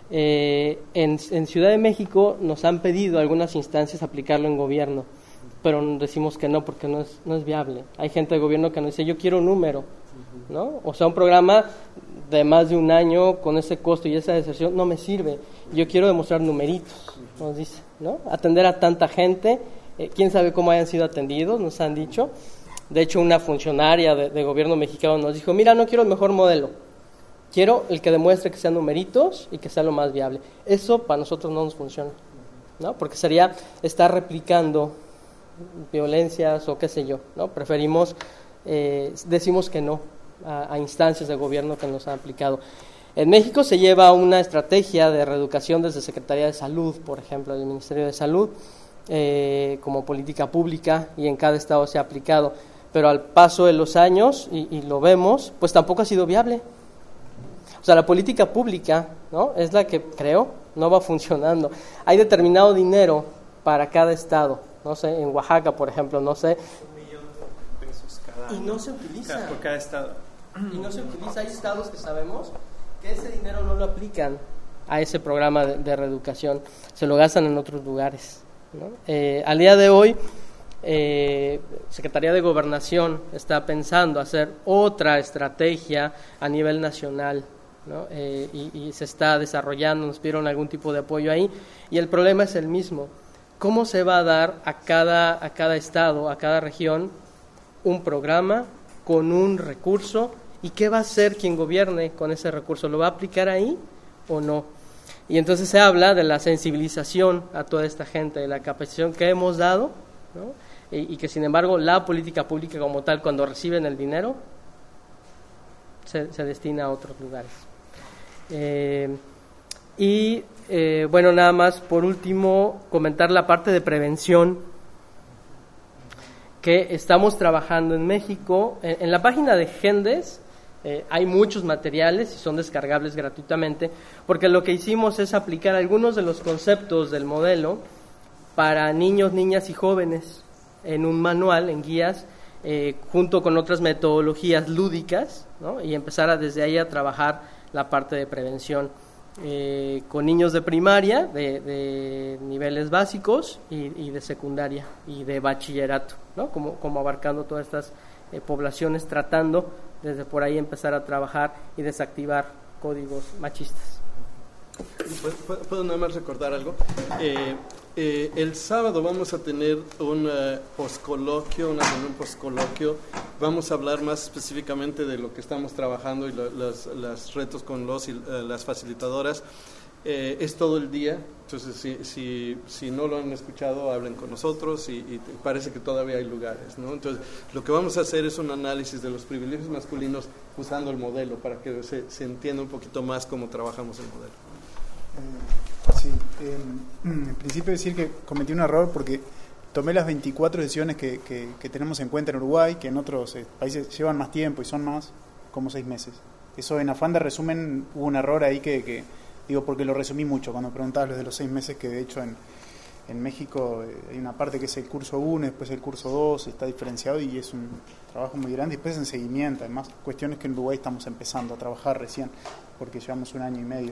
En Ciudad de México nos han pedido algunas instancias aplicarlo en gobierno, pero decimos que no, porque no es viable. Hay gente de gobierno que nos dice, yo quiero un número, ¿no? O sea, un programa de más de un año con ese costo y esa deserción no me sirve. Yo quiero demostrar numeritos, nos dice, ¿no? Atender a tanta gente, quién sabe cómo hayan sido atendidos, nos han dicho. De hecho, una funcionaria de gobierno mexicano nos dijo, mira, no quiero el mejor modelo, quiero el que demuestre que sean numeritos y que sea lo más viable. Eso para nosotros no nos funciona, ¿no? Porque sería estar replicando violencias o qué sé yo, ¿no? Preferimos, decimos que no a instancias de gobierno que nos han aplicado. En México se lleva una estrategia de reeducación desde Secretaría de Salud, por ejemplo, del Ministerio de Salud, como política pública, y en cada estado se ha aplicado, pero al paso de los años, y lo vemos, pues tampoco ha sido viable. O sea, la política pública, ¿no? Es la que, creo, no va funcionando. Hay determinado dinero para cada estado, no sé, en Oaxaca, por ejemplo, no sé. $1,000,000 cada año. Y no se utiliza. Por cada estado. Y no se utiliza. Hay estados que sabemos que ese dinero no lo aplican a ese programa de reeducación, se lo gastan en otros lugares, ¿no? Al día de hoy, Secretaría de Gobernación está pensando hacer otra estrategia a nivel nacional, ¿no? Y se está desarrollando, nos pidieron algún tipo de apoyo ahí, y el problema es el mismo. ¿Cómo se va a dar a cada estado, a cada región, un programa con un recurso? ¿Y qué va a hacer quien gobierne con ese recurso? ¿Lo va a aplicar ahí o no? Y entonces se habla de la sensibilización a toda esta gente, de la capacitación que hemos dado, ¿no? Y que sin embargo la política pública como tal, cuando reciben el dinero, se destina a otros lugares. Bueno, nada más por último comentar la parte de prevención que estamos trabajando en México. En la página de Gendes hay muchos materiales y son descargables gratuitamente, porque lo que hicimos es aplicar algunos de los conceptos del modelo para niños, niñas y jóvenes en un manual, en guías, junto con otras metodologías lúdicas, ¿no? Y empezar desde ahí a trabajar la parte de prevención con niños de primaria, de niveles básicos y de secundaria y de bachillerato, ¿no? Como abarcando todas estas poblaciones, tratando desde por ahí empezar a trabajar y desactivar códigos machistas. ¿Puedo nada más recordar algo? El sábado vamos a tener un poscoloquio, una reunión poscoloquio. Vamos a hablar más específicamente de lo que estamos trabajando y los retos con las facilitadoras. Es todo el día, entonces si no lo han escuchado, hablen con nosotros y parece que todavía hay lugares, ¿no? Entonces, lo que vamos a hacer es un análisis de los privilegios masculinos usando el modelo para que se entienda un poquito más cómo trabajamos el modelo. Sí, en principio decir que cometí un error porque tomé las 24 sesiones que tenemos en cuenta en Uruguay, que en otros países llevan más tiempo y son más, como 6 meses. Eso en afán de resumen hubo un error ahí que digo porque lo resumí mucho cuando preguntabas los de los 6 meses, que de hecho en México hay una parte que es el curso 1, después el curso 2, está diferenciado y es un trabajo muy grande, después en seguimiento, además cuestiones que en Uruguay estamos empezando a trabajar recién, porque llevamos 1 año y medio.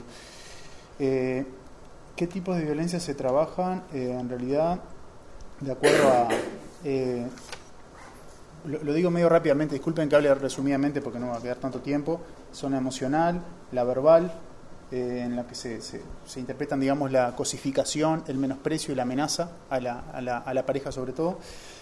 ¿Qué tipos de violencia se trabajan? En realidad, de acuerdo Lo digo medio rápidamente, disculpen que hable resumidamente porque no va a quedar tanto tiempo. Zona emocional, la verbal, en la que se interpretan, digamos, la cosificación, el menosprecio y la amenaza a la pareja sobre todo.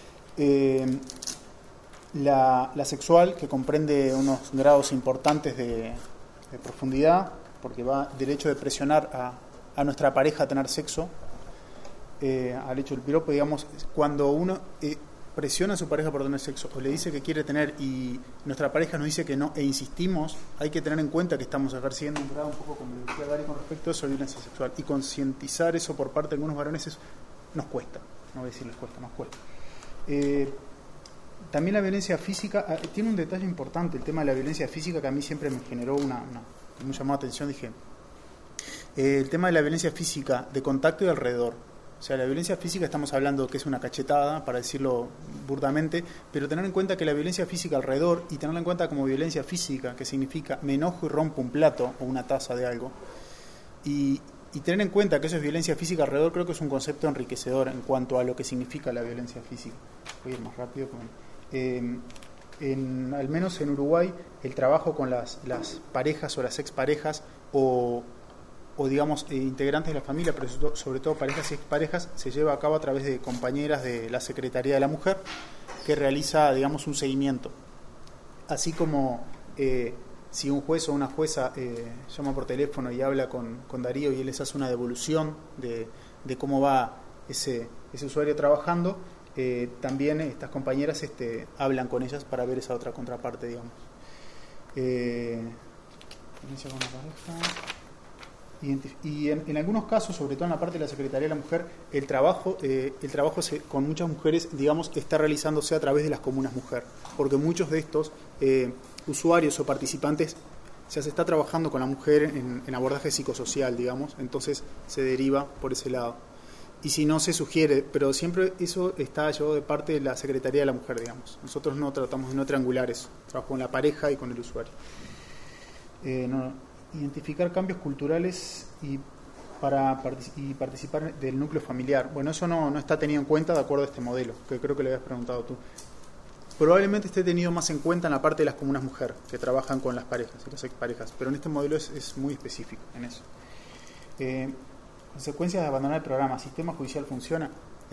La sexual, que comprende unos grados importantes de profundidad, porque va del hecho de presionar a nuestra pareja a tener sexo, al hecho del piropo, digamos, cuando uno presiona a su pareja por tener sexo o le dice que quiere tener y nuestra pareja nos dice que no e insistimos, hay que tener en cuenta que estamos ejerciendo un grado un poco, como decía Gary, con respecto a eso, violencia sexual, y concientizar eso por parte de algunos varones nos cuesta, no voy a decir les cuesta, nos cuesta. También la violencia física tiene un detalle importante, el tema de la violencia física, que a mí siempre me generó me llamó la atención. Dije, el tema de la violencia física de contacto y alrededor. O sea, la violencia física estamos hablando que es una cachetada, para decirlo burdamente, pero tener en cuenta que la violencia física alrededor, y tenerla en cuenta como violencia física, que significa me enojo y rompo un plato o una taza de algo, y tener en cuenta que eso es violencia física alrededor, creo que es un concepto enriquecedor en cuanto a lo que significa la violencia física. Voy a ir más rápido. Al menos en Uruguay, el trabajo con las parejas o las exparejas o digamos integrantes de la familia, pero sobre todo parejas y exparejas, se lleva a cabo a través de compañeras de la Secretaría de la Mujer, que realiza, digamos, un seguimiento. Así como si un juez o una jueza llama por teléfono y habla con Darío y él les hace una devolución de cómo va ese usuario trabajando, también estas compañeras hablan con ellas para ver esa otra contraparte, digamos. Inicia con la pareja. Y en algunos casos, sobre todo en la parte de la Secretaría de la Mujer, el trabajo con muchas mujeres, digamos, está realizándose a través de las comunas mujer, porque muchos de estos usuarios o participantes ya se está trabajando con la mujer en abordaje psicosocial, digamos, entonces se deriva por ese lado. Y si no, se sugiere, pero siempre eso está llevado de parte de la Secretaría de la Mujer, digamos. Nosotros no tratamos de no triangular eso, trabajo con la pareja y con el usuario. Identificar cambios culturales y participar del núcleo familiar. Bueno, eso no está tenido en cuenta de acuerdo a este modelo, que creo que le habías preguntado tú. Probablemente esté tenido más en cuenta en la parte de las comunas mujer, que trabajan con las parejas y las exparejas, pero en este modelo es muy específico en eso. Consecuencias de abandonar el programa. ¿Sistema judicial funciona?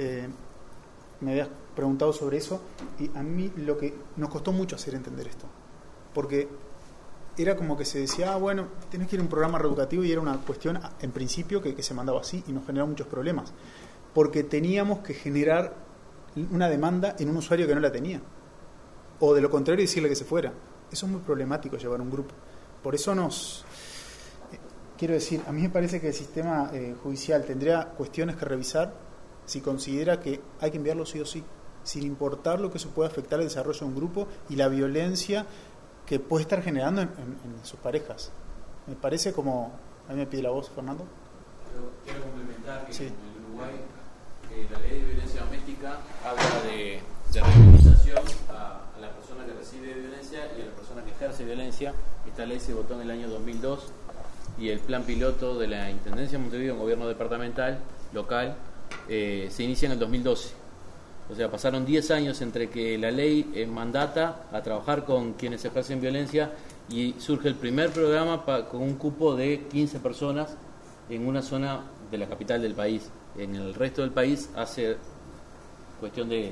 Me habías preguntado sobre eso, y a mí lo que nos costó mucho hacer entender esto, porque era como que se decía, bueno, tenés que ir a un programa reeducativo, y era una cuestión en principio que se mandaba así, y nos generó muchos problemas, porque teníamos que generar una demanda en un usuario que no la tenía, o de lo contrario decirle que se fuera. Eso es muy problemático, llevar un grupo. Por eso quiero decir, a mí me parece que el sistema judicial tendría cuestiones que revisar si considera que hay que enviarlo sí o sí, sin importar lo que eso pueda afectar el desarrollo de un grupo y la violencia que puede estar generando en sus parejas. Me parece como... A mí me pide la voz, Fernando. Quiero complementar que sí. En Uruguay la ley de violencia doméstica habla de revictimización a la persona que recibe violencia y a la persona que ejerce violencia. Esta ley se votó en el año 2002 y el plan piloto de la Intendencia de Montevideo, en gobierno departamental, local, se inicia en el 2012. O sea, pasaron 10 años entre que la ley mandata a trabajar con quienes ejercen violencia y surge el primer programa con un cupo de 15 personas en una zona de la capital del país. En el resto del país hace cuestión de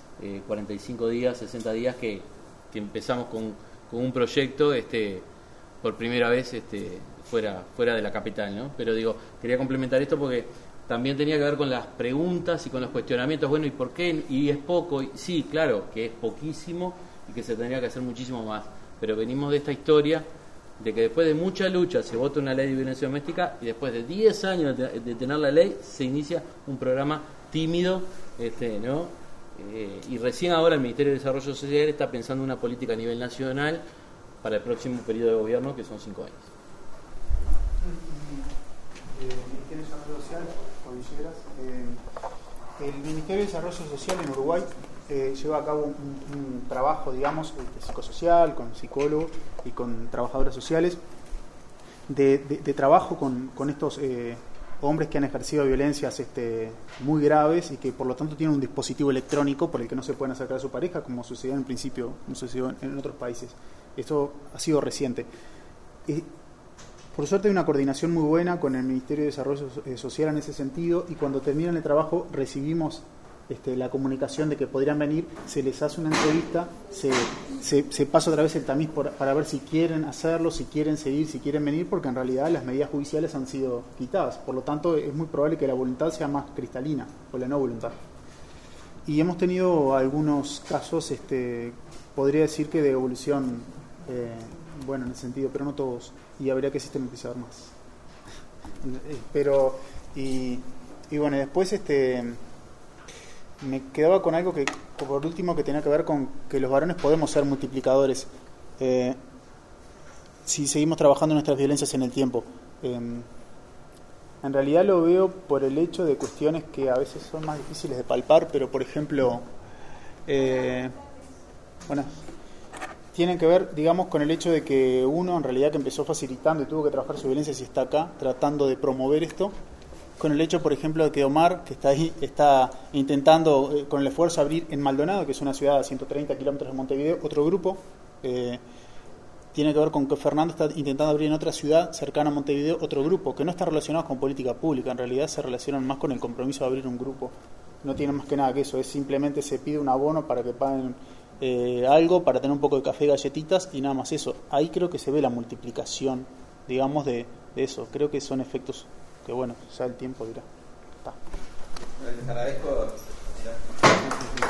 45 días, 60 días que empezamos con un proyecto por primera vez fuera de la capital, ¿no? Pero digo, quería complementar esto porque también tenía que ver con las preguntas y con los cuestionamientos. Bueno, ¿y por qué? ¿Y es poco? Sí, claro, que es poquísimo y que se tendría que hacer muchísimo más. Pero venimos de esta historia de que después de mucha lucha se vota una ley de violencia doméstica y después de 10 años de tener la ley se inicia un programa tímido, ¿no? Y recién ahora el Ministerio de Desarrollo Social está pensando una política a nivel nacional para el próximo periodo de gobierno, que son 5 años. Ministerio de Desarrollo Social, el Ministerio de Desarrollo Social en Uruguay lleva a cabo un trabajo, digamos, psicosocial, con psicólogos y con trabajadoras sociales, de trabajo con estos hombres que han ejercido violencias muy graves y que por lo tanto tienen un dispositivo electrónico por el que no se pueden acercar a su pareja, como sucedió en principio, como sucedió en otros países. Esto ha sido reciente. Por suerte hay una coordinación muy buena con el Ministerio de Desarrollo Social en ese sentido, y cuando terminan el trabajo recibimos la comunicación de que podrían venir, se les hace una entrevista, se pasa otra vez el tamiz para ver si quieren hacerlo, si quieren seguir, si quieren venir, porque en realidad las medidas judiciales han sido quitadas. Por lo tanto, es muy probable que la voluntad sea más cristalina, o la no voluntad. Y hemos tenido algunos casos, podría decir que de evolución, bueno, en ese sentido, pero no todos, y habría que sistematizar más. Pero, y bueno, después me quedaba con algo que, por último, que tenía que ver con que los varones podemos ser multiplicadores si seguimos trabajando nuestras violencias en el tiempo. En realidad lo veo por el hecho de cuestiones que a veces son más difíciles de palpar, pero por ejemplo, bueno, tienen que ver, digamos, con el hecho de que uno en realidad que empezó facilitando y tuvo que trabajar su violencia y está acá tratando de promover esto, con el hecho, por ejemplo, de que Omar, que está ahí, está intentando con el esfuerzo abrir en Maldonado, que es una ciudad a 130 kilómetros de Montevideo, otro grupo. Tiene que ver con que Fernando está intentando abrir en otra ciudad cercana a Montevideo otro grupo, que no está relacionado con política pública, en realidad se relacionan más con el compromiso de abrir un grupo. No tiene más que nada que eso, es simplemente se pide un abono para que paguen algo, para tener un poco de café y galletitas y nada más eso. Ahí creo que se ve la multiplicación, digamos, de eso. Creo que son efectos que, bueno, ya el tiempo dirá. Les agradezco.